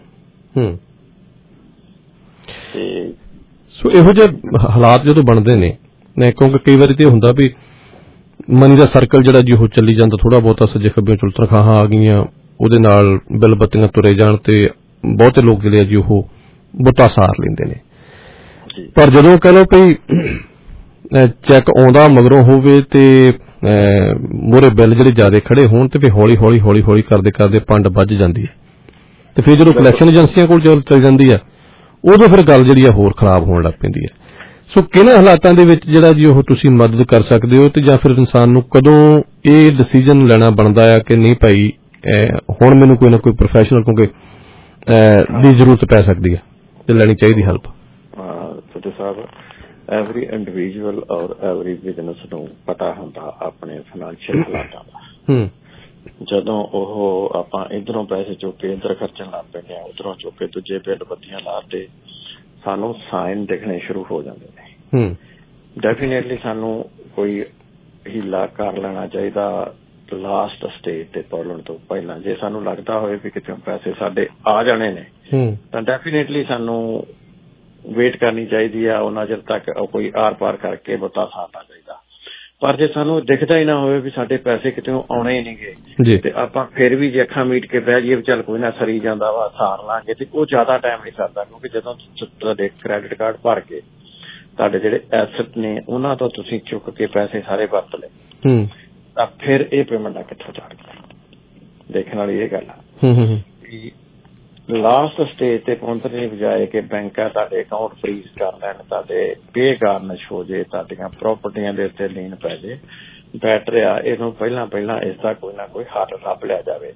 ਤੇ ਸੋ ਇਹੋ ਜਿਹੇ ਹਾਲਾਤ ਜਦੋਂ ਬਣਦੇ ਨੇ, ਕਿਉਂਕਿ ਕਈ ਵਾਰੀ ਤੇ ਹੁੰਦਾ ਵੀ ਮਨੀ ਦਾ ਸਰਕਲ ਜਿਹੜਾ ਜੀ ਉਹ ਚੱਲੀ ਜਾਂਦਾ, ਥੋੜਾ ਬਹੁਤਾ ਸੱਜੇ ਖੱਬੇ ਚੁਲ ਤਨਖਾਹਾਂ ਆ ਗਈਆਂ, ਉਹਦੇ ਨਾਲ ਬਿੱਲ ਬੱਤੀਆਂ ਤੁਰੇ ਜਾਣ ਤੇ ਬਹੁਤੇ ਲੋਕ ਜਿਹੜੇ ਆ ਜੀ ਉਹ ਬੁੱਤਾ ਸਾਰ ਲੈਂਦੇ ਨੇ। ਪਰ ਜਦੋਂ ਕਹਿ ਲਓ ਵੀ ਚੈੱਕ ਆਉਂਦਾ ਮਗਰੋਂ ਹੋਵੇ ਤੇ ਮੂਹਰੇ ਬਿੱਲ ਜਿਹੜੇ ਜ਼ਿਆਦਾ ਖੜੇ ਹੋਣ ਤੇ ਫਿਰ ਹੌਲੀ ਹੌਲੀ ਹੌਲੀ ਹੌਲੀ ਕਰਦੇ ਕਰਦੇ ਪੰਡ ਵੱਜ ਜਾਂਦੀ ਹੈ ਤੇ ਫਿਰ ਜਦੋਂ ਕਲੈਕਸ਼ਨ ਏਜੰਸੀਆਂ ਕੋਲ ਚਲ ਜਾਂਦੀ ਹੈ ਉਦੋਂ ਫਿਰ ਗੱਲ ਜਿਹੜੀ ਆ ਹੋਰ ਖਰਾਬ ਹੋਣ ਲੱਗ ਪੈਂਦੀ ਹੈ। ਸੋ ਕਿਹਨਾਂ ਹਾਲਾਤਾਂ ਦੇ ਵਿੱਚ ਜਿਹੜਾ ਜੀ ਉਹ ਤੁਸੀਂ ਮਦਦ ਕਰ ਸਕਦੇ ਹੋ ਤੇ ਜਾਂ ਫਿਰ ਇਨਸਾਨ ਨੂੰ ਕਦੋਂ ਇਹ ਡਿਸੀਜਨ ਲੈਣਾ ਬਣਦਾ ਆ ਕਿ ਨਹੀਂ ਭਾਈ ਹੁਣ ਮੈਨੂੰ ਕੋਈ ਨਾ ਕੋਈ ਪ੍ਰੋਫੈਸ਼ਨਲ ਕਿਉਂਕਿ ਦੀ ਜ਼ਰੂਰਤ ਪੈ ਸਕਦੀ ਹੈ ਤੇ ਲੈਣੀ ਚਾਹੀਦੀ ਹੈਲਪ? ਸਤਿ ਸਾਹਿਬ, ਐਵਰੀ ਇੰਡੀਵਿਜੂਅਲ ਔਰ ਐਵਰੀ ਬਿਜ਼ਨਸ ਨੂੰ ਪਤਾ ਹੁੰਦਾ ਆਪਣੇ ਫਾਈਨੈਂਸ਼ੀਅਲ ਹਾਲਾਤਾਂ ਦਾ। ਜਦੋਂ ਉਹ ਆਪਾਂ ਇੱਧਰੋਂ ਪੈਸੇ ਚੁੱਕ ਕੇ ਇੱਧਰ ਖਰਚਣ ਲੱਗ ਪੈਂਦੇ ਆ, ਉੱਧਰੋਂ ਚੁੱਕ ਕੇ ਦੂਜੇ ਬਿੱਲ ਬੱਤੀਆਂ ਲਾ ਤੇ ਸਾਨੂੰ ਸਾਈਨ ਦਿਖਣੇ ਸ਼ੁਰੂ ਹੋ ਜਾਂਦੇ ਨੇ। ਡੈਫੀਨੇਟਲੀ ਸਾਨੂੰ ਕੋਈ ਹੀਲਾ ਕਰ ਲੈਣਾ ਚਾਹੀਦਾ ਲਾਸਟ ਸਟੇਜ ਤੇ ਪਹੁੰਚਣ ਤੋਂ ਪਹਿਲਾਂ। ਜੇ ਸਾਨੂੰ ਲੱਗਦਾ ਹੋਵੇ ਵੀ ਕਿਤੇ ਪੈਸੇ ਸਾਡੇ ਆ ਜਾਣੇ ਨੇ ਤਾਂ ਡੈਫੀਨੇਟਲੀ ਸਾਨੂੰ ਵੇਟ ਕਰਨੀ ਚਾਹੀਦੀ ਆ, ਉਹਨਾਂ ਚਿਰ ਤੱਕ ਕੋਈ ਆਰ ਪਾਰ ਕਰਕੇ ਬਤਾ ਸਾਰਨਾ ਚਾਹੀਦਾ। ਪਰ ਜੇ ਸਾਨੂੰ ਦਿਖਦਾ ਹੀ ਨਾ ਹੋਵੇ ਵੀ ਸਾਡੇ ਪੈਸੇ ਕਿਤੇ ਆਉਣੇ ਹੀ ਨਹੀਂ ਗੇ ਤੇ ਆਪਾਂ ਫਿਰ ਵੀ ਜੇ ਅੱਖਾਂ ਮੀਟ ਕੇ ਬਹਿ ਜਾਈਏ ਚੱਲ ਕੋਈ ਨਾ ਸਰੀ ਜਾਂਦਾ ਵਾ ਸਾਰ ਲਾਂਗੇ, ਤੇ ਉਹ ਜ਼ਿਆਦਾ ਟਾਈਮ ਨਹੀਂ ਸਰਦਾ। ਕਿਉਂਕਿ ਜਦੋਂ ਤੁਹਾਡੇ ਕ੍ਰੈਡਿਟ ਕਾਰਡ ਭਰ ਕੇ ਤੁਹਾਡੇ ਜਿਹੜੇ ਐਸਟ ਨੇ ਉਹਨਾਂ ਤੋਂ ਤੁਸੀਂ ਚੁੱਕ ਕੇ ਪੈਸੇ ਸਾਰੇ ਵਰਤ ਲਏ ਤਾਂ ਫਿਰ ਇਹ ਪੇਮੈਂਟਾਂ ਕਿੱਥੋਂ ਚੜ ਗਈਆਂ। ਦੇਖਣ ਵਾਲੀ ਇਹ ਗੱਲ ਆ ਕਿ ਲਾਸਟ ਸਟੇਜ ਤੇ ਪਹੁੰਚਣ ਦੀ ਬਜਾਏ ਕਿ ਬੈਂਕਾਂ ਤੁਹਾਡੇ ਅਕਾਊਂਟ ਫਰੀਜ਼ ਕਰ ਲੈਣ, ਤੁਹਾਡੇ ਪੇ ਕਾਰਨਸ਼ ਹੋ ਜੇ, ਤੁਹਾਡੀਆਂ ਪ੍ਰਾਪਰਟੀਆਂ ਦੇ ਉੱਤੇ ਲੀਨ ਪੈ ਜੇ, ਬੈਟਰ ਆ ਇਹਨੂੰ ਪਹਿਲਾਂ ਪਹਿਲਾਂ ਇਸ ਦਾ ਕੋਈ ਨਾ ਕੋਈ ਹੱਲ ਲੱਭ ਲਿਆ ਜਾਵੇ।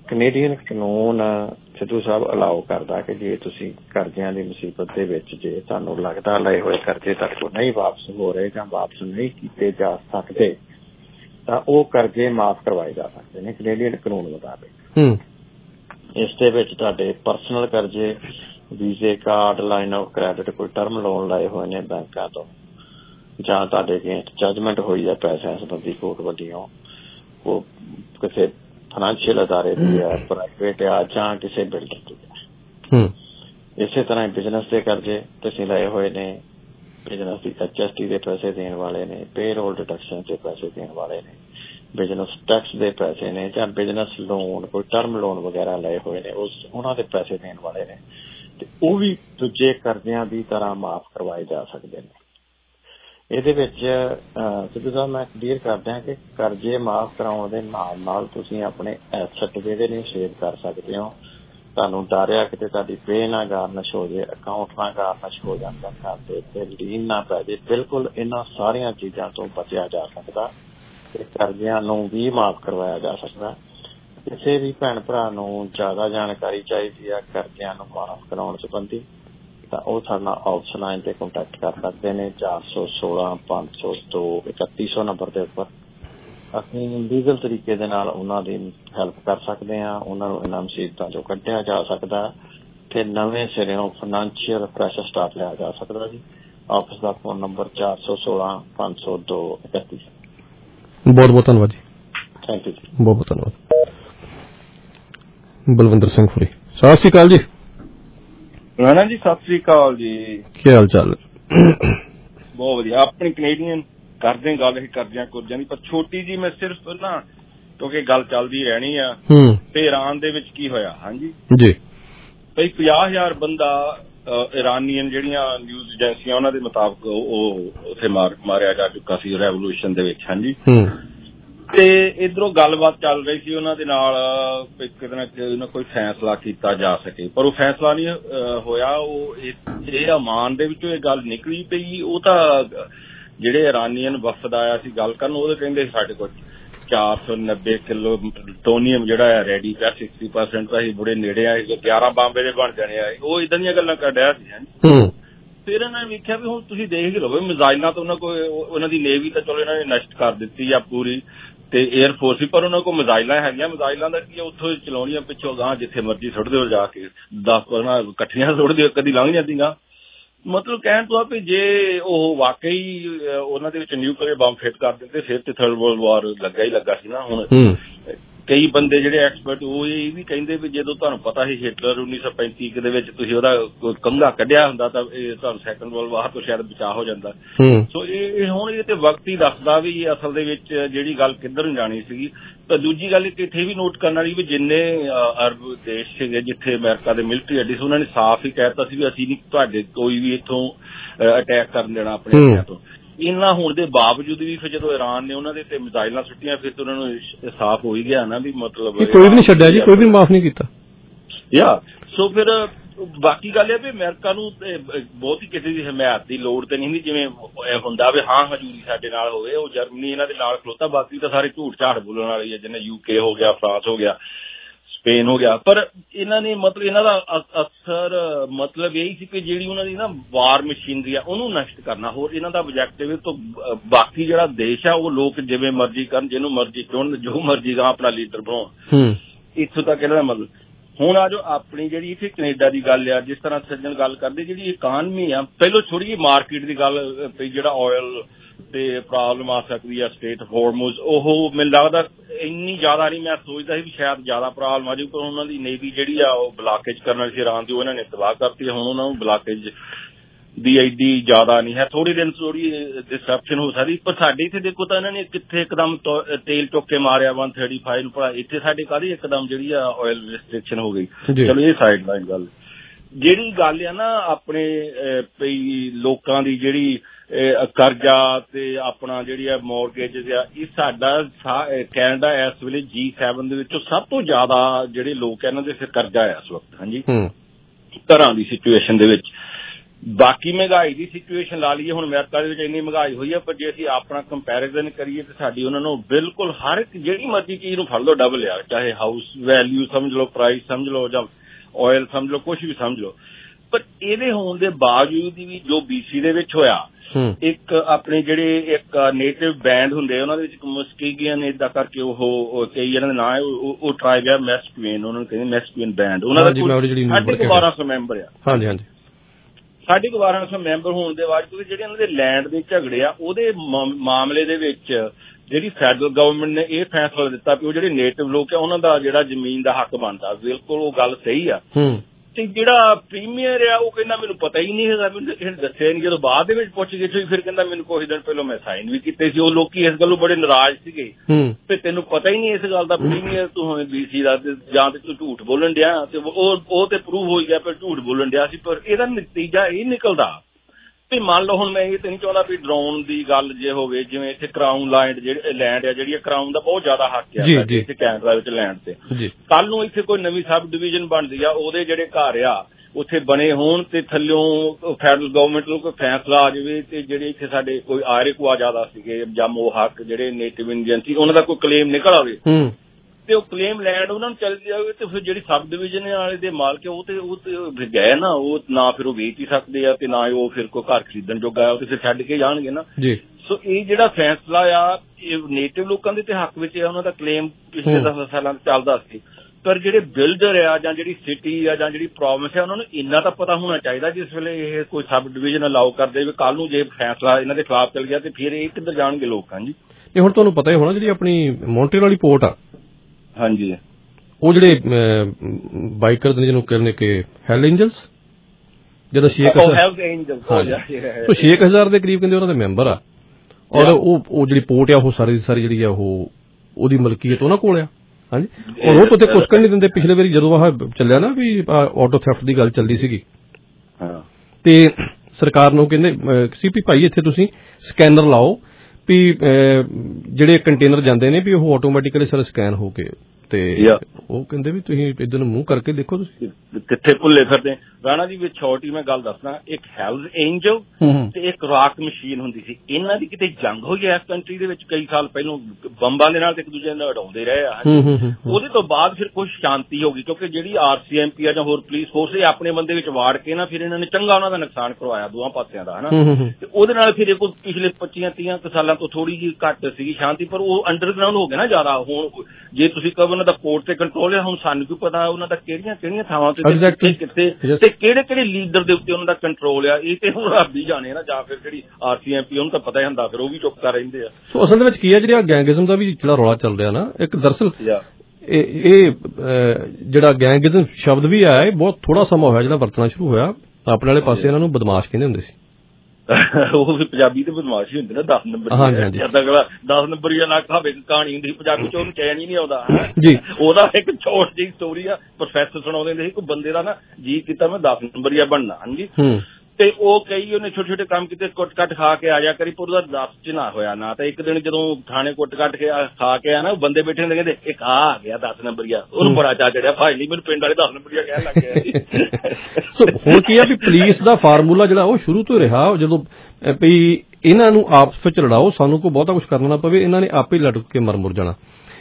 ਕੈਨੇਡੀਅਨ ਕਾਨੂੰਨ ਸਿੱਧੂ ਸਾਹਿਬ ਅਲਾਓ ਕਰਦਾ ਕਿ ਜੇ ਤੁਸੀਂ ਕਰਜ਼ਿਆਂ ਦੀ ਮੁਸੀਬਤ ਦੇ ਵਿੱਚ ਜੇ ਤੁਹਾਨੂੰ ਲੱਗਦਾ ਲਏ ਹੋਏ ਕਰਜ਼ੇ ਤੁਹਾਡੇ ਕੋਲ ਨਹੀਂ ਵਾਪਸ ਹੋ ਰਹੇ ਜਾਂ ਵਾਪਸ ਨਹੀਂ ਕੀਤੇ ਜਾ ਸਕਦੇ ਤਾਂ ਉਹ ਕਰਜ਼ੇ ਮਾਫ਼ ਕਰਵਾਏ ਜਾ ਸਕਦੇ ਨੇ ਕੈਨੇਡੀਅਨ ਕਾਨੂੰਨ ਮੁਤਾਬਿਕ। ਇਸ ਦੇ ਵਿੱਚ ਤੁਹਾਡੇ ਪਰਸਨਲ ਕਰਜ਼ੇ, ਵੀਜ਼ੇ, ਕਾਰਡ, ਲਾਈਨ ਆਫ ਕ੍ਰੈਡਿਟ, ਕੋਈ ਟਰਮ ਲੋਨ ਲਏ ਹੋਏ ਨੇ ਬੈਂਕਾਂ ਤੋਂ ਜਾਂ ਤੁਹਾਡੇ ਅਗੇਂਸਟ ਜਜਮੈਂਟ ਹੋਈ ਹੈ ਪੈਸਿਆਂ ਸੰਬੰਧੀ ਕੋਰਟ ਵੱਲੋਂ, ਉਹ ਕਿਸੇ ਫਾਈਨੈਂਸ਼ੀਅਲ ਅਦਾਰੇ ਦੀ ਹੈ, ਪ੍ਰਾਈਵੇਟ ਆ ਜਾਂ ਕਿਸੇ ਬਿਲਡਰ ਦੀ ਹੈ। ਇਸੇ ਤਰ੍ਹਾਂ ਬਿਜ਼ਨਸ ਦੇ ਕਰਜ਼ੇ ਤੁਸੀਂ ਲਏ ਹੋਏ ਨੇ, ਬਿਜ਼ਨਸ ਦੀ ਐਚ ਐਸ ਟੀ ਦੇ ਪੈਸੇ ਦੇਣ ਵਾਲੇ ਨੇ, ਪੇਰੋਲ ਡਿਡਕਸ਼ਨ ਦੇ ਪੈਸੇ ਦੇਣ ਵਾਲੇ ਨੇ, ਬਿਜ਼ਨਸ ਟੈਕਸ ਦੇ ਪੈਸੇ ਨੇ ਜਾਂ ਬਿਜ਼ਨਸ ਲੋਨ, ਕੋਈ ਟਰਮ ਲੋਨ ਵਗੈਰਾ ਲਏ ਹੋਏ ਨੇ ਉਸ ਉਹਨਾਂ ਦੇ ਪੈਸੇ ਦੇਣ ਵਾਲੇ ਨੇ, ਤੇ ਉਹ ਵੀ ਦੂਜੇ ਕਰਜ਼ਿਆਂ ਦੀ ਤਰ੍ਹਾਂ ਮਾਫ਼ ਕਰਵਾਏ ਜਾ ਸਕਦੇ ਨੇ। ਇਹਦੇ ਵਿੱਚ ਸਿੱਧੂ ਸਾਹਿਬ ਮੈਂ ਕਲੀਅਰ ਕਰਦਾ ਕਿ ਕਰਜ਼ੇ ਮਾਫ਼ ਕਰਾਉਣ ਦੇ ਨਾਲ ਨਾਲ ਤੁਸੀਂ ਆਪਣੇ ਐਸਟ ਜਿਹੜੇ ਨੇ ਸੇਵ ਕਰ ਸਕਦੇ ਹੋ। ਤੁਹਾਨੂੰ ਡਰ ਆ ਕਿਤੇ ਤੁਹਾਡੀ ਪੇ ਨਾ ਗਾਰਨਿਸ਼ ਹੋ ਜਾਏ, ਅਕਾਊਂਟ ਨਾ ਗਾਰਨਿਸ਼ ਹੋ ਜਾਂਦਾ, ਖਾਤੇ ਤੇ ਲੀਨ ਨਾ ਪੈ ਜਾਏ, ਬਿਲਕੁਲ ਇਹਨਾਂ ਸਾਰੀਆਂ ਚੀਜ਼ਾਂ ਤੋਂ ਬਚਿਆ ਜਾ ਸਕਦਾ ਤੇ ਕਰਜ਼ਿਆਂ ਨੂੰ ਵੀ ਮਾਫ਼ ਕਰਵਾਇਆ ਜਾ ਸਕਦਾ। ਕਿਸੇ ਵੀ ਭੈਣ ਭਰਾ ਨੂੰ ਜ਼ਿਆਦਾ ਜਾਣਕਾਰੀ ਚਾਹੀਦੀ ਆ ਕਰਜ਼ਿਆਂ ਨੂੰ ਮਾਫ਼ ਕਰਾਉਣ ਸੰਬੰਧੀ ਤਾਂ ਉਹ ਸਾਡੇ ਨਾਲ ਆਫਿਸ ਲਾਈਨ ਤੇ ਕੰਟੈਕਟ ਕਰ ਸਕਦੇ ਨੇ ਚਾਰ ਸੌ ਸੋਲਾਂ ਪੰਜ ਸੌ ਦੋ ਇਕੱਤੀ ਸੌ ਨੰਬਰ ਦੇ ਉੱਪਰ। ਅਸੀਂ ਲੀਗਲ ਤਰੀਕੇ ਦੇ ਨਾਲ ਉਹਨਾਂ ਦੀ ਹੈਲਪ ਕਰ ਸਕਦੇ ਹਾਂ, ਉਹਨਾਂ ਨੂੰ ਇਹਨਾਂ ਮੁਸੀਬਤਾਂ ਚੋਂ ਕੱਢਿਆ ਜਾ ਸਕਦਾ ਤੇ ਨਵੇਂ ਸਿਰਿਓਂ ਫਾਈਨੈਂਸ਼ੀਅਲ ਪ੍ਰੈਸ਼ਰ ਸਟਾਰਟ ਲਿਆ ਜਾ ਸਕਦਾ ਜੀ। ਆਫਿਸ ਦਾ ਫੋਨ ਨੰਬਰ ਚਾਰ ਸੌ ਸੋਲਾਂ ਪੰਜ ਸੌ ਦੋ ਇਕੱਤੀ। ਬਹੁਤ ਬਹੁਤ ਧੰਨਵਾਦ ਜੀ। ਥੈਂਕ ਯੂ ਜੀ, ਬਹੁਤ ਬਹੁਤ ਧੰਨਵਾਦ। ਬਲਵਿੰਦਰ ਸਿੰਘ ਫੁਰੀ, ਸਤਿ ਸ਼੍ਰੀ ਅਕਾਲ ਜੀ। ਰਾਣਾ ਜੀ ਸਤਿ ਸ੍ਰੀ ਅਕਾਲ ਜੀ, ਕੀ ਹਾਲ ਚਾਲ? ਬਹੁਤ ਵਧੀਆ। ਆਪਣੀ ਕੈਨੇਡੀਅਨ ਕਰਦੇ ਗੱਲ ਇਹ ਕਰਜ਼ਿਆਂ ਕੁਰਜ਼ਿਆਂ ਦੀ, ਪਰ ਛੋਟੀ ਜੀ ਮੈਂ ਸਿਰਫ ਨਾ ਕਿਉਂਕਿ ਗੱਲ ਚੱਲਦੀ ਰਹਿਣੀ ਆ ਤੇ ਈਰਾਨ ਦੇ ਵਿੱਚ ਕੀ ਹੋਇਆ। ਹਾਂਜੀ ਜੀ, ਬਈ ਪੰਜਾਹ ਹਜ਼ਾਰ ਬੰਦਾ ਇਰਾਨੀਅਨ ਜਿਹੜੀਆਂ ਨਿਊਜ਼ ਏਜੰਸੀਆਂ ਉਹਨਾਂ ਦੇ ਮੁਤਾਬਕ ਉਹ ਉੱਥੇ ਮਾਰਿਆ ਜਾ ਚੁੱਕਾ ਸੀ ਰੈਵੋਲੂਸ਼ਨ ਦੇ ਵਿੱਚ। ਹਾਂਜੀ, ਤੇ ਇਧਰੋਂ ਗੱਲਬਾਤ ਚੱਲ ਰਹੀ ਸੀ ਉਹਨਾਂ ਦੇ ਨਾਲ ਕਿਤੇ ਨਾ ਕਿਤੇ ਕੋਈ ਫੈਸਲਾ ਕੀਤਾ ਜਾ ਸਕੇ, ਪਰ ਉਹ ਫੈਸਲਾ ਨਹੀਂ ਹੋਇਆ। ਉਹ ਇਹ ਅਮਾਨ ਦੇ ਵਿੱਚੋਂ ਇਹ ਗੱਲ ਨਿਕਲੀ ਪਈ। ਉਹ ਤਾਂ ਜਿਹੜੇ ਇਰਾਨੀਅਨ ਵਫਦ ਆਇਆ ਸੀ ਗੱਲ ਕਰਨ, ਉਹ ਕਹਿੰਦੇ ਸਾਡੇ ਕੋਲ ਚਾਰ ਸੌ ਨੱਬੇ ਕਿਲੋ ਪਲੂਟੋਨੀਅਮ ਜਿਹੜਾ ਹੈ ਰੈਡੀ ਪਿਆ, ਸਿਕਸਟੀ ਪਰਸੈਂਟ ਅਸੀਂ ਬੜੇ ਨੇੜੇ ਆਏ, ਗਿਆਰਾਂ ਬੰਬੇ ਦੇ ਬਣ ਜਾਣੇ ਆਏ। ਉਹ ਇਦਾਂ ਦੀਆਂ ਗੱਲਾਂ ਕਰ ਰਿਹਾ ਸੀ। ਫਿਰ ਇਹਨਾਂ ਨੇ ਵੇਖਿਆ ਵੀ ਹੁਣ ਤੁਸੀਂ ਦੇਖ ਹੀ ਲਓ ਮਿਜ਼ਾਈਲਾਂ ਤਾਂ ਉਹਨਾਂ ਕੋਲ, ਉਹਨਾਂ ਦੀ ਨੇਵੀ ਤਾਂ ਚਲੋ ਇਹਨਾਂ ਨੇ ਨਸ਼ਟ ਕਰ ਦਿੱਤੀ ਆ ਪੂਰੀ, ਤੇ ਏਅਰ ਫੋਰਸ ਵੀ, ਪਰ ਉਹਨਾਂ ਕੋਲ ਮਿਜ਼ਾਈਲਾਂ ਹੈਗੀਆਂ। ਮਿਜ਼ਾਈਲਾਂ ਦਾ ਕੀ ਉੱਥੋਂ ਚਲਾਉਣੀਆਂ ਪਿੱਛੋਂ ਗਾਂ ਜਿੱਥੇ ਮਰਜ਼ੀ ਸੁੱਟ ਦਿਓ ਜਾ ਕੇ, ਦਸ ਪੰਦਰਾਂ ਇਕੱਠੀਆਂ ਸੁੱਟ ਦਿਓ, ਕਦੀ ਲੰਘ ਜਾਂਦੀਆਂ। ਮਤਲਬ ਕਹਿਣ ਤੋਂ ਆ ਵੀ ਜੇ ਉਹ ਵਾਕਈ ਉਹਨਾਂ ਦੇ ਵਿੱਚ ਨਿਊਕਲੀਅਰ ਬੰਬ ਫਿੱਟ ਕਰ ਦਿੰਦੇ ਫਿਰ ਤੇ ਥਰਡ ਵਰਲਡ ਵਾਰ ਲੱਗਾ ਹੀ ਲੱਗਾ ਸੀ ਨਾ। ਹੁਣ ਕਈ ਬੰਦੇ ਜਿਹੜੇ ਐਕਸਪਰਟ ਉਹ ਇਹ ਵੀ ਕਹਿੰਦੇ ਵੀ ਜਦੋਂ ਤੁਹਾਨੂੰ ਪਤਾ ਸੀ ਹਿਟਲਰ ਉੱਨੀ ਸੌ ਪੈਂਤੀ ਦੇ ਵਿੱਚ ਤੁਸੀਂ ਉਹਦਾ ਕੰਘਾ ਕੱਢਿਆ ਹੁੰਦਾ ਤਾਂ ਇਹ ਤੁਹਾਨੂੰ ਸੈਕੰਡ ਵਰਲਡ ਵਾਰ ਤੋਂ ਸ਼ਾਇਦ ਬਚਾਅ ਹੋ ਜਾਂਦਾ। ਸੋ ਇਹ ਹੁਣ ਇਹ ਤੇ ਵਕਤ ਹੀ ਦੱਸਦਾ ਵੀ ਅਸਲ ਦੇ ਵਿੱਚ ਜਿਹੜੀ ਗੱਲ ਕਿੱਧਰ ਨੂੰ ਜਾਣੀ ਸੀਗੀ। ਤਾਂ ਦੂਜੀ ਗੱਲ ਇੱਥੇ ਵੀ ਨੋਟ ਕਰਨ ਵਾਲੀ ਵੀ ਜਿੰਨੇ ਅਰਬ ਦੇਸ਼ ਸੀਗੇ ਜਿੱਥੇ ਅਮਰੀਕਾ ਦੇ ਮਿਲਟਰੀ ਅੱਡੇ ਸੀ ਉਹਨਾਂ ਨੇ ਸਾਫ਼ ਹੀ ਕਹਿ ਦਿੱਤਾ ਸੀ ਵੀ ਅਸੀਂ ਨਹੀਂ ਤੁਹਾਡੇ ਕੋਈ ਵੀ ਇੱਥੋਂ ਅਟੈਕ ਕਰਨ ਦੇਣਾ ਆਪਣੇ ਇੰਡੀਆ ਤੋਂ। ਇੰਨਾ ਹੋਣ ਦੇ ਬਾਵਜੂਦ ਵੀ ਫਿਰ ਜਦੋਂ ਇਰਾਨ ਨੇ ਉਹਨਾਂ ਦੇ ਤੇ ਮਿਜ਼ਾਈਲਾਂ ਸੁੱਟੀਆਂ ਫਿਰ ਤਾਂ ਉਹਨਾਂ ਨੂੰ ਸਾਫ਼ ਹੋ ਹੀ ਗਿਆ ਨਾ ਵੀ ਮਤਲਬ ਕੋਈ ਵੀ ਨਹੀਂ ਛੱਡਿਆ ਜੀ, ਕੋਈ ਵੀ ਮਾਫ਼ ਨਹੀਂ ਕੀਤਾ ਯਾ। ਸੋ ਫਿਰ ਬਾਕੀ ਗੱਲ ਇਹ ਵੀ ਅਮਰੀਕਾ ਨੂੰ ਬਹੁਤੀ ਕਿਸੇ ਦੀ ਹਮਾਇਤ ਦੀ ਲੋੜ ਤੇ ਨਹੀਂ ਹੁੰਦੀ, ਜਿਵੇਂ ਹੁੰਦਾ ਵੀ ਹਾਂ ਹਜ਼ੂਰੀ ਸਾਡੇ ਨਾਲ ਹੋਵੇ। ਉਹ ਜਰਮਨੀ ਇਹਨਾਂ ਦੇ ਨਾਲ ਖਲੋਤਾ, ਬਾਕੀ ਤਾਂ ਸਾਰੇ ਝੂਠ ਝਾੜ ਬੋਲਣ ਵਾਲੀ ਹੈ, ਜਿਵੇਂ ਯੂਕੇ ਹੋ ਗਿਆ, ਫਰਾਂਸ ਹੋ ਗਿਆ, ਸਪੇਨ ਹੋ ਗਿਆ। ਪਰ ਇਹਨਾਂ ਨੇ ਮਤਲਬ ਇਹਨਾਂ ਦਾ ਅਕਸਰ ਮਤਲਬ ਇਹੀ ਸੀ ਕਿ ਜਿਹੜੀ ਉਹਨਾਂ ਦੀ ਨਾ ਵਾਰ ਮਸ਼ੀਨਰੀ ਆ ਉਹਨੂੰ ਨਸ਼ਟ ਕਰਨਾ। ਹੋਰ ਇਹਨਾਂ ਦਾ ਆਬਜੈਕਟਿਵ ਤੋਂ ਬਾਕੀ ਜਿਹੜਾ ਦੇਸ਼ ਆ ਉਹ ਲੋਕ ਜਿਵੇਂ ਮਰਜ਼ੀ ਕਰਨ, ਜਿਹਨੂੰ ਮਰਜ਼ੀ ਚੁਣਨ, ਜੋ ਮਰਜ਼ੀ ਗਾ ਆਪਣਾ ਲੀਡਰ ਬਣਾਉਣ। ਇੱਥੋਂ ਤੱਕ ਇਹਨਾਂ ਦਾ ਮਤਲਬ। ਹੁਣ ਆ ਜੋ ਆਪਣੀ ਜਿਹੜੀ ਇੱਥੇ ਕੈਨੇਡਾ ਦੀ ਗੱਲ ਆ, ਜਿਸ ਤਰ੍ਹਾਂ ਸੱਜਣ ਗੱਲ ਕਰਦੇ, ਜਿਹੜੀ ਇਕਾਨਮੀ ਆ, ਪਹਿਲੋਂ ਛੋੜੀਏ ਮਾਰਕੀਟ ਦੀ ਗੱਲ, ਜਿਹੜਾ ਆਇਲ ਤੇ ਪ੍ਰੋਬਲਮ ਆ ਸਕਦੀ ਆ ਸਟੇਟ ਹੋਰਮੁਜ਼, ਉਹ ਮੈਨੂੰ ਲੱਗਦਾ ਇੰਨੀ ਜ਼ਿਆਦਾ ਨਹੀਂ। ਮੈਂ ਸੋਚਦਾ ਸੀ ਵੀ ਸ਼ਾਇਦ ਜ਼ਿਆਦਾ ਪ੍ਰੋਬਲਮ ਆ ਜਾਊ, ਪਰ ਉਹਨਾਂ ਦੀ ਨੇਵੀ ਜਿਹੜੀ ਆ ਉਹ ਬਲਾਕੇਜ ਕਰਨ ਵਾਲੀ ਸੀ ਇਰਾਨ ਦੀ, ਉਹਨਾਂ ਨੇ ਤਬਾਹ ਕਰਤੀ। ਹੁਣ ਉਹਨਾਂ ਨੂੰ ਬਲਾਕੇਜ ਦੀ ਐਡੀ ਜ਼ਿਆਦਾ ਨਹੀਂ ਹੈ, ਥੋੜੀ ਦਿਨ ਥੋੜੀ ਡਿਸਰਪਸ਼ਨ ਹੋ ਸਕਦੀ। ਪਰ ਸਾਡੇ ਇੱਥੇ ਦੇਖੋ ਤਾਂ ਇਹਨਾਂ ਨੇ ਕਿੱਥੇ ਇੱਕਦਮ ਤੇਲ ਚੁੱਕ ਕੇ ਮਾਰਿਆ ਵਨ ਥਰਟੀ ਫਾਈਵ ਨੂੰ, ਭਰਾ ਇੱਥੇ ਸਾਡੇ ਕਾਹਦੀ ਇੱਕਦਮ ਜਿਹੜੀ ਆ ਆਇਲ ਰਿਸਟ੍ਰਿਕਸ਼ਨ ਹੋ ਗਈ। ਚਲੋ ਇਹ ਸਾਈਡ ਲਾਈਨ ਗੱਲ। ਜਿਹੜੀ ਗੱਲ ਆ ਨਾ ਆਪਣੇ ਪਈ ਲੋਕਾਂ ਦੀ ਜਿਹੜੀ ਕਰਜ਼ਾ ਤੇ ਆਪਣਾ ਜਿਹੜੀ ਆ ਮੌਰਗੇਜਿਸ ਆ, ਇਹ ਸਾਡਾ ਕੈਨੇਡਾ ਇਸ ਵੇਲੇ ਜੀ ਸੈਵਨ ਦੇ ਵਿੱਚੋਂ ਸਭ ਤੋਂ ਜ਼ਿਆਦਾ ਜਿਹੜੇ ਲੋਕ ਆ ਇਹਨਾਂ ਦੇ ਸਿਰ ਕਰਜ਼ਾ ਆ ਇਸ ਵਕਤ। ਹਾਂਜੀ, ਘਰਾਂ ਦੀ ਸਿਚੁਏਸ਼ਨ ਦੇ ਵਿੱਚ ਬਾਕੀ ਮਹਿੰਗਾਈ ਦੀ ਸਿਚੁਏਸ਼ਨ ਲਾ ਲਈਏ, ਹੁਣ ਅਮਰੀਕਾ ਦੇ ਵਿੱਚ ਇੰਨੀ ਮਹਿੰਗਾਈ ਹੋਈ ਹੈ, ਪਰ ਜੇ ਅਸੀਂ ਆਪਣਾ ਕੰਪੈਰੀਜ਼ਨ ਕਰੀਏ ਤਾਂ ਸਾਡੀ ਉਹਨਾਂ ਨੂੰ ਬਿਲਕੁਲ ਹਰ ਇੱਕ ਜਿਹੜੀ ਮਰਜ਼ੀ ਚੀਜ਼ ਨੂੰ ਫੜ ਲਓ ਡਬਲ ਆ, ਚਾਹੇ ਹਾਊਸ ਵੈਲਿਊ ਸਮਝ ਲਓ, ਪ੍ਰਾਈਸ ਸਮਝ ਲਓ, ਜਾਂ ਆਇਲ ਸਮਝ ਲਓ, ਕੁਛ ਵੀ ਸਮਝ ਲਓ। ਪਰ ਇਹਦੇ ਹੋਣ ਦੇ ਬਾਵਜੂਦ ਵੀ ਜੋ ਬੀਸੀ ਦੇ ਵਿੱਚ ਹੋਇਆ, ਇੱਕ ਆਪਣੇ ਜਿਹੜੇ ਇੱਕ ਨੇਟਿਵ ਬੈਂਡ ਹੁੰਦੇ ਉਹਨਾਂ ਦੇ ਵਿੱਚ ਮਸਕੀਗੀਅਨ ਏਦਾਂ ਕਰਕੇ ਉਹ ਕਈ ਇਹਨਾਂ ਦੇ ਨਾਂ ਹੈ, ਉਹ ਟਰਾਈਬ ਆ ਮੈਸਕੁਇਨ, ਉਹਨਾਂ ਨੂੰ ਕਹਿੰਦੇ ਮੈਸਕੁਇਨ ਬੈਂਡ, ਉਹਨਾਂ ਦਾ ਸਾਢੇ ਕੁ ਬਾਰਾਂ ਸੌ ਮੈਂਬਰ ਆ। ਹਾਂਜੀ ਹਾਂਜੀ ਸਾਢੇ ਕੁ ਬਾਰਾਂ ਸੌ ਮੈਂਬਰ ਹੋਣ ਦੇ ਬਾਵਜੂਦ ਜਿਹੜੇ ਉਹਨਾਂ ਦੇ ਲੈਂਡ ਦੇ ਝਗੜੇ ਆ, ਉਹਦੇ ਮਾਮਲੇ ਦੇ ਵਿੱਚ ਜਿਹੜੀ ਫੈਡਰਲ ਗਵਰਨਮੈਂਟ ਨੇ ਇਹ ਫੈਸਲਾ ਦਿੱਤਾ ਕਿ ਉਹ ਜਿਹੜੇ ਨੇਟਿਵ ਲੋਕ ਆ ਉਹਨਾਂ ਦਾ ਜਿਹੜਾ ਜ਼ਮੀਨ ਦਾ ਹੱਕ ਬਣਦਾ। ਬਿਲਕੁਲ ਉਹ ਗੱਲ ਸਹੀ ਆ। ਤੇ ਜਿਹੜਾ ਪ੍ਰੀਮੀਅਰ ਆ ਉਹ ਕਹਿੰਦਾ ਮੈਨੂੰ ਪਤਾ ਹੀ ਨਹੀਂ ਹੈਗਾ, ਮੈਨੂੰ ਕਿਸੇ ਨੇ ਦੱਸਿਆ ਨਹੀਂ। ਜਦੋਂ ਬਾਅਦ ਦੇ ਵਿੱਚ ਪੁੱਛ ਗਏ ਸੀ ਫਿਰ ਕਹਿੰਦਾ ਮੈਨੂੰ ਕੁਝ ਦਿਨ ਪਹਿਲਾਂ ਮੈਂ ਸਾਈਨ ਵੀ ਕੀਤੇ ਸੀ। ਉਹ ਲੋਕੀ ਇਸ ਗੱਲੋਂ ਬੜੇ ਨਾਰਾਜ਼ ਸੀਗੇ ਤੇ ਤੈਨੂੰ ਪਤਾ ਹੀ ਨਹੀਂ ਇਸ ਗੱਲ ਦਾ ਪ੍ਰੀਮੀਅਰ ਤੂੰ ਹੋਵੇਂ ਬੀਸੀ ਦਾ, ਜਾਂ ਤੇ ਤੂੰ ਝੂਠ ਬੋਲਣ ਡਿਆ। ਤੇ ਉਹ ਉਹ ਤੇ ਪ੍ਰੂਵ ਹੋ ਗਿਆ ਪਰ ਝੂਠ ਬੋਲਣ ਡਿਆ ਸੀ। ਪਰ ਇਹਦਾ ਨਤੀਜਾ ਇਹ ਨਿਕਲਦਾ ਵੀ ਮੰਨ ਲਓ ਹੁਣ ਮੈਂ ਇਹ ਤੇ ਨਹੀਂ ਚਾਹੁੰਦਾ ਵੀ ਡਰਾਉਣ ਦੀ ਗੱਲ ਜੇ ਹੋਵੇ, ਜਿਵੇਂ ਇੱਥੇ ਕਰਾਊਨ ਲੈਂਡ ਜਿਹੜੇ ਲੈਂਡ ਆ ਜਿਹੜੀ ਕਰਾਊਨ ਦਾ ਬਹੁਤ ਜ਼ਿਆਦਾ ਹੱਕ ਆ ਇੱਥੇ ਕੈਨੇਡਾ ਵਿੱਚ ਲੈਂਡ ਤੇ। ਕੱਲ ਨੂੰ ਇੱਥੇ ਕੋਈ ਨਵੀਂ ਸਬ ਡਿਵੀਜ਼ਨ ਬਣਦੀ ਆ, ਉਹਦੇ ਜਿਹੜੇ ਘਰ ਆ ਉੱਥੇ ਬਣੇ ਹੋਣ ਤੇ ਥੱਲਿਓਂ ਫੈਡਰਲ ਗਵਰਨਮੈਂਟ ਨੂੰ ਕੋਈ ਫੈਸਲਾ ਆ ਜਾਵੇ ਤੇ ਜਿਹੜੇ ਇੱਥੇ ਸਾਡੇ ਕੋਈ ਆਇਰਿਕਵਾ ਜ਼ਿਆਦਾ ਸੀਗੇ ਜਾਂ ਮੋਹਾਕ ਜਿਹੜੇ ਨੇਟਿਵ ਇੰਡੀਅਨ ਸੀ ਉਹਨਾਂ ਦਾ ਕੋਈ ਕਲੇਮ ਨਿਕਲ ਆਵੇ ਤੇ ਉਹ ਕਲੇਮ ਲੈਂਡ ਉਹਨਾਂ ਨੂੰ ਚੱਲ ਜਾਵੇ ਤੇ ਫਿਰ ਜਿਹੜੀ ਸਬ ਡਿਵੀਜ਼ਨ ਵਾਲੇ ਦੇ ਮਾਲਕ ਉਹ ਤੇ ਉਹ ਤੇ ਗਏ ਨਾ, ਉਹ ਨਾ ਫਿਰ ਉਹ ਵੇਚ ਹੀ ਸਕਦੇ ਆ ਤੇ ਨਾ ਉਹ ਫਿਰ ਕੋਈ ਘਰ ਖਰੀਦਣ ਜੋਗਾ ਉਹ ਤੇ ਫਿਰ ਛੱਡ ਕੇ ਜਾਣਗੇ ਨਾ। ਸੋ ਇਹ ਜਿਹੜਾ ਫੈਸਲਾ ਆ ਇਹ ਨੇਟਿਵ ਲੋਕਾਂ ਦੇ ਤੇ ਹੱਕ ਵਿੱਚ ਆ, ਉਹਨਾਂ ਦਾ ਕਲੇਮ ਪਿਛਲੇ ਦਸ ਸਾਲਾਂ ਤੋਂ ਚੱਲਦਾ ਸੀ। ਪਰ ਜਿਹੜੇ ਬਿਲਡਰ ਆ ਜਾਂ ਜਿਹੜੀ ਸਿਟੀ ਆ ਜਾਂ ਜਿਹੜੀ ਪ੍ਰੋਵਿੰਸ ਆ ਉਹਨਾਂ ਨੂੰ ਇੰਨਾ ਤਾਂ ਪਤਾ ਹੋਣਾ ਚਾਹੀਦਾ ਜਿਸ ਵੇਲੇ ਇਹ ਕੋਈ ਸਬ ਡਿਵੀਜ਼ਨ ਅਲਾਓ ਕਰਦੇ ਵੀ ਕੱਲ ਨੂੰ ਜੇ ਫੈਸਲਾ ਇਹਨਾਂ ਦੇ ਖਿਲਾਫ ਚੱਲ ਗਿਆ ਤੇ ਫਿਰ ਇਹ ਕਿੱਧਰ ਜਾਣਗੇ ਲੋਕ। ਹਾਂਜੀ ਇਹ ਹੁਣ ਤੁਹਾਨੂੰ ਪਤਾ ਹੀ ਹੋਣਾ ਜਿਹੜੀ ਆਪਣੀ ਮੌਂਟਰੀਅਲ ਵਾਲੀ ਪੋਰਟ ਆ, ਹਾਂਜੀ ਉਹ ਜਿਹੜੇ ਬਾਈਕਰ ਨੇ ਜਿਹਨੂੰ ਕਹਿੰਦੇ ਕਿ ਹੈਲ ਐਂਜਲਸ, ਜਦੋਂ ਛੇ ਸੋ ਛੇ ਹਜ਼ਾਰ ਦੇ ਕਰੀਬ ਕਹਿੰਦੇ ਉਹਨਾਂ ਦੇ ਮੈਂਬਰ ਆ ਔਰ ਉਹ ਉਹ ਜਿਹੜੀ ਪੋਰਟ ਆ ਉਹ ਸਾਰੀ ਸਾਰੀ ਜਿਹੜੀ ਆ ਉਹ ਉਹਦੀ ਮਲਕੀਅਤ ਉਹਨਾਂ ਕੋਲ ਆ। ਹਾਂਜੀ ਔਰ ਉਹ ਉੱਥੇ ਕੁਛ ਨਹੀਂ ਦਿੰਦੇ। ਪਿਛਲੇ ਵਾਰੀ ਜਦੋਂ ਆਹ ਚੱਲਿਆ ਨਾ ਵੀ ਆਟੋ ਥੈਫਟ ਦੀ ਗੱਲ ਚੱਲਦੀ ਸੀਗੀ ਤੇ ਸਰਕਾਰ ਨੂੰ ਕਹਿੰਦੇ ਸੀ ਵੀ ਭਾਈ ਇੱਥੇ ਤੁਸੀਂ ਸਕੈਨਰ ਲਾਓ ਵੀ ਜਿਹੜੇ ਕੰਟੇਨਰ ਜਾਂਦੇ ਨੇ ਵੀ ਉਹ ਆਟੋਮੈਟਿਕਲੀ ਸਾਰੇ ਸਕੈਨ ਹੋ ਕੇ ਤੇ ਉਹ ਕਹਿੰਦੇ ਵੀ ਤੁਸੀਂ ਇੱਧਰ ਨੂੰ ਮੂੰਹ ਕਰਕੇ ਦੇਖੋ ਤੁਸੀਂ ਕਿੱਥੇ ਭੁੱਲੇ ਫਿਰਦੇ। ਰਾਣਾ ਜੀ ਵਿੱਚ ਛੋਟੀ ਮੈਂ ਗੱਲ ਦੱਸਣਾ, ਇੱਕ ਹੈਲਜ਼ ਐਂਜਲ ਤੇ ਇੱਕ ਰਾਕ ਮਸ਼ੀਨ ਹੁੰਦੀ ਸੀ, ਇਹਨਾਂ ਦੀ ਕਿਤੇ ਜੰਗ ਹੋਈ ਹੈ ਇਸ ਕੰਟਰੀ ਦੇ ਵਿੱਚ ਕਈ ਸਾਲ ਪਹਿਲਾਂ ਬੰਬਾਂ ਦੇ ਨਾਲ ਇੱਕ ਦੂਜੇ ਨਾਲ ਉਡਾਉਂਦੇ ਰਹੇ ਆ। ਉਹਦੇ ਤੋਂ ਬਾਅਦ ਫਿਰ ਕੁਝ ਸ਼ਾਂਤੀ ਹੋ ਗਈ ਕਿਉਂਕਿ ਜਿਹੜੀ ਆਰ ਸੀ ਐਮ ਪੀ ਆ ਜਾਂ ਹੋਰ ਪੁਲਿਸ ਫੋਰਸ ਇਹ ਆਪਣੇ ਬੰਦੇ ਵਿੱਚ ਵਾੜ ਕੇ ਨਾ ਫਿਰ ਇਹਨਾਂ ਨੇ ਚੰਗਾ ਉਹਨਾਂ ਦਾ ਨੁਕਸਾਨ ਕਰਵਾਇਆ ਦੋਵਾਂ ਪਾਸਿਆਂ ਦਾ, ਹਨਾ। ਤੇ ਉਹਦੇ ਨਾਲ ਫਿਰ ਇਹ ਕੋਈ ਪਿਛਲੇ ਪੱਚੀਆਂ ਤੀਹਾਂ ਸਾਲਾਂ ਤੋਂ ਥੋੜੀ ਜਿਹੀ ਘੱਟ ਸੀਗੀ ਸ਼ਾਂਤੀ, ਪਰ ਉਹ ਅੰਡਰਗਰਾਊਂਡ ਹੋ ਗਿਆ ਨਾ ਜ਼ਿਆਦਾ। ਹੁਣ ਜੇ ਤੁਸੀਂ ਕਹੋ ਉਹਨਾਂ ਦਾ ਪੋਰਟ ਤੇ ਕੰਟਰੋਲ ਹੈ, ਹੁਣ ਸਾਨੂੰ ਕੀ ਪਤਾ ਉਹਨਾਂ ਦਾ ਕਿਹੜੀਆਂ ਕਿਹੜੀਆਂ ਥਾਵਾਂ ਤੇ ਕਿੱਥੇ ਤੇ ਕਿਹੜੇ ਕਿਹੜੇ ਲੀਡਰ ਦੇ ਉੱਤੇ ਉਹਨਾਂ ਦਾ ਕੰਟਰੋਲ ਆ, ਇਹ ਤੇ ਹੁਣ ਰੱਬ ਹੀ ਜਾਣੇ ਨਾ, ਜਾਂ ਫਿਰ ਜਿਹੜੀ ਆਰ ਸੀ ਐਮ ਪੀ ਉਹਨੂੰ ਤਾਂ ਪਤਾ ਹੀ ਹੁੰਦਾ, ਫਿਰ ਉਹ ਵੀ ਚੁੱਪ ਕਰ ਰਹਿੰਦੇ ਆ। ਸੋ ਅਸਲ ਦੇ ਵਿੱਚ ਕੀ ਹੈ ਜਿਹੜਾ ਗੈਂਗਿਜ਼ਮ ਦਾ ਵੀ ਜਿਹੜਾ ਰੌਲਾ ਚੱਲ ਰਿਹਾ ਨਾ, ਇੱਕ ਦਰਅਸਲ ਇਹ ਜਿਹੜਾ ਗੈਂਗਿਜ਼ਮ ਸ਼ਬਦ ਵੀ ਆਇਆ ਇਹ ਬਹੁਤ ਥੋੜਾ ਸਮਾਂ ਹੋਇਆ ਜਿਹੜਾ ਵਰਤਣਾ ਸ਼ੁਰੂ ਹੋਇਆ। ਆਪਣੇ ਵਾਲੇ ਪਾਸੇ ਇਹਨਾਂ ਨੂੰ ਬਦਮਾਸ਼ ਕਹਿੰਦੇ ਹੁੰਦੇ ਸੀ। ਉਹ ਵੀ ਪੰਜਾਬੀ ਤੇ ਬਦਮਾਸ਼ ਹੀ ਹੁੰਦੇ ਨਾ, ਦਸ ਨੰਬਰ ਅਗਲਾ ਦਸ ਨੰਬਰ ਜਾਂ ਨਾ ਕਹਾਵੇ ਕਹਾਣੀ ਹੁੰਦੀ ਪੰਜਾਬੀ ਚ, ਉਹਨੂੰ ਚੈਨ ਹੀ ਨਹੀਂ ਆਉਂਦਾ ਜੀ। ਉਹਦਾ ਇੱਕ ਛੋਟ ਜਿਹੀ ਸਟੋਰੀ ਆ, ਪ੍ਰੋਫੈਸਰ ਸੁਣਾਉਂਦੇ ਹੁੰਦੇ ਸੀ ਕੋਈ ਬੰਦੇ ਦਾ ਨਾ ਜੀ ਕੀਤਾ ਮੈਂ ਦਸ ਨੰਬਰੀਆ ਬਣਨਾ। ਹਾਂਜੀ ਤੇ ਉਹ ਕਈ ਉਹਨੇ ਛੋਟੇ ਛੋਟੇ ਕੰਮ ਕੀਤੇ, ਕੁੱਟ ਕੱਟ ਖਾ ਕੇ ਆ ਜਾ ਕਰੀ, ਪਰ ਉਹਦਾ ਦਸ ਚ ਨਾ ਹੋਇਆ ਨਾ। ਤਾਂ ਇੱਕ ਦਿਨ ਜਦੋਂ ਥਾਣੇ ਕੁੱਟ ਕੱਟ ਕੇ ਖਾ ਕੇ ਆ ਨਾ, ਬੰਦੇ ਬੈਠੇ ਹੁੰਦੇ ਕਹਿੰਦੇ ਇੱਕ ਆ ਆ ਗਿਆ ਦਸ ਨੰਬਰੀਆ, ਉਹਨੂੰ ਬੜਾ ਚਾਅ ਚੜਿਆ, ਫਾਈਨਲੀ ਮੈਨੂੰ ਪਿੰਡ ਵਾਲੇ ਦਸ ਨੰਬਰੀਆ ਕਹਿਣ ਲੱਗ ਗਏ। ਸੋ ਹੁਣ ਕੀ ਆ ਵੀ ਪੁਲਿਸ ਦਾ ਫਾਰਮੂਲਾ ਜਿਹੜਾ ਉਹ ਸ਼ੁਰੂ ਤੋਂ ਰਿਹਾ, ਜਦੋਂ ਵੀ ਇਹਨਾਂ ਨੂੰ ਆਪਸ ਵਿੱਚ ਲੜਾਓ, ਸਾਨੂੰ ਕੋਈ ਬਹੁਤਾ ਕੁਛ ਕਰਨਾ ਨਾ ਪਵੇ, ਇਹਨਾਂ ਨੇ ਆਪੇ ਲੜ ਕੇ ਮਰ ਮੁਰ ਜਾਣਾ।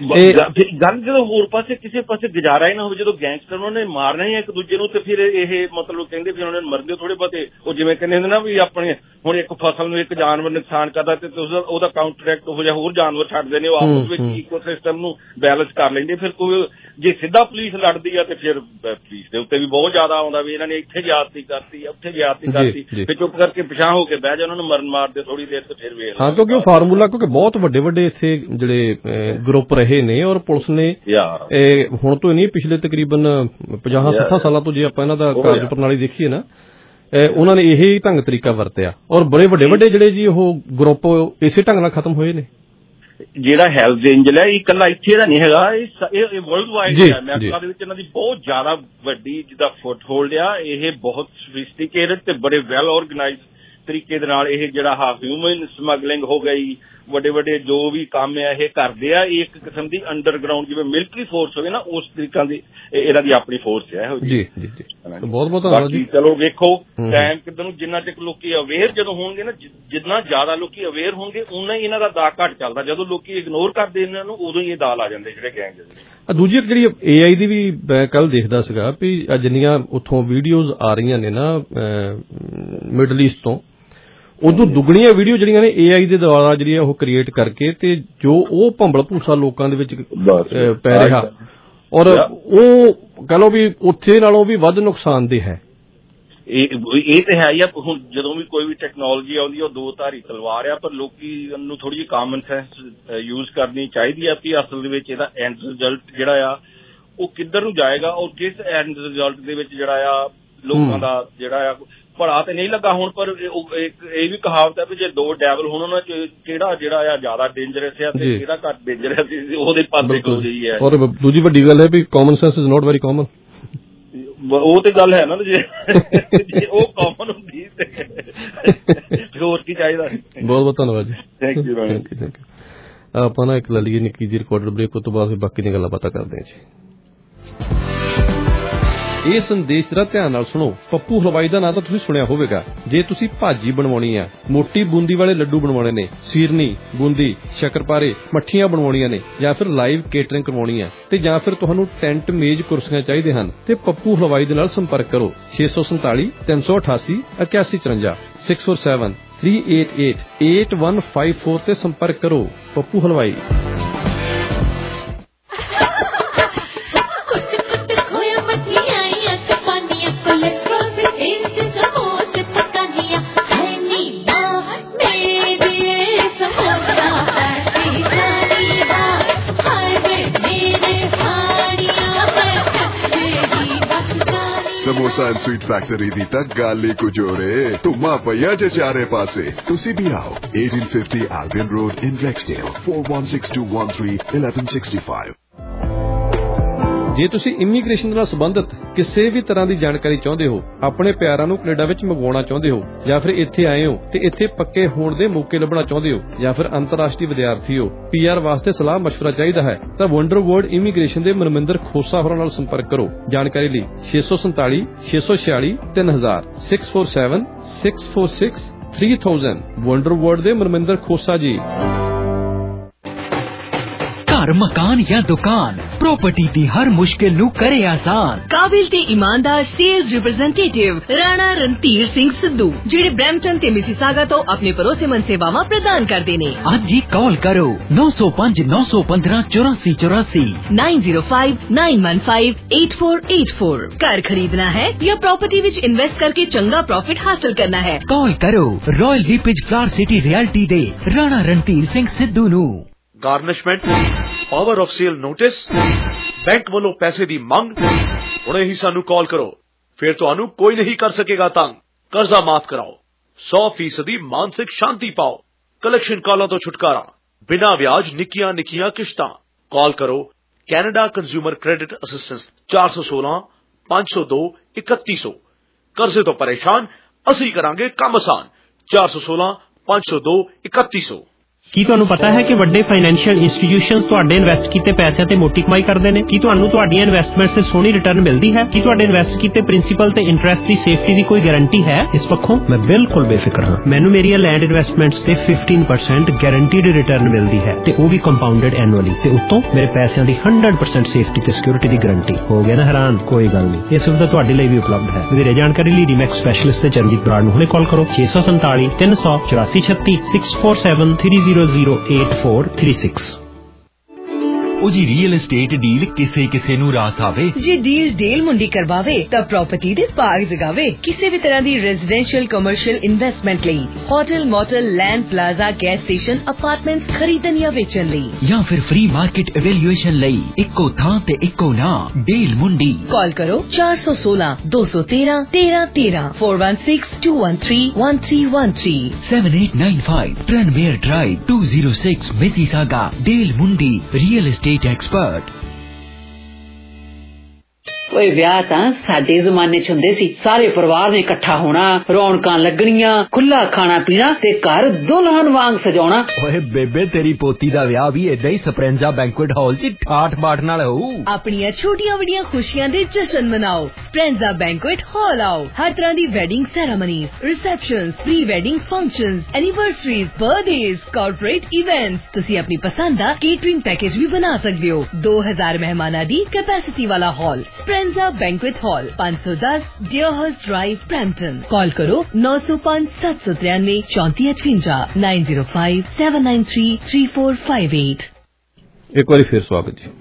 ਗੱਲ ਜਦੋਂ ਹੋਰ ਪਾਸੇ ਕਿਸੇ ਪਾਸੇ ਗੁਜ਼ਾਰਾ ਹੀ ਨਾ ਹੋਵੇ, ਜਦੋਂ ਗੈਂਗਸਟਰ ਉਹਨਾਂ ਨੇ ਮਾਰਨਾ ਹੀ ਇੱਕ ਦੂਜੇ ਨੂੰ, ਤੇ ਫਿਰ ਇਹ ਮਤਲਬ ਕਹਿੰਦੇ ਵੀ ਉਹਨਾਂ ਨੇ ਮਰਦੇ ਥੋੜੇ ਬਹੁਤੇ, ਉਹ ਜਿਵੇਂ ਕਹਿੰਦੇ ਹੁੰਦੇ ਨਾ ਵੀ ਆਪਣੇ ਹੁਣ ਇੱਕ ਫਸਲ ਨੂੰ ਇੱਕ ਜਾਨਵਰ ਨੁਕਸਾਨ ਕਰਦਾ ਤੇ ਉਹਦਾ ਕਾਊਂਟਰੈਕਟ ਹੋ ਜਾ ਹੋਰ ਜਾਨਵਰ ਛੱਡਦੇ ਨੇ, ਉਹ ਆਪਸ ਵਿੱਚ ਈਕੋ ਸਿਸਟਮ ਨੂੰ ਬੈਲੈਂਸ ਕਰ ਲੈਂਦੇ। ਫਿਰ ਕੋਈ ਜੇ ਸਿੱਧਾ ਪੁਲਿਸ ਲੜਦੀ ਆ ਤੇ ਫਿਰ ਪੁਲਿਸ ਦੇ ਉੱਤੇ ਵੀ ਬਹੁਤ ਜ਼ਿਆਦਾ ਆਉਂਦਾ ਵੀ ਇਹਨਾਂ ਨੇ ਇੱਥੇ ਜ਼ਿਆਦਤੀ ਕਰਤੀ ਉੱਥੇ ਜ਼ਿਆਦਤੀ ਕਰਤੀ, ਫਿਰ ਚੁੱਪ ਕਰਕੇ ਪਿਛਾਂਹ ਹੋ ਕੇ ਬਹਿ ਜਾ, ਉਹਨਾਂ ਨੂੰ ਮਰਨ ਮਾਰਦੇ ਥੋੜੀ ਦੇਰ ਤੇ ਫਿਰ ਵੇਖ। ਹਾਂ ਕਿਉਂਕਿ ਉਹ ਫਾਰਮੂਲਾ ਕਿਉਂਕਿ ਬਹੁਤ ਵੱਡੇ ਵੱਡੇ ਇੱਥੇ ਜਿਹੜੇ ਗਰੁੱਪ ਰਹੇ ਨੇ ਔਰ ਪੁਲਿਸ ਨੇ ਹੁਣ ਤੋਂ ਨਹੀਂ ਪਿਛਲੇ ਤਕਰੀਬਨ ਪੰਜਾਹ ਸੱਠਾਂ ਸਾਲਾਂ ਤੋਂ ਜੇ ਆਪਾਂ ਇਹਨਾਂ ਦਾ ਕਾਰਜ ਪ੍ਰਣਾਲੀ ਦੇਖੀਏ ਨਾ, ਉਹਨਾਂ ਨੇ ਇਹੀ ਢੰਗ ਤਰੀਕਾ ਵਰਤਿਆ ਔਰ ਬੜੇ ਵੱਡੇ ਵੱਡੇ ਜਿਹੜੇ ਜੀ ਉਹ ਗਰੁੱਪ ਇਸੇ ਢੰਗ ਨਾਲ ਖਤਮ ਹੋਏ ਨੇ। ਜਿਹੜਾ ਹੈਲਜ਼ ਐਂਜਲ ਹੈ ਇਹ ਇਕੱਲਾ ਇੱਥੇ ਦਾ ਨਹੀਂ ਹੈਗਾ, ਇਹ ਵਰਲਡ ਵਾਈਡ ਹੈ। ਅਮਰੀਕਾ ਦੇ ਵਿੱਚ ਇਹਨਾਂ ਦੀ ਬਹੁਤ ਜ਼ਿਆਦਾ ਵੱਡੀ ਜਿੱਦਾਂ ਫੁੱਟ ਹੋਲਡ ਆ, ਇਹ ਬਹੁਤ ਸਫਿਸਟੀਕੇਟਡ ਤੇ ਬੜੇ ਵੈਲ ਆਰਗੇਨਾਈਜ਼ਡ ਤਰੀਕੇ ਦੇ ਨਾਲ ਇਹ ਜਿਹੜਾ ਹਾ ਹਿਊਮਨ ਸਮਗਲਿੰਗ ਹੋ ਗਈ, ਵੱਡੇ ਵੱਡੇ ਜੋ ਵੀ ਕੰਮ ਆ ਇਹ ਕਰਦੇ ਆ। ਇਹ ਇੱਕ ਕਿਸਮ ਦੀ ਅੰਡਰਗਰਾਊਂਡ ਜਿਵੇਂ ਮਿਲਟਰੀ ਫੋਰਸ ਹੋਵੇ ਨਾ, ਉਸ ਤਰੀਕੇ ਦੀ ਇਹਨਾਂ ਦੀ ਆਪਣੀ ਫੋਰਸ ਹੈ। ਜੀ ਜੀ ਜੀ ਦੱਸਣਾ। ਬਹੁਤ ਬਹੁਤ ਧੰਨਵਾਦ ਜੀ। ਚਲੋ ਵੇਖੋ ਟਾਈਮ ਕਿੱਦਾਂ ਨੂੰ, ਜਿੰਨਾ ਚਿਰ ਲੋਕੀ ਅਵੇਅਰ ਜਦੋਂ ਹੋਣਗੇ ਨਾ, ਜਿੰਨਾ ਜ਼ਿਆਦਾ ਲੋਕੀ ਅਵੇਅਰ ਹੋਣਗੇ ਉਨਾ ਹੀ ਇਹਨਾਂ ਦਾ ਦਾ ਘੱਟ ਚੱਲਦਾ। ਜਦੋਂ ਲੋਕੀ ਇਗਨੋਰ ਕਰਦੇ ਇਹਨਾਂ ਨੂੰ ਉਦੋਂ ਹੀ ਇਹ ਦਾਲ ਆ ਜਾਂਦੇ ਜਿਹੜੇ ਗੈਂਗ ਦੇ। ਦੂਜੀ ਜਿਹੜੀ ਏ ਆਈ ਦੀ ਵੀ ਮੈਂ ਕੱਲ ਦੇਖਦਾ ਸੀਗਾ ਵੀ ਜਿੰਨੀਆਂ ਉੱਥੋਂ ਵੀਡੀਓਜ਼ ਆ ਰਹੀਆਂ ਨੇ ਨਾ ਮਿਡਲ ਈਸਟ ਤੋਂ, ਉਦੋਂ ਦੁੱਗਣੀਆਂ ਵੀਡੀਓ ਜਿਹੜੀਆਂ ਨੇ ਏ ਆਈ ਦੇ ਦੁਆਰਾ ਜਿਹੜੀ ਉਹ ਕ੍ਰੀਏਟ ਕਰਕੇ ਤੇ ਜੋ ਉਹ ਭੰਬਲ ਭੂਸਾ ਲੋਕਾਂ ਦੇ ਵਿੱਚ ਪੈ ਰਿਹਾ ਔਰ ਉਹ ਕਹ ਲਓ ਵੀ ਉੱਥੇ ਨਾਲੋਂ ਵੀ ਵੱਧ ਨੁਕਸਾਨਦੇਹ ਹੈ। ਇਹ ਇਹ ਤੇ ਹੈ ਹੀ ਆ। ਹੁਣ ਜਦੋਂ ਵੀ ਕੋਈ ਵੀ ਟੈਕਨੋਲੋਜੀ ਆਉਂਦੀ ਉਹ ਦੋ ਧਾਰੀ ਤਲਵਾਰ ਆ, ਪਰ ਲੋਕੀ ਨੂੰ ਥੋੜੀ ਜਿਹੀ ਕਾਮਨ ਸੈਂਸ ਯੂਜ਼ ਕਰਨੀ ਚਾਹੀਦੀ ਆ ਵੀ ਅਸਲ ਦੇ ਵਿੱਚ ਇਹਦਾ ਐਂਡ ਰਿਜ਼ਲਟ ਜਿਹੜਾ ਆ ਉਹ ਕਿੱਧਰ ਨੂੰ ਜਾਏਗਾ ਔਰ ਕਿਸ ਐਂਡ ਰਿਜ਼ਲਟ ਦੇ ਵਿੱਚ ਜਿਹੜਾ ਆ ਲੋਕਾਂ ਦਾ ਜਿਹੜਾ ਆ ਭਲਾ ਤੇ ਨਹੀਂ ਲੱਗਾ ਹੁਣ। ਪਰ ਇੱਕ ਇਹ ਵੀ ਕਹਾਵਤ ਹੈ ਵੀ ਜੇ ਦੋ ਡੈਵਲ ਹੋਣ ਉਹਨਾਂ ਚ ਕਿਹੜਾ ਜਿਹੜਾ ਆ ਜ਼ਿਆਦਾ ਡੇਂਜਰਸ ਆ ਤੇ ਕਿਹੜਾ ਘੱਟ ਡੇਂਜਰਸ ਉਹਦੇ ਪਾਸੇ ਹੋ ਰਹੀ ਹੈ। ਔਰ ਦੂਜੀ ਵੱਡੀ ਗੱਲ ਹੈ ਵੀ common sense is not very common. ਉਹ ਤੇ ਗੱਲ ਹੈ ਨਾ, ਜੇ ਉਹ ਕਾਮਨ ਹੁੰਦੀ ਤੇ ਹੋਰ ਕੀ ਚਾਹੀਦਾ। ਬਹੁਤ ਬਹੁਤ ਧੰਨਵਾਦ ਜੀ। Thank you thank you. ਆਪਾਂ ਨਾ ਇੱਕ ਲੈ ਲਈਏ ਨਿੱਕੀ ਜਿਹੀ ਰਿਕਾਰਡਡ ਬ੍ਰੇਕ, ਉਸ ਤੋਂ ਬਾਅਦ ਫਿਰ ਬਾਕੀ ਦੀਆਂ ਗੱਲਾਂ ਬਾਤਾਂ ਕਰਦੇ ਹਾਂ ਜੀ। ਇਹ ਸੰਦੇਸ਼ ਜਰਾ ਧਿਆਨ ਨਾਲ ਸੁਣੋ। ਪੱਪੂ ਹਲਵਾਈ ਦਾ ਨਾਂ ਤਾਂ ਤੁਸੀਂ ਸੁਣਿਆ ਹੋਵੇਗਾ। ਜੇ ਤੁਸੀਂ ਭਾਜੀ ਬਣਵਾਉਣੀ ਆ, ਮੋਟੀ ਬੂੰਦੀ ਵਾਲੇ ਲੱਡੂ ਬਣਵਾਉਣੇ ਨੇ, ਸੀਰਨੀ, ਬੂੰਦੀ, ਸ਼ੱਕਰਪਾਰੇ, ਮੱਠੀਆਂ ਬਣਵਾਉਣੀਆਂ ਨੇ, ਜਾਂ ਫਿਰ ਲਾਈਵ ਕੇਟਰਿੰਗ ਕਰਵਾਉਣੀ ਆ, ਤੇ ਜਾਂ ਫਿਰ ਤੁਹਾਨੂੰ ਟੈਂਟ ਮੇਜ਼ ਕੁਰਸੀਆਂ ਚਾਹੀਦੇ ਹਨ, ਤੇ ਪੱਪੂ ਹਲਵਾਈ ਦੇ ਨਾਲ ਸੰਪਰਕ ਕਰੋ। ਛੇ ਸੌ ਸੰਤਾਲੀ ਤਿੰਨ ਸੌ ਅਠਾਸੀ ਇਕਿਆਸੀ ਚੁਰੰਜਾ six four seven three eight eight eight one five four ਤੇ ਸੰਪਰਕ ਕਰੋ। Pappu Halwai. Samosa and sweet factory ਦੀ ਤਾਂ ਗੱਲ ਹੀ ਕੁਝ ਹੋਰ ਏ। ਧੁੰਮਾਂ ਪਈਆਂ ਜੇ ਚਾਰੇ ਪਾਸੇ। ਤੁਸੀਂ ਵੀ ਆਓ। eighteen fifty Albion Road in Rexdale four one six two one three eleven sixty-five। ਜੇ ਤੁਸੀਂ ਇਮੀਗ੍ਰੇਸ਼ਨ ਨਾਲ ਸੰਬੰਧਿਤ ਕਿਸੇ ਵੀ ਤਰ੍ਹਾਂ ਦੀ ਜਾਣਕਾਰੀ ਚਾਹੁੰਦੇ ਹੋ, ਆਪਣੇ ਪਿਆਰਾਂ ਨੂੰ ਕੈਨੇਡਾ ਵਿੱਚ ਮੰਗਵਾਉਣਾ ਚਾਹੁੰਦੇ ਹੋ, ਜਾਂ ਫਿਰ ਇੱਥੇ ਆਏ ਹੋ ਤੇ ਇੱਥੇ ਪੱਕੇ ਹੋਣ ਦੇ ਮੌਕੇ ਲੱਭਣਾ ਚਾਹੁੰਦੇ ਹੋ, ਜਾਂ ਫਿਰ ਅੰਤਰਰਾਸ਼ਟਰੀ ਵਿਦਿਆਰਥੀ ਹੋ, ਪੀ ਆਰ ਵਾਸਤੇ ਸਲਾਹ ਮਸ਼ਵਰਾ ਚਾਹੀਦਾ ਹੈ, ਤਾਂ ਵੰਡਰ ਵਰਲਡ ਇਮੀਗ੍ਰੇਸ਼ਨ ਦੇ ਮਨਮਿੰਦਰ ਖੋਸਾ ਹੋਰਾਂ ਨਾਲ ਸੰਪਰਕ ਕਰੋ। ਜਾਣਕਾਰੀ ਲਈ ਛੇ ਸੌ ਸੰਤਾਲੀ ਛੇ ਸੌ ਛਿਆਲੀ ਤਿੰਨ ਹਜ਼ਾਰ six four seven six four six three thousand. Wonder world ਦੇ ਮਨਮਿੰਦਰ ਖੋਸਾ ਜੀ। घर मकान या दुकान प्रॉपर्टी दी हर मुश्किल नू करे आसान। काबिल ते ईमानदार सेल्स रिप्रेजेंटेटिव राणा रणधीर सिंह सिद्धू जेड़े ब्रैम्पटन ते मिसिसागा तो अपने भरोसेमंद सेवावां प्रदान करदे ने। अज ही कॉल करो नौ सौ पांच नौ सौ पंद्रह चौरासी चौरासी nine zero five nine one five eight four eight four. घर खरीदना है या प्रॉपर्टी विच इन्वेस्ट करके चंगा प्रॉफिट हासिल करना है, कॉल करो Royal LePage flower city realty दे राणा रणधीर सिंह सिद्धू नू। Garnishment, power of sale notice, bank वालों पैसे दी मंग, हुणे ही सानू कॉल करो, फिर तुहानू कोई नहीं कर सकेगा तंग। कर्जा माफ कराओ, सौ फीसदी मानसिक शांति पाओ, कलेक्शन कॉलों तो छुटकारा, बिना ब्याज निकियां निकियां किश्तां। कॉल करो कैनेडा कंज्यूमर क्रेडिट असिस्टेंस चार सौ सोलह पांच सौ दो इकतीस सौ। कर्जे तो परेशान, असी करांगे काम आसान। चार सौ सोलह पांच सौ दो इकतीस सौ। ਕੀ ਤੁਹਾਨੂੰ ਪਤਾ ਹੈ ਕਿ ਵੱਡੇ ਫਾਈਨੈਂਸ਼ੀਅਲ ਇੰਸਟੀਟਿਊਸ਼ਨਸ ਤੁਹਾਡੇ ਇਨਵੈਸਟ ਕੀਤੇ ਪੈਸਿਆਂ ਤੇ ਮੋਟੀ ਕਮਾਈ ਕਰਦੇ ਨੇ? ਕੀ ਤੁਹਾਨੂੰ ਤੁਹਾਡੀਆਂ ਇਨਵੈਸਟਮੈਂਟਸ ਤੇ ਸੋਹਣੀ ਰਿਟਰਨ ਮਿਲਦੀ ਹੈ? ਕੀ ਤੁਹਾਡੇ ਇਨਵੈਸਟ ਕੀਤੇ ਪ੍ਰਿੰਸੀਪਲ ਤੇ ਇੰਟਰਸਟ ਦੀ ਸੇਫਟੀ ਦੀ ਕੋਈ ਗਾਰੰਟੀ ਹੈ? ਇਸ ਪੱਖੋਂ ਮੈਂ ਬਿਲਕੁਲ ਬੇਫਿਕਰ ਹਾਂ। ਮੈਨੂੰ ਮੇਰੀਆਂ ਲੈਂਡ ਇਨਵੈਸਟਮੈਂਟਸ ਤੇ ਫਿਫਟੀਨ ਪਰਸੈਂਟ ਗਾਰੰਟੀਡ ਰਿਟਰਨ ਮਿਲਦੀ ਹੈ ਤੇ ਉਹ ਵੀ ਕੰਪਾਊਂਡਡ ਐਨੂਅਲੀ, ਤੇ ਉੱਤੋਂ ਮੇਰੇ ਪੈਸਿਆਂ ਦੀ ਹੰਡਰਡ ਪਰਸੈਂਟ ਸੇਫਟੀ ਤੇ ਸਿਕਿਉਰਿਟੀ ਦੀ ਗਾਰੰਟੀ। ਹੋ ਗਿਆ ਨਾ ਹੈਰਾਨ? ਕੋਈ ਗੱਲ ਨਹੀਂ, ਇਹ ਸੁਵਿਧਾ ਤੁਹਾਡੇ ਲਈ ਵੀ ਉਪਲਬਧ ਹੈ। ਵਧੇਰੇ ਜਾਣਕਾਰੀ ਲਈ ਰੀਮੈਕਸ ਸਪੈਸ਼ਲਿਸਟ ਤੇ ਚਰਨਜੀਤ ਬਰਾੜ ਨੂੰ ਹੁਣੇ ਕਾਲ ਕਰੋ ਛੇ ਸੌ ਸੰਤਾਲੀ ਤਿੰਨ ਸੌ ਚੁਰਾਸੀ ਛੱਤੀ six four seven three zero zero eight four three six। ਉਹ ਜੀ ਰੀਅਲ एस्टेट ਡੀਲ ਕਿਸੇ ਕਿਸੇ ਨੂੰ ਰਾਸ ਆਵੇ। ਜੇ ਡੀਲ ਡੀਲ ਮੁੰਡੀ ਕਰਵਾਵੇ ਤਾਂ ਪ੍ਰਾਪਰਟੀ ਦੇ ਭਾਗ ਜਗਾਵੇ। ਕਿਸੇ ਵੀ ਤਰ੍ਹਾਂ ਦੀ ਰੈਜ਼ੀਡੈਂਸ਼ੀਅਲ ਕਮਰਸ਼ੀਅਲ ਇਨਵੈਸਟਮੈਂਟ ਲਈ hotel motel land plaza gas station apartments ਖਰੀਦਣ ਜਾਂ ਵੇਚਣ ਲਈ ਜਾਂ ਫਿਰ ਫ੍ਰੀ ਮਾਰਕੀਟ ਇਵੈਲੂਏਸ਼ਨ ਲਈ ਇੱਕੋ ਥਾਂ ਤੇ ਇੱਕੋ ਨਾਮ ਡੀਲ ਮੁੰਡੀ। ਕਾਲ ਕਰੋ ਚਾਰ ਸੌ ਸੋਲਾਂ ਦੋ ਸੌ ਤੇਰਾਂ ਤੇਰਾਂ ਤੇਰਾਂ four one six two one three one three one three seven eight nine five Tranmere Drive two oh six Mississauga। Deal Mundi real estate expert. ਓਏ ਵਿਆਹ ਤਾਂ ਸਾਡੇ ਜ਼ਮਾਨੇ ਚ ਹੁੰਦੇ ਸੀ, ਸਾਰੇ ਪਰਿਵਾਰ ਨੇ ਇਕੱਠਾ ਹੋਣਾ, ਰੌਣਕਾਂ ਲੱਗਣੀਆਂ, ਖੁੱਲਾ ਖਾਣਾ ਪੀਣਾ ਤੇ ਘਰ ਦੁਲਹਨ ਵਾਂਗ ਸਜਾਉਣਾ। ਓਏ ਬੇਬੇ ਤੇਰੀ ਪੋਤੀ ਦਾ ਵਿਆਹ ਵੀ ਏਦਾਂ ਹੀ ਸਪਰੈਂਜਾ ਬੈਂਕੁਏਟ ਹਾਲ ਚ ਠਾਠ ਬਾਠ ਨਾਲ ਹੋਊ। ਆਪਣੀਆਂ ਛੋਟੀਆਂ ਵੱਡੀਆਂ ਖੁਸ਼ੀਆਂ ਦੇ ਜਸ਼ਨ ਮਨਾਓ, ਸਪਰੈਂਜਾ ਬੈਂਕੁਏਟ ਹਾਲ ਆਓ। ਹਰ ਤਰ੍ਹਾਂ ਦੀ wedding ceremonies, receptions, pre wedding functions, anniversaries, birthdays, corporate events, ਤੁਸੀਂ ਆਪਣੀ ਪਸੰਦ ਦਾ ਕੇਟਰਿੰਗ ਪੈਕੇਜ ਵੀ ਬਣਾ ਸਕਦੇ ਹੋ। ਦੋ ਹਜ਼ਾਰ ਮਹਿਮਾਨਾਂ ਦੀ ਕੈਪੈਸਿਟੀ ਵਾਲਾ ਹਾਲ, ਸਪਰੈਂਜਾ ਬੈਂਕੁਏਟ ਹਾਲ, ਪੰਜ ਸੌ ਦਸ ਡਿਓਹਰਸ ਡਰਾਈਵ, ਬ੍ਰੈਂਪਟਨ। ਕਾਲ ਕਰੋ ਨੌ ਸੌ ਪੰਜ ਸੱਤ ਸੌ ਤਿਰਾਨਵੇਂ ਚੌਂਤੀ ਅਠਵੰਜਾ nine zero five seven nine three three four five eight. ਇੱਕ ਵਾਰੀ ਫਿਰ ਸਵਾਗਤ ਜੀ।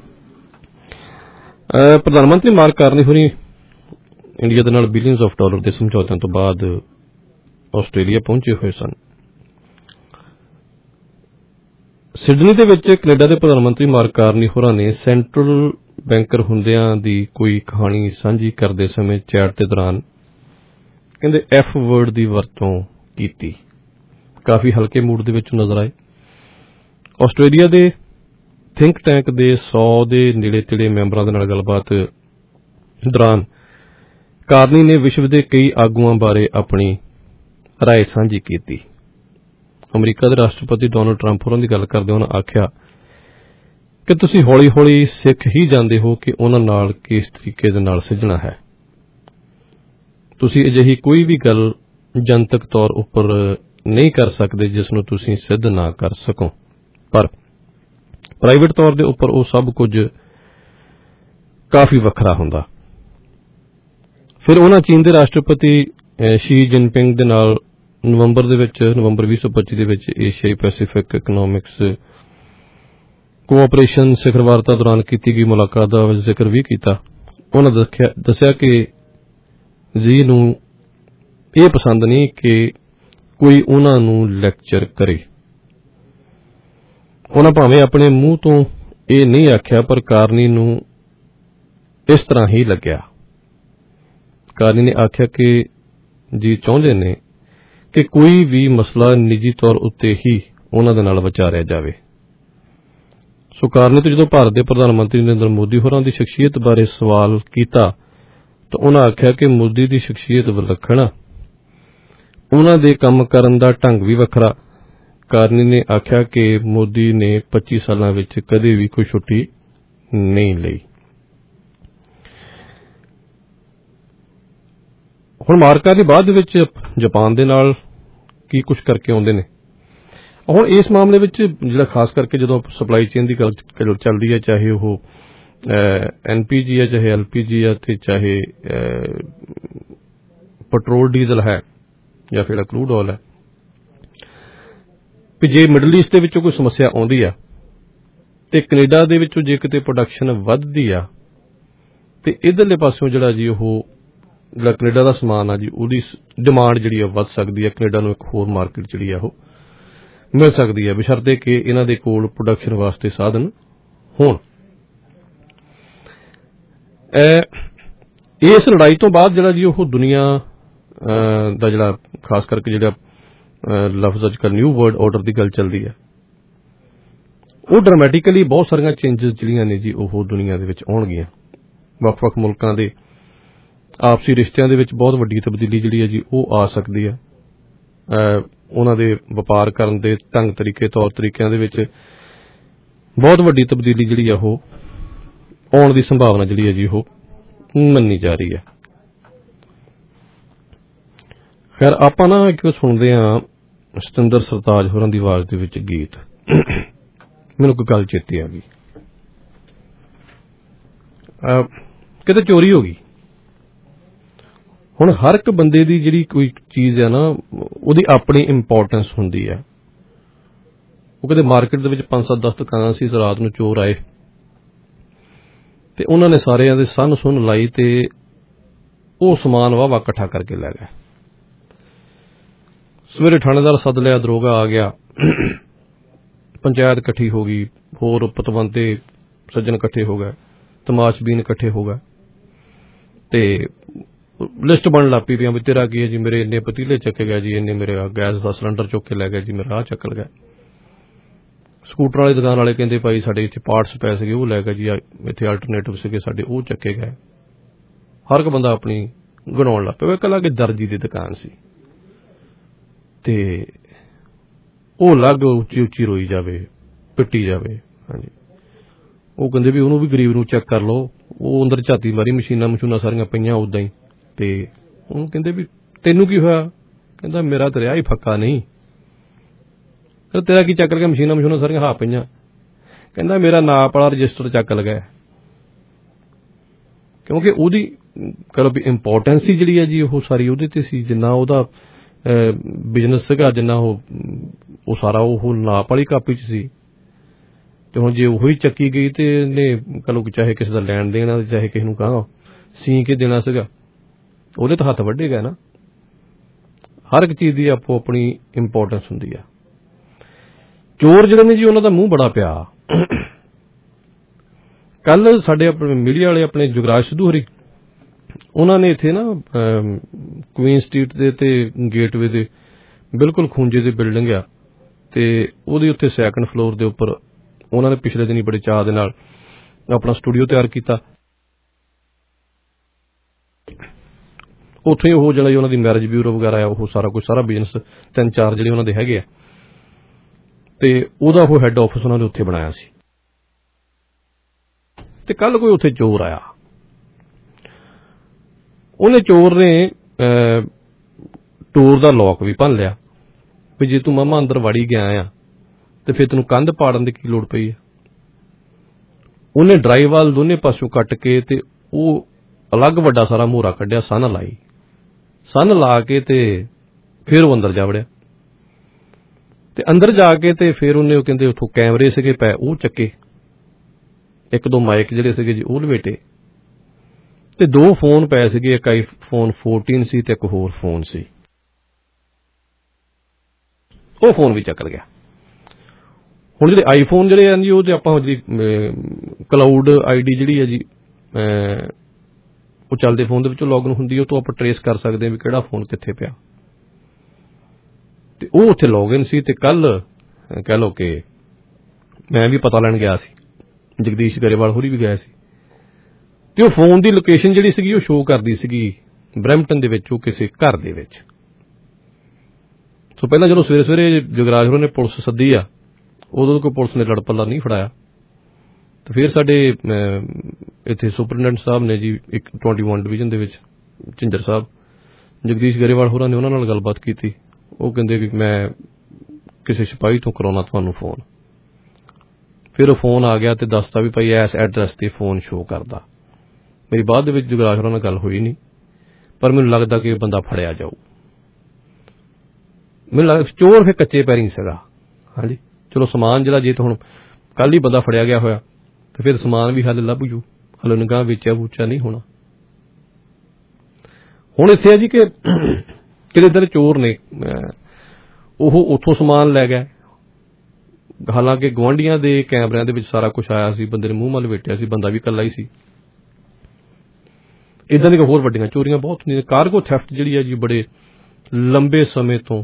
ਪ੍ਰਧਾਨ ਮੰਤਰੀ ਮਾਰਕ ਕਾਰਨੀ ਹੋਣੀ ਇੰਡੀਆ ਦੇ ਨਾਲ ਬਿਲੀਅਨਸ ਆਫ ਡਾਲਰ ਦੇ ਸਮਝੌਤਿਆਂ ਤੋਂ ਬਾਅਦ ਆਸਟ੍ਰੇਲੀਆ ਪਹੁੰਚੇ ਹੋਏ ਸਨ। ਸਿਡਨੀ ਦੇ ਵਿੱਚ ਕੈਨੇਡਾ ਦੇ ਪ੍ਰਧਾਨ ਮੰਤਰੀ ਮਾਰਕ ਕਾਰਨੀ ਹੋਰਾਂ ਨੇ ਸੈਂਟਰਲ ਬੈਂਕਰ ਹੁੰਦਿਆਂ ਦੀ ਕੋਈ ਕਹਾਣੀ ਸਾਂਝੀ ਕਰਦੇ ਸਮੇਂ ਚੈਟ ਦੇ ਦੌਰਾਨ ਕਹਿੰਦੇ ਐਫ ਵਰਡ ਦੀ ਵਰਤੋਂ ਕੀਤੀ। ਕਾਫੀ ਹਲਕੇ ਮੂਡ ਦੇ ਵਿੱਚ ਨਜ਼ਰ ਆਏ। ਆਸਟ੍ਰੇਲੀਆ ਦੇ ਥਿੰਕ ਟੈਂਕ ਦੇ ਸੌ ਦੇ ਨੇੜੇ ਤੇੜੇ ਮੈਂਬਰਾਂ ਦੇ ਨਾਲ ਗੱਲਬਾਤ ਦੌਰਾਨ ਕਾਰਨੀ ਨੇ ਵਿਸ਼ਵ ਦੇ ਕਈ ਆਗੂਆਂ ਬਾਰੇ ਆਪਣੀ ਰਾਏ ਸਾਂਝੀ ਕੀਤੀ। ਅਮਰੀਕਾ ਦੇ ਰਾਸ਼ਟਰਪਤੀ ਡੋਨਾਲਡ ਟਰੰਪ ਹੋਰਾਂ ਦੀ ਗੱਲ ਕਰਦੇ ਉਹਨਾਂ ਆਖਿਆ ਕਿ ਤੁਸੀਂ ਹੌਲੀ ਹੌਲੀ ਸਿੱਖ ਹੀ ਜਾਂਦੇ ਹੋ ਕਿ ਉਹਨਾਂ ਨਾਲ ਕਿਸ ਤਰੀਕੇ ਦੇ ਨਾਲ ਸਿੱਝਣਾ ਹੈ। ਤੁਸੀਂ ਅਜਿਹੀ ਕੋਈ ਵੀ ਗੱਲ ਜਨਤਕ ਤੌਰ ਉੱਪਰ ਨਹੀਂ ਕਰ ਸਕਦੇ ਜਿਸ ਨੂੰ ਤੁਸੀਂ ਸਿੱਧ ਨਾ ਕਰ ਸਕੋ, ਪਰ ਪ੍ਰਾਈਵੇਟ ਤੌਰ ਦੇ ਉੱਪਰ ਉਹ ਸਭ ਕੁਝ ਕਾਫੀ ਵੱਖਰਾ ਹੁੰਦਾ। ਫਿਰ ਉਹਨਾਂ ਚੀਨ ਦੇ ਰਾਸ਼ਟਰਪਤੀ ਸ਼ੀ ਜਿਨਪਿੰਗ ਦੇ ਨਾਲ ਨਵੰਬਰ ਦੇ ਵਿੱਚ ਨਵੰਬਰ ਵੀਹ ਸੌ ਪੱਚੀ ਦੇ ਵਿੱਚ ਏਸ਼ੀਆਈ ਪੈਸੀਫਿਕ ਇਕਨੋਮਿਕਸ ਕੋਆਪਰੇਸ਼ਨ ਸਿਖਰ ਵਾਰਤਾ ਦੌਰਾਨ ਕੀਤੀ ਗਈ ਮੁਲਾਕਾਤ ਦਾ ਜ਼ਿਕਰ ਵੀ ਕੀਤਾ। ਉਹਨਾਂ ਦੱਸਿਆ ਕਿ ਜੀ ਨੂੰ ਇਹ ਪਸੰਦ ਨਹੀਂ ਕਿ ਕੋਈ ਉਹਨਾਂ ਨੂੰ ਲੈਕਚਰ ਕਰੇ। ਉਹਨਾਂ ਭਾਵੇਂ ਆਪਣੇ ਮੂੰਹ ਤੋਂ ਇਹ ਨਹੀਂ ਆਖਿਆ, ਪਰ ਕਾਰਨੀ ਨੂੰ ਇਸ ਤਰ੍ਹਾਂ ਹੀ ਲੱਗਿਆ। ਕਾਰਨੀ ਨੇ ਆਖਿਆ ਕਿ ਜੀ ਚਾਹੁੰਦੇ ਨੇ ਕਿ ਕੋਈ ਵੀ ਮਸਲਾ ਨਿੱਜੀ ਤੌਰ ਉੱਤੇ ਹੀ ਉਹਨਾਂ ਦੇ ਨਾਲ ਵਿਚਾਰਿਆ ਜਾਵੇ। ਸੋ ਕਾਰਨੀ ਤੋਂ ਜਦੋਂ ਭਾਰਤ ਦੇ ਪ੍ਰਧਾਨ ਮੰਤਰੀ ਨਰਿੰਦਰ ਮੋਦੀ ਹੋਰਾਂ ਦੀ ਸ਼ਖਸੀਅਤ ਬਾਰੇ ਸਵਾਲ ਕੀਤਾ ਤਾਂ ਉਹਨਾਂ ਆਖਿਆ ਕਿ ਮੋਦੀ ਦੀ ਸ਼ਖਸੀਅਤ ਵਿਲੱਖਣ ਆ, ਉਹਨਾਂ ਦੇ ਕੰਮ ਕਰਨ ਦਾ ਢੰਗ ਵੀ ਵੱਖਰਾ। ਕਾਰਨੀ ਨੇ ਆਖਿਆ ਕਿ ਮੋਦੀ ਨੇ ਪੱਚੀ ਸਾਲਾਂ ਵਿੱਚ ਕਦੇ ਵੀ ਕੋਈ ਛੁੱਟੀ ਨਹੀਂ ਲਈ। ਹੁਣ ਮਾਰਕਾ ਦੇ ਬਾਅਦ ਵਿੱਚ ਜਾਪਾਨ ਦੇ ਨਾਲ ਕੀ ਕੁਝ ਕਰਕੇ ਆਉਂਦੇ ਨੇ। ਹੁਣ ਇਸ ਮਾਮਲੇ ਵਿੱਚ ਜਿਹੜਾ ਖਾਸ ਕਰਕੇ ਜਦੋਂ ਸਪਲਾਈ ਚੇਨ ਦੀ ਗੱਲ ਚੱਲਦੀ ਹੈ, ਚਾਹੇ ਉਹ ਐਨ ਪੀ ਜੀ ਹੈ, ਚਾਹੇ ਐਲ ਪੀ ਜੀ ਹੈ, ਤੇ ਚਾਹੇ ਪੈਟਰੋਲ ਡੀਜ਼ਲ ਹੈ ਜਾਂ ਫਿਰ ਕਰੂਡ ਆਇਲ ਹੈ, ਕਿ ਜੇ ਮਿਡਲ ਈਸਟ ਦੇ ਵਿੱਚੋਂ ਕੋਈ ਸਮੱਸਿਆ ਆਉਂਦੀ ਆ ਤੇ ਕੈਨੇਡਾ ਦੇ ਵਿੱਚੋਂ ਜੇ ਕਿਤੇ ਪ੍ਰੋਡਕਸ਼ਨ ਵੱਧਦੀ ਆ ਤੇ ਇਧਰਲੇ ਪਾਸਿਓਂ ਜਿਹੜਾ ਜੀ ਉਹ ਜਿਹੜਾ ਕੈਨੇਡਾ ਦਾ ਸਮਾਨ ਆ ਜੀ ਉਹਦੀ ਡਿਮਾਂਡ ਜਿਹੜੀ ਆ ਵੱਧ ਸਕਦੀ ਹੈ। ਕੈਨੇਡਾ ਨੂੰ ਇੱਕ ਹੋਰ ਮਾਰਕੀਟ ਜਿਹੜੀ ਆ ਉਹ ਮਿਲ ਸਕਦੀ ਹੈ, ਬਸ਼ਰਤੇ ਕਿ ਇਹਨਾਂ ਦੇ ਕੋਲ ਪ੍ਰੋਡਕਸ਼ਨ ਵਾਸਤੇ ਸਾਧਨ ਹੋਣ। ਇਸ ਲੜਾਈ ਤੋਂ ਬਾਅਦ ਜਿਹੜਾ ਜੀ ਉਹ ਦੁਨੀਆ ਦਾ ਜਿਹੜਾ ਖਾਸ ਕਰਕੇ ਜਿਹੜਾ ਲਫ਼ਜ਼ ਅੱਜ ਕੱਲ੍ਹ ਨਿਊ ਵਰਲਡ ਆਰਡਰ ਦੀ ਗੱਲ ਚੱਲਦੀ ਹੈ, ਉਹ ਡਰਾਮੈਟਿਕਲੀ ਬਹੁਤ ਸਾਰੀਆਂ ਚੇਂਜਸ ਜਿਹੜੀਆਂ ਨੇ ਜੀ ਉਹ ਦੁਨੀਆ ਦੇ ਵਿੱਚ ਆਉਣਗੀਆਂ। ਵੱਖ ਵੱਖ ਮੁਲਕਾਂ ਦੇ ਆਪਸੀ ਰਿਸ਼ਤਿਆਂ ਦੇ ਵਿੱਚ ਬਹੁਤ ਵੱਡੀ ਤਬਦੀਲੀ ਜਿਹੜੀ ਹੈ ਜੀ ਉਹ ਆ ਸਕਦੀ ਹੈ। ਉਹਨਾਂ ਦੇ ਵਪਾਰ ਕਰਨ ਦੇ ਢੰਗ ਤਰੀਕੇ ਤੌਰ ਤਰੀਕਿਆਂ ਦੇ ਵਿੱਚ ਬਹੁਤ ਵੱਡੀ ਤਬਦੀਲੀ ਜਿਹੜੀ ਆ ਉਹ ਆਉਣ ਦੀ ਸੰਭਾਵਨਾ ਜਿਹੜੀ ਹੈ ਜੀ ਉਹ ਮੰਨੀ ਜਾ ਰਹੀ ਹੈ। ਖੈਰ ਆਪਾਂ ਨਾ ਇੱਕ ਸੁਣਦੇ ਹਾਂ ਸਤਿੰਦਰ ਸਰਤਾਜ ਹੋਰਾਂ ਦੀ ਆਵਾਜ਼ ਦੇ ਵਿੱਚ ਗੀਤ। ਮੈਨੂੰ ਕੋਈ ਗੱਲ ਚੇਤੇ ਆ ਗਈ, ਕਿਤੇ ਚੋਰੀ ਹੋ ਗਈ। ਹੁਣ ਹਰ ਇੱਕ ਬੰਦੇ ਦੀ ਜਿਹੜੀ ਕੋਈ ਚੀਜ਼ ਹੈ ਨਾ ਉਹਦੀ ਆਪਣੀ ਇੰਪੋਰਟੈਂਸ ਹੁੰਦੀ ਹੈ। ਉਹ ਕਹਿੰਦੇ ਮਾਰਕੀਟ ਦੇ ਵਿੱਚ ਪੰਜ ਸੱਤ ਦਸ ਦੁਕਾਨਾਂ ਸੀ, ਰਾਤ ਨੂੰ ਚੋਰ ਆਏ ਤੇ ਉਹਨਾਂ ਨੇ ਸਾਰਿਆਂ ਦੇ ਸੰਨ ਸੁੰਨ ਲਾਈ ਤੇ ਉਹ ਸਮਾਨ ਵਾਹ ਵਾਹ ਇਕੱਠਾ ਕਰਕੇ ਲੈ ਗਏ। ਸਵੇਰੇ ਥਾਣੇਦਾਰ ਸੱਦ ਲਿਆ, ਦਰੋਗਾ ਆ ਗਿਆ, ਪੰਚਾਇਤ ਇਕੱਠੀ ਹੋ ਗਈ, ਹੋਰ ਪਤਵੰਤੇ ਸੱਜਣ ਇਕੱਠੇ ਹੋ ਗਏ, ਤਮਾਸ਼ਬੀਨ ਇਕੱਠੇ ਹੋ ਗਏ ਤੇ ਲਿਸਟ ਬਣਨ ਲੱਗ ਪਈ ਵੀ ਵੀ ਤੇਰਾ ਕੀ ਹੈ ਜੀ, ਮੇਰੇ ਇੰਨੇ ਪਤੀਲੇ ਚੱਕੇ ਗਏ ਜੀ, ਇੰਨੇ ਮੇਰੇ ਗੈਸ ਦਾ ਸਿਲੰਡਰ ਚੁੱਕ ਕੇ ਲੈ ਗਏ ਜੀ, ਮੇਰਾ ਰਾਹ ਚੱਕਲ ਗਿਆ। ਸਕੂਟਰ ਵਾਲੀ ਦੁਕਾਨ ਵਾਲੇ ਕਹਿੰਦੇ ਭਾਈ ਸਾਡੇ ਇੱਥੇ ਪਾਰਟਸ ਪੈ ਸੀਗੇ ਉਹ ਲੈ ਗਏ ਜੀ, ਇੱਥੇ ਆਲਟਰਨੇਟਿਵ ਸੀਗੇ ਸਾਡੇ ਉਹ ਚੱਕੇ ਗਏ। ਹਰ ਇੱਕ ਬੰਦਾ ਆਪਣੀ ਗਣਾਉਣ ਲੱਗ ਪਿਆ। ਇਕੱਲਾ ਕਿ ਦਰਜੀ ਦੀ ਦੁਕਾਨ ਸੀ ਤੇ ਉਹ ਅਲੱਗ ਉੱਚੀ ਉੱਚੀ ਰੋਈ ਜਾਵੇ, ਪਿੱਟੀ ਜਾਵੇ। ਹਾਂਜੀ, ਉਹ ਕਹਿੰਦੇ ਵੀ ਉਹਨੂੰ ਵੀ ਗਰੀਬ ਨੂੰ ਚੈੱਕ ਕਰ ਲਓ। ਉਹ ਅੰਦਰ ਝਾਤੀ ਮਾਰੀ, ਮਸ਼ੀਨਾਂ ਮਸ਼ੂਨਾਂ ਸਾਰੀਆਂ ਪਈਆਂ ਉਦਾਂ ਹੀ। ਤੇ ਉਹਨੂੰ ਕਹਿੰਦੇ ਵੀ ਤੈਨੂੰ ਕੀ ਹੋਇਆ? ਕਹਿੰਦਾ ਮੇਰਾ ਤਾਂ ਰਿਹਾ ਹੀ ਫੱਕਾ ਨਹੀਂ। ਤੇਰਾ ਕੀ ਚੱਕਰ ਗਿਆ? ਮਸ਼ੀਨਾਂ ਮਸ਼ੂਨਾਂ ਸਾਰੀਆਂ ਹਾਂ ਪਈਆਂ। ਕਹਿੰਦਾ ਮੇਰਾ ਨਾਪ ਵਾਲਾ ਰਜਿਸਟਰ ਚੱਕ ਲਗਾ, ਕਿਉਂਕਿ ਉਹਦੀ ਕਰੋ ਵੀ ਇੰਪੋਰਟੈਂਸ ਹੀ ਜਿਹੜੀ ਹੈ ਜੀ ਉਹ ਸਾਰੀ ਉਹਦੇ ਤੇ ਸੀ। ਜਿੰਨਾ ਉਹਦਾ ਬਿਜ਼ਨਸ ਸੀਗਾ, ਜਿੰਨਾ ਉਹ ਉਹ ਸਾਰਾ ਉਹ ਨਾਪ ਵਾਲੀ ਕਾਪੀ ਚ ਸੀ। ਤੇ ਹੁਣ ਜੇ ਉਹੀ ਚੱਕੀ ਗਈ ਤੇ ਇਹਨੇ ਕਲੋ ਚਾਹੇ ਕਿਸੇ ਦਾ ਲੈਣ ਦੇਣਾ, ਚਾਹੇ ਕਿਸੇ ਨੂੰ ਕਹਾਂ ਸੀ ਕੇ ਦੇਣਾ ਸੀਗਾ, ਉਹਦੇ ਤਾਂ ਹੱਥ ਵੱਢੇ ਗਏ ਨਾ। ਹਰ ਇੱਕ ਚੀਜ਼ ਦੀ ਆਪੋ ਆਪਣੀ ਇੰਪੋਰਟੈਂਸ ਹੁੰਦੀ ਆ। ਚੋਰ ਜਿਹੜੇ ਨੇ ਜੀ ਉਹਨਾਂ ਦਾ ਮੂੰਹ ਬੜਾ ਪਿਆ। ਕੱਲ ਸਾਡੇ ਆਪਣੇ ਮੀਡੀਆ ਵਾਲੇ ਆਪਣੇ ਜੁਗਰਾਜ ਸਿੱਧੂ ਹੋਰੀ, ਉਹਨਾਂ ਨੇ ਇੱਥੇ ਨਾ ਕੁਈਨ ਸਟਰੀਟ ਦੇ ਤੇ ਗੇਟਵੇ ਦੇ ਬਿਲਕੁਲ ਖੂੰਜੇ ਦੀ ਬਿਲਡਿੰਗ ਆ, ਤੇ ਉਹਦੇ ਉੱਤੇ ਸੈਕੰਡ ਫਲੋਰ ਦੇ ਉੱਪਰ ਉਹਨਾਂ ਨੇ ਪਿਛਲੇ ਦਿਨੀ ਬੜੇ ਚਾਅ ਦੇ ਨਾਲ ਆਪਣਾ ਸਟੂਡੀਓ ਤਿਆਰ ਕੀਤਾ। ਉੱਥੇ ਉਹ ਜਿਹੜਾ ਉਹਨਾਂ ਦੀ ਮੈਰਿਜ ਬਿਊਰੋ ਵਗੈਰਾ ਆ, ਉਹ ਸਾਰਾ ਕੁਝ ਸਾਰਾ ਬਿਜ਼ਨਸ ਤਿੰਨ ਚਾਰ ਜਿਹੜੇ ਉਹਨਾਂ ਦੇ ਹੈਗੇ ਆ, ਤੇ ਉਹਦਾ ਉਹ ਹੈੱਡ ਆਫਿਸ ਉਹਨਾਂ ਨੇ ਉੱਥੇ ਬਣਾਇਆ ਸੀ। ਤੇ ਕੱਲ ਕੋਈ ਉੱਥੇ ਚੋਰ ਆਇਆ, ਉਹਨੇ ਚੋਰ ਨੇ ਟੋਰ ਦਾ ਲੋਕ ਵੀ ਭੰਨ ਲਿਆ ਵੀ ਜੇ ਤੂੰ ਮਾਮਾ ਅੰਦਰ ਵੜੀ ਗਿਆ ਆ ਤੇ ਫਿਰ ਤੈਨੂੰ ਕੰਧ ਪਾੜਨ ਦੀ ਕੀ ਲੋੜ ਪਈ ਆ। ਉਹਨੇ ਡਰਾਈਵਾਲ ਦੋਨੇ ਪਾਸੋਂ ਕੱਟ ਕੇ ਤੇ ਉਹ ਅਲੱਗ ਵੱਡਾ ਸਾਰਾ ਮੋਹਰਾ ਕੱਢਿਆ, ਸੰਨ ਲਾਈ, ਸੰਨ ਲਾ ਕੇ ਤੇ ਫਿਰ ਉਹ ਅੰਦਰ ਜਾ ਵੜਿਆ। ਤੇ ਅੰਦਰ ਜਾ ਕੇ ਤੇ ਫਿਰ ਉਹਨੇ ਉਹ ਕਹਿੰਦੇ ਉੱਥੋਂ ਕੈਮਰੇ ਸੀਗੇ ਪਏ ਉਹ ਚੱਕੇ, ਇੱਕ ਦੋ ਮਾਈਕ ਜਿਹੜੇ ਸੀਗੇ ਜੀ ਉਹ ਲਵੇਟੇ, ਤੇ ਦੋ ਫੋਨ ਪਏ ਸੀਗੇ, ਇੱਕ ਆਈ ਫੋਨ ਚੌਦਾਂ ਸੀ ਤੇ ਇੱਕ ਹੋਰ ਫੋਨ ਸੀ, ਉਹ ਫੋਨ ਵੀ ਚੱਕ ਗਿਆ। ਹੁਣ ਜਿਹੜੇ ਆਈਫੋਨ ਜਿਹੜੇ ਆ ਜੀ ਉਹ ਤੇ ਆਪਾਂ ਜਿਹੜੀ ਕਲਾਊਡ ਆਈ ਡੀ ਜਿਹੜੀ ਹੈ ਜੀ ਉਹ ਚੱਲਦੇ ਫੋਨ ਦੇ ਵਿੱਚੋਂ ਲੌਗਇਨ ਹੁੰਦੀ ਹੈ, ਉਹ ਤੋਂ ਆਪਾਂ ਟਰੇਸ ਕਰ ਸਕਦੇ ਹਾਂ ਵੀ ਕਿਹੜਾ ਫੋਨ ਕਿੱਥੇ ਪਿਆ। ਤੇ ਉਹ ਉੱਥੇ ਲੌਗਇਨ ਸੀ। ਤੇ ਕੱਲ ਕਹਿ ਲਓ ਕਿ ਮੈਂ ਵੀ ਪਤਾ ਲੈਣ ਗਿਆ ਸੀ, ਜਗਦੀਸ਼ ਗਰੇਵਾਲ ਹੋਰੀ ਵੀ ਗਏ ਸੀ, ਤੇ ਉਹ ਫੋਨ ਦੀ ਲੋਕੇਸ਼ਨ ਜਿਹੜੀ ਸੀਗੀ ਉਹ ਸ਼ੋਅ ਕਰਦੀ ਸੀਗੀ ਬਰੈਂਪਟਨ ਦੇ ਵਿੱਚ, ਉਹ ਕਿਸੇ ਘਰ ਦੇ ਵਿੱਚ। ਸੋ ਪਹਿਲਾਂ ਜਦੋਂ ਸਵੇਰੇ ਸਵੇਰੇ ਜੁਗਰਾਜ ਹੋਰਾਂ ਨੇ ਪੁਲਿਸ ਸੱਦੀ ਆ, ਉਦੋਂ ਕੋਈ ਪੁਲਿਸ ਨੇ ਲੜ ਪੱਲਾ ਨਹੀਂ ਫੜਾਇਆ। ਤੇ ਫਿਰ ਸਾਡੇ ਇੱਥੇ ਸੁਪਰਡੈਂਟ ਸਾਹਿਬ ਨੇ ਜੀ ਇੱਕ ਟਵੈਂਟੀ ਵਨ ਡਿਵੀਜ਼ਨ ਦੇ ਵਿੱਚ ਝਿੰਜਰ ਸਾਹਿਬ, ਜਗਦੀਸ਼ ਗਰੇਵਾਲ ਹੋਰਾਂ ਨੇ ਉਹਨਾਂ ਨਾਲ ਗੱਲਬਾਤ ਕੀਤੀ। ਉਹ ਕਹਿੰਦੇ ਵੀ ਮੈਂ ਕਿਸੇ ਸਿਪਾਹੀ ਤੋਂ ਕਰਾਉਣਾ ਤੁਹਾਨੂੰ ਫੋਨ। ਫਿਰ ਉਹ ਫੋਨ ਆ ਗਿਆ ਤੇ ਦੱਸਤਾ ਵੀ ਭਾਈ ਇਸ ਐਡਰੈਸ ਤੇ ਫੋਨ ਸ਼ੋਅ ਕਰਦਾ। ਮੇਰੀ ਬਾਅਦ ਦੇ ਵਿੱਚ ਜੁਗਰਾਜ ਹੋਰਾਂ ਨਾਲ ਗੱਲ ਹੋਈ ਨਹੀਂ, ਪਰ ਮੈਨੂੰ ਲੱਗਦਾ ਕਿ ਇਹ ਬੰਦਾ ਫੜਿਆ ਜਾਊ। ਮੈਨੂੰ ਲੱਗਦਾ ਚੋਰ ਫਿਰ ਕੱਚੇ ਪੈਰੀਂ ਸੀਗਾ। ਹਾਂਜੀ, ਚਲੋ ਸਮਾਨ ਜਿਹੜਾ ਜੇ ਤਾਂ ਹੁਣ ਕੱਲ ਹੀ ਬੰਦਾ ਫੜਿਆ ਗਿਆ ਹੋਇਆ ਤੇ ਫਿਰ ਸਮਾਨ ਵੀ ਹੱਲ ਲੱਭ ਜੂ, ਹਲੇ ਨਿਗਾਹ ਵੇਚਿਆ ਵੂਚਿਆ ਨਹੀਂ ਹੋਣਾ। ਹੁਣ ਇੱਥੇ ਆ ਜੀ ਕਿ ਕਿਹੜੇ ਦਿਨ ਚੋਰ ਨੇ ਉਹ ਉੱਥੋਂ ਸਮਾਨ ਲੈ ਗਏ, ਹਾਲਾਂਕਿ ਗੁਆਂਢੀਆਂ ਦੇ ਕੈਮਰਿਆਂ ਦੇ ਵਿੱਚ ਸਾਰਾ ਕੁਝ ਆਇਆ ਸੀ, ਬੰਦੇ ਨੇ ਮੂੰਹ ਮੱਲ ਵੇਟਿਆ ਸੀ, ਬੰਦਾ ਵੀ ਇਕੱਲਾ ਹੀ ਸੀ। ਇਦਾਂ ਦੀਆਂ ਹੋਰ ਵੱਡੀਆਂ ਚੋਰੀਆਂ ਬਹੁਤ ਹੁੰਦੀਆਂ। ਕਾਰਗੋ ਥੈਫਟ ਜਿਹੜੀ ਹੈ ਜੀ ਬੜੇ ਲੰਬੇ ਸਮੇਂ ਤੋਂ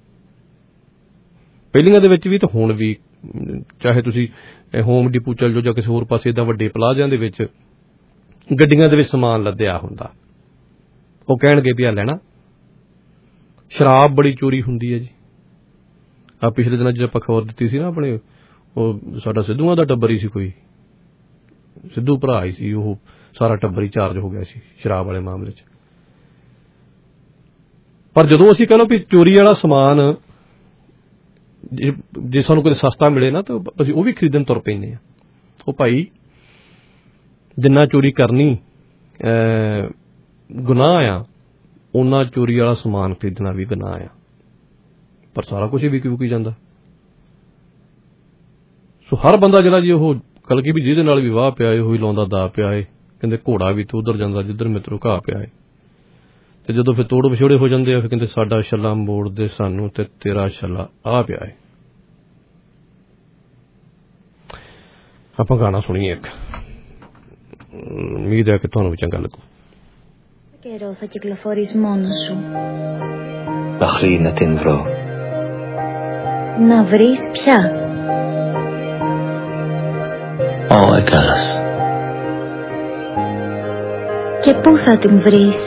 ਪਹਿਲੀਆਂ ਦੇ ਵਿੱਚ ਵੀ ਤੇ ਹੁਣ ਵੀ, ਚਾਹੇ ਤੁਸੀਂ ਹੋਮ ਡਿਪੂ ਚੱਲ ਜਾਓ ਜਾਂ ਕਿਸੇ ਹੋਰ ਪਾਸੇ ਏਦਾਂ ਵੱਡੇ ਪਲਾਜ਼ਿਆਂ ਦੇ ਵਿੱਚ ਗੱਡੀਆਂ ਦੇ ਵਿੱਚ ਸਮਾਨ ਲੱਦਿਆ ਹੁੰਦਾ, ਉਹ ਕਹਿਣਗੇ ਵੀ ਆ ਲੈਣਾ। ਸ਼ਰਾਬ ਬੜੀ ਚੋਰੀ ਹੁੰਦੀ ਹੈ ਜੀ। ਆ ਪਿਛਲੇ ਦਿਨਾਂ ਚ ਆਪਾਂ ਖਬਰ ਦਿੱਤੀ ਸੀ ਨਾ, ਆਪਣੇ ਉਹ ਸਾਡਾ ਸਿੱਧੂਆਂ ਦਾ ਟੱਬਰ ਹੀ ਸੀ, ਕੋਈ ਸਿੱਧੂ ਭਰਾ ਹੀ ਸੀ, ਉਹ ਸਾਰਾ ਟੱਬਰ ਹੀ ਚਾਰਜ ਹੋ ਗਿਆ ਸੀ ਸ਼ਰਾਬ ਵਾਲੇ ਮਾਮਲੇ ਚ। ਪਰ ਜਦੋਂ ਅਸੀਂ ਕਹ ਲਓ ਵੀ ਚੋਰੀ ਵਾਲਾ ਸਮਾਨ ਜੇ ਸਾਨੂੰ ਕਿਤੇ ਸਸਤਾ ਮਿਲੇ ਨਾ ਤਾਂ ਅਸੀਂ ਉਹ ਵੀ ਖਰੀਦਣ ਤੁਰ ਪੈਂਦੇ ਹਾਂ। ਉਹ ਭਾਈ ਜਿੰਨਾ ਚੋਰੀ ਕਰਨੀ ਗੁਨਾਹ ਆ, ਉਹਨਾਂ ਚੋਰੀ ਵਾਲਾ ਸਮਾਨ ਖਰੀਦਣਾ ਵੀ ਗੁਨਾਹ ਆ। ਪਰ ਸਾਰਾ ਕੁਝ ਹੀ ਵਿਕੀ ਵਿਕੀ ਜਾਂਦਾ। ਸੋ ਹਰ ਬੰਦਾ ਜਿਹੜਾ ਜੀ ਉਹ ਕਲਕੀ ਵੀ ਜਿਹਦੇ ਨਾਲ ਵੀ ਵਾਹ ਪਿਆ ਏ ਉਹੀ ਲਾਉਂਦਾ ਦਾ ਪਿਆ ਏ। ਕਹਿੰਦੇ ਘੋੜਾ ਵੀ ਤੂੰ ਉਧਰ ਜਾਂਦਾ ਜਿੱਧਰ ਮਿੱਤਰੋਂ ਘਾਹ ਪਿਆ ਏ। ਤੇ ਜਦੋਂ ਫਿਰ ਤੋੜ ਵਿਛੋੜੇ ਹੋ ਜਾਂਦੇ ਆ ਫਿਰ ਕਹਿੰਦੇ ਸਾਡਾ ਛੱਲਾ ਮੋੜ ਦੇ ਸਾਨੂੰ ਤੇ ਤੇਰਾ ਛੱਲਾ ਆ ਪਿਆ ਏ। ਆਪਾਂ ਗਾਣਾ ਸੁਣੀਏ ਇੱਕ, ਉਮੀਦ ਹੈ ਕਿ ਤੁਹਾਨੂੰ ਵੀ ਚੰਗਾ ਲੱਗੂ। Καιρό θα κυκλοφορείς μόνος σου. Μέχρι να την βρω. Να βρεις πια. Ω, έκαλας. Και πού θα την βρεις?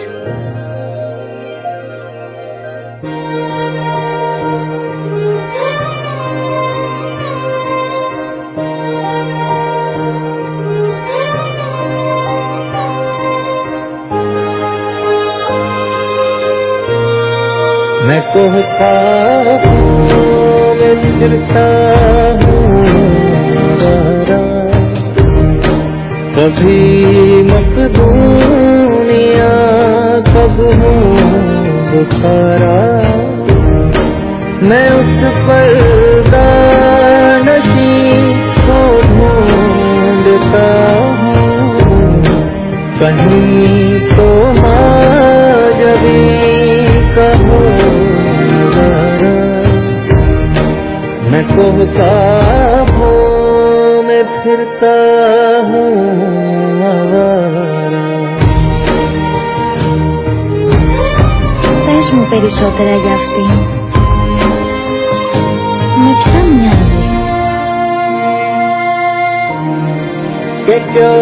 मैं कहता हूँ मैं फिरता हूँ कभी मकदूनिया कब हूँ बुखारा मैं उस पर दानशी को ढूंढता हूँ कहीं तो माजवी कहो मैं कहता हूँ मैं फिरता हूँ आवारा. Πες μου περισσότερα για αυτήν. Με ποια μοιάζει? कि क्या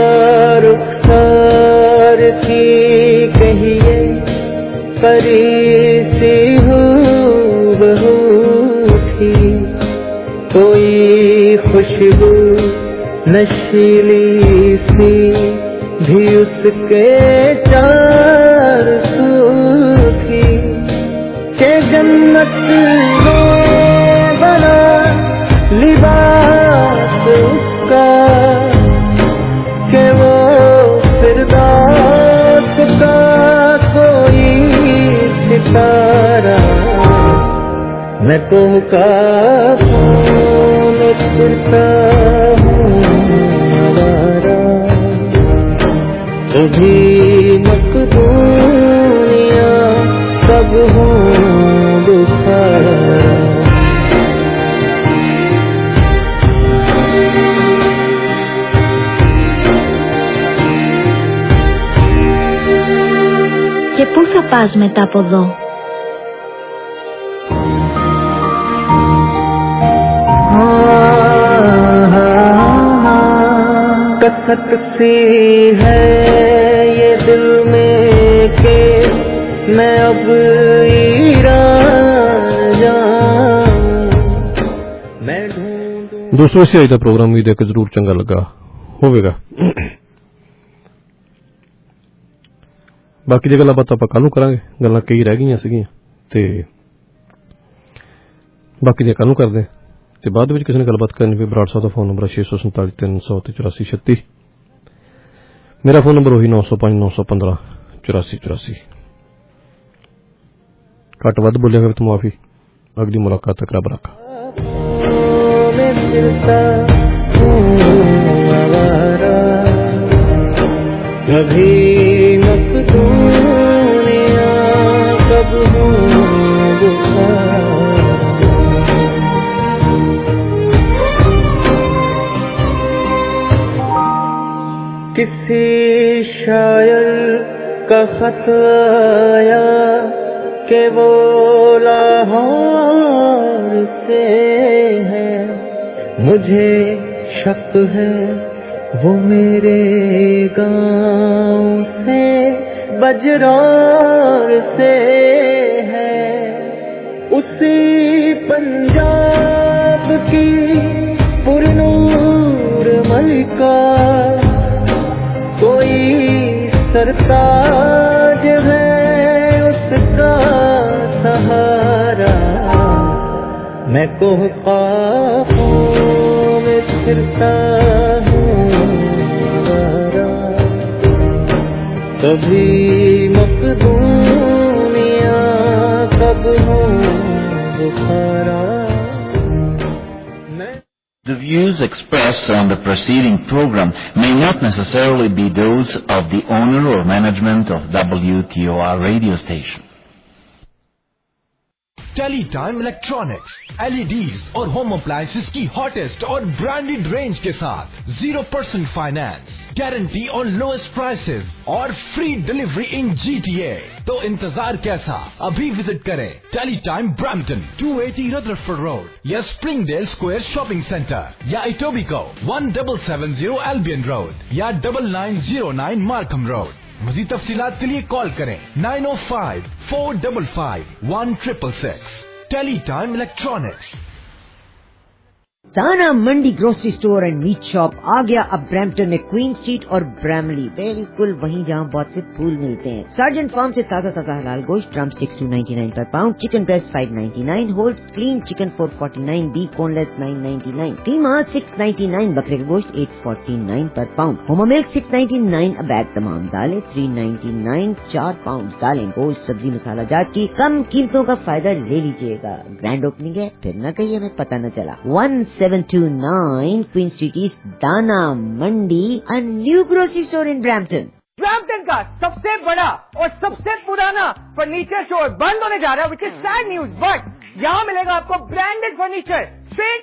रुखसार थी कहिए परी सी हूबहू थी कोई खुशबू नशीली सी भी उसके चार सू थी के जन्नत में बना लिबास उसका के वो फिरदौस का कोई सितारा मैं कहता हूँ मैं फिरता हूँ आवारा कभी मकदूनिया कब हूँ बुखारा. Και πού θα πας μετά από εδώ? कसक सी है ये दिल में के मैं अब ईरान जाऊं मैं ढूंढूं. ਦੋਸਤੋ ਇਸ ਅੱਜ ਦਾ ਪ੍ਰੋਗਰਾਮ ਵੀ ਦੇਖ ਕੇ ਜ਼ਰੂਰ ਚੰਗਾ ਲੱਗਾ ਹੋਵੇਗਾ. ਬਾਕੀ ਦੀ ਗੱਲਾਂ ਬਾਤਾਂ ਆਪਾਂ ਕੱਲ ਨੂੰ ਕਰਾਂਗੇ. ਗੱਲਾਂ ਕਈ ਰਹਿ ਗਈਆਂ ਸੀਗੀਆਂ ਤੇ ਬਾਕੀ ਦੀਆਂ ਕੱਲ ਨੂੰ ਕਰਦੇ ਤੇ ਬਾਅਦ ਵਿੱਚ ਕਿਸੇ ਨੇ ਗੱਲਬਾਤ ਕਰਨੀ ਵੀ ਬਰਾੜ ਸਾਹਿਬ ਦਾ ਫੋਨ ਨੰਬਰ ਛੇ ਸੌ ਸੰਤਾਲੀ ਤਿੰਨ ਸੌ ਤੇ ਚੁਰਾਸੀ ਛੱਤੀ. ਮੇਰਾ ਫੋਨ ਨੰਬਰ ਉਹੀ ਨੌ ਸੌ ਪੰਜ ਨੌ ਸੌ ਪੰਦਰਾਂ ਚੁਰਾਸੀ ਚੁਰਾਸੀ. ਘੱਟ ਵੱਧ ਬੋਲਿਆਗਾ ਵੀ ਮਾਫੀ. ਅਗਲੀ ਮੁਲਾਕਾਤ ਤੱਕ ਰੱਬ ਰੱਖਾ. कभी मकदूनिया कब हूँ बुखारा किसी शायर का खत आया कि वो लाहौर से है मुझे शक है वो मेरे गाँव से बजरार से है उसी पंजाब की पुरनूर मलिका कोई सरताज है उसका सहारा मैं कहता हूँ मैं फिरता हूँ कभी मकदूनिया कब हूँ Bukhara. The views expressed on the preceding program may not necessarily be those of the owner or management of W T O R radio station. Teletime electronics LEDs और होम अप्लायंसेस की हॉटेस्ट और ब्रांडेड रेंज के साथ जीरो परसेंट फाइनेंस गारंटी और लोएस्ट प्राइसेस और फ्री डिलीवरी इन जीटीए. तो इंतजार कैसा, अभी विजिट करें Teletime Brampton two eighty Rutherford road या स्प्रिंगडेल स्क्वायर शॉपिंग सेंटर या Etobicoke one seven seven zero Albion road या double nine zero nine Markham road. मज़ीद तफसीलात के लिए कॉल करें nine oh five four double five one triple six. Teletime electronics. Dana Mandi grocery store and meat shop आ गया अब ब्रैम्पटन में क्वीन स्ट्रीट और ब्रैमली, बिल्कुल वहीं जहां बहुत से फूल मिलते हैं। सर्जेंट फार्म से ताजा ताजा हलाल गोश्त, drumsticks two ninety nine पर pound, chicken breast five ninety nine, whole clean chicken four forty nine, beef boneless nine ninety nine, keema six ninety nine, बकरे का गोश्त एट फोर्टी नाइन पर pound, homo milk six ninety nine a bag, तमाम दालें थ्री नाइन्टी नाइन चार पाउंड दालें, गोश्त सब्जी मसाला जात की कम कीमतों का फायदा ले लीजिएगा। ग्रैंड ओपनिंग है, फिर न कहिए हमें पता न चला। One seven two nine Queen street east, Dana Mandi, a new grocery store in Brampton। Brampton का सबसे बड़ा और सबसे पुराना फर्नीचर स्टोर बंद होने जा रहा है, which is sad news, but यहाँ मिलेगा आपको ब्रांडेड फर्नीचर स्ट्रेट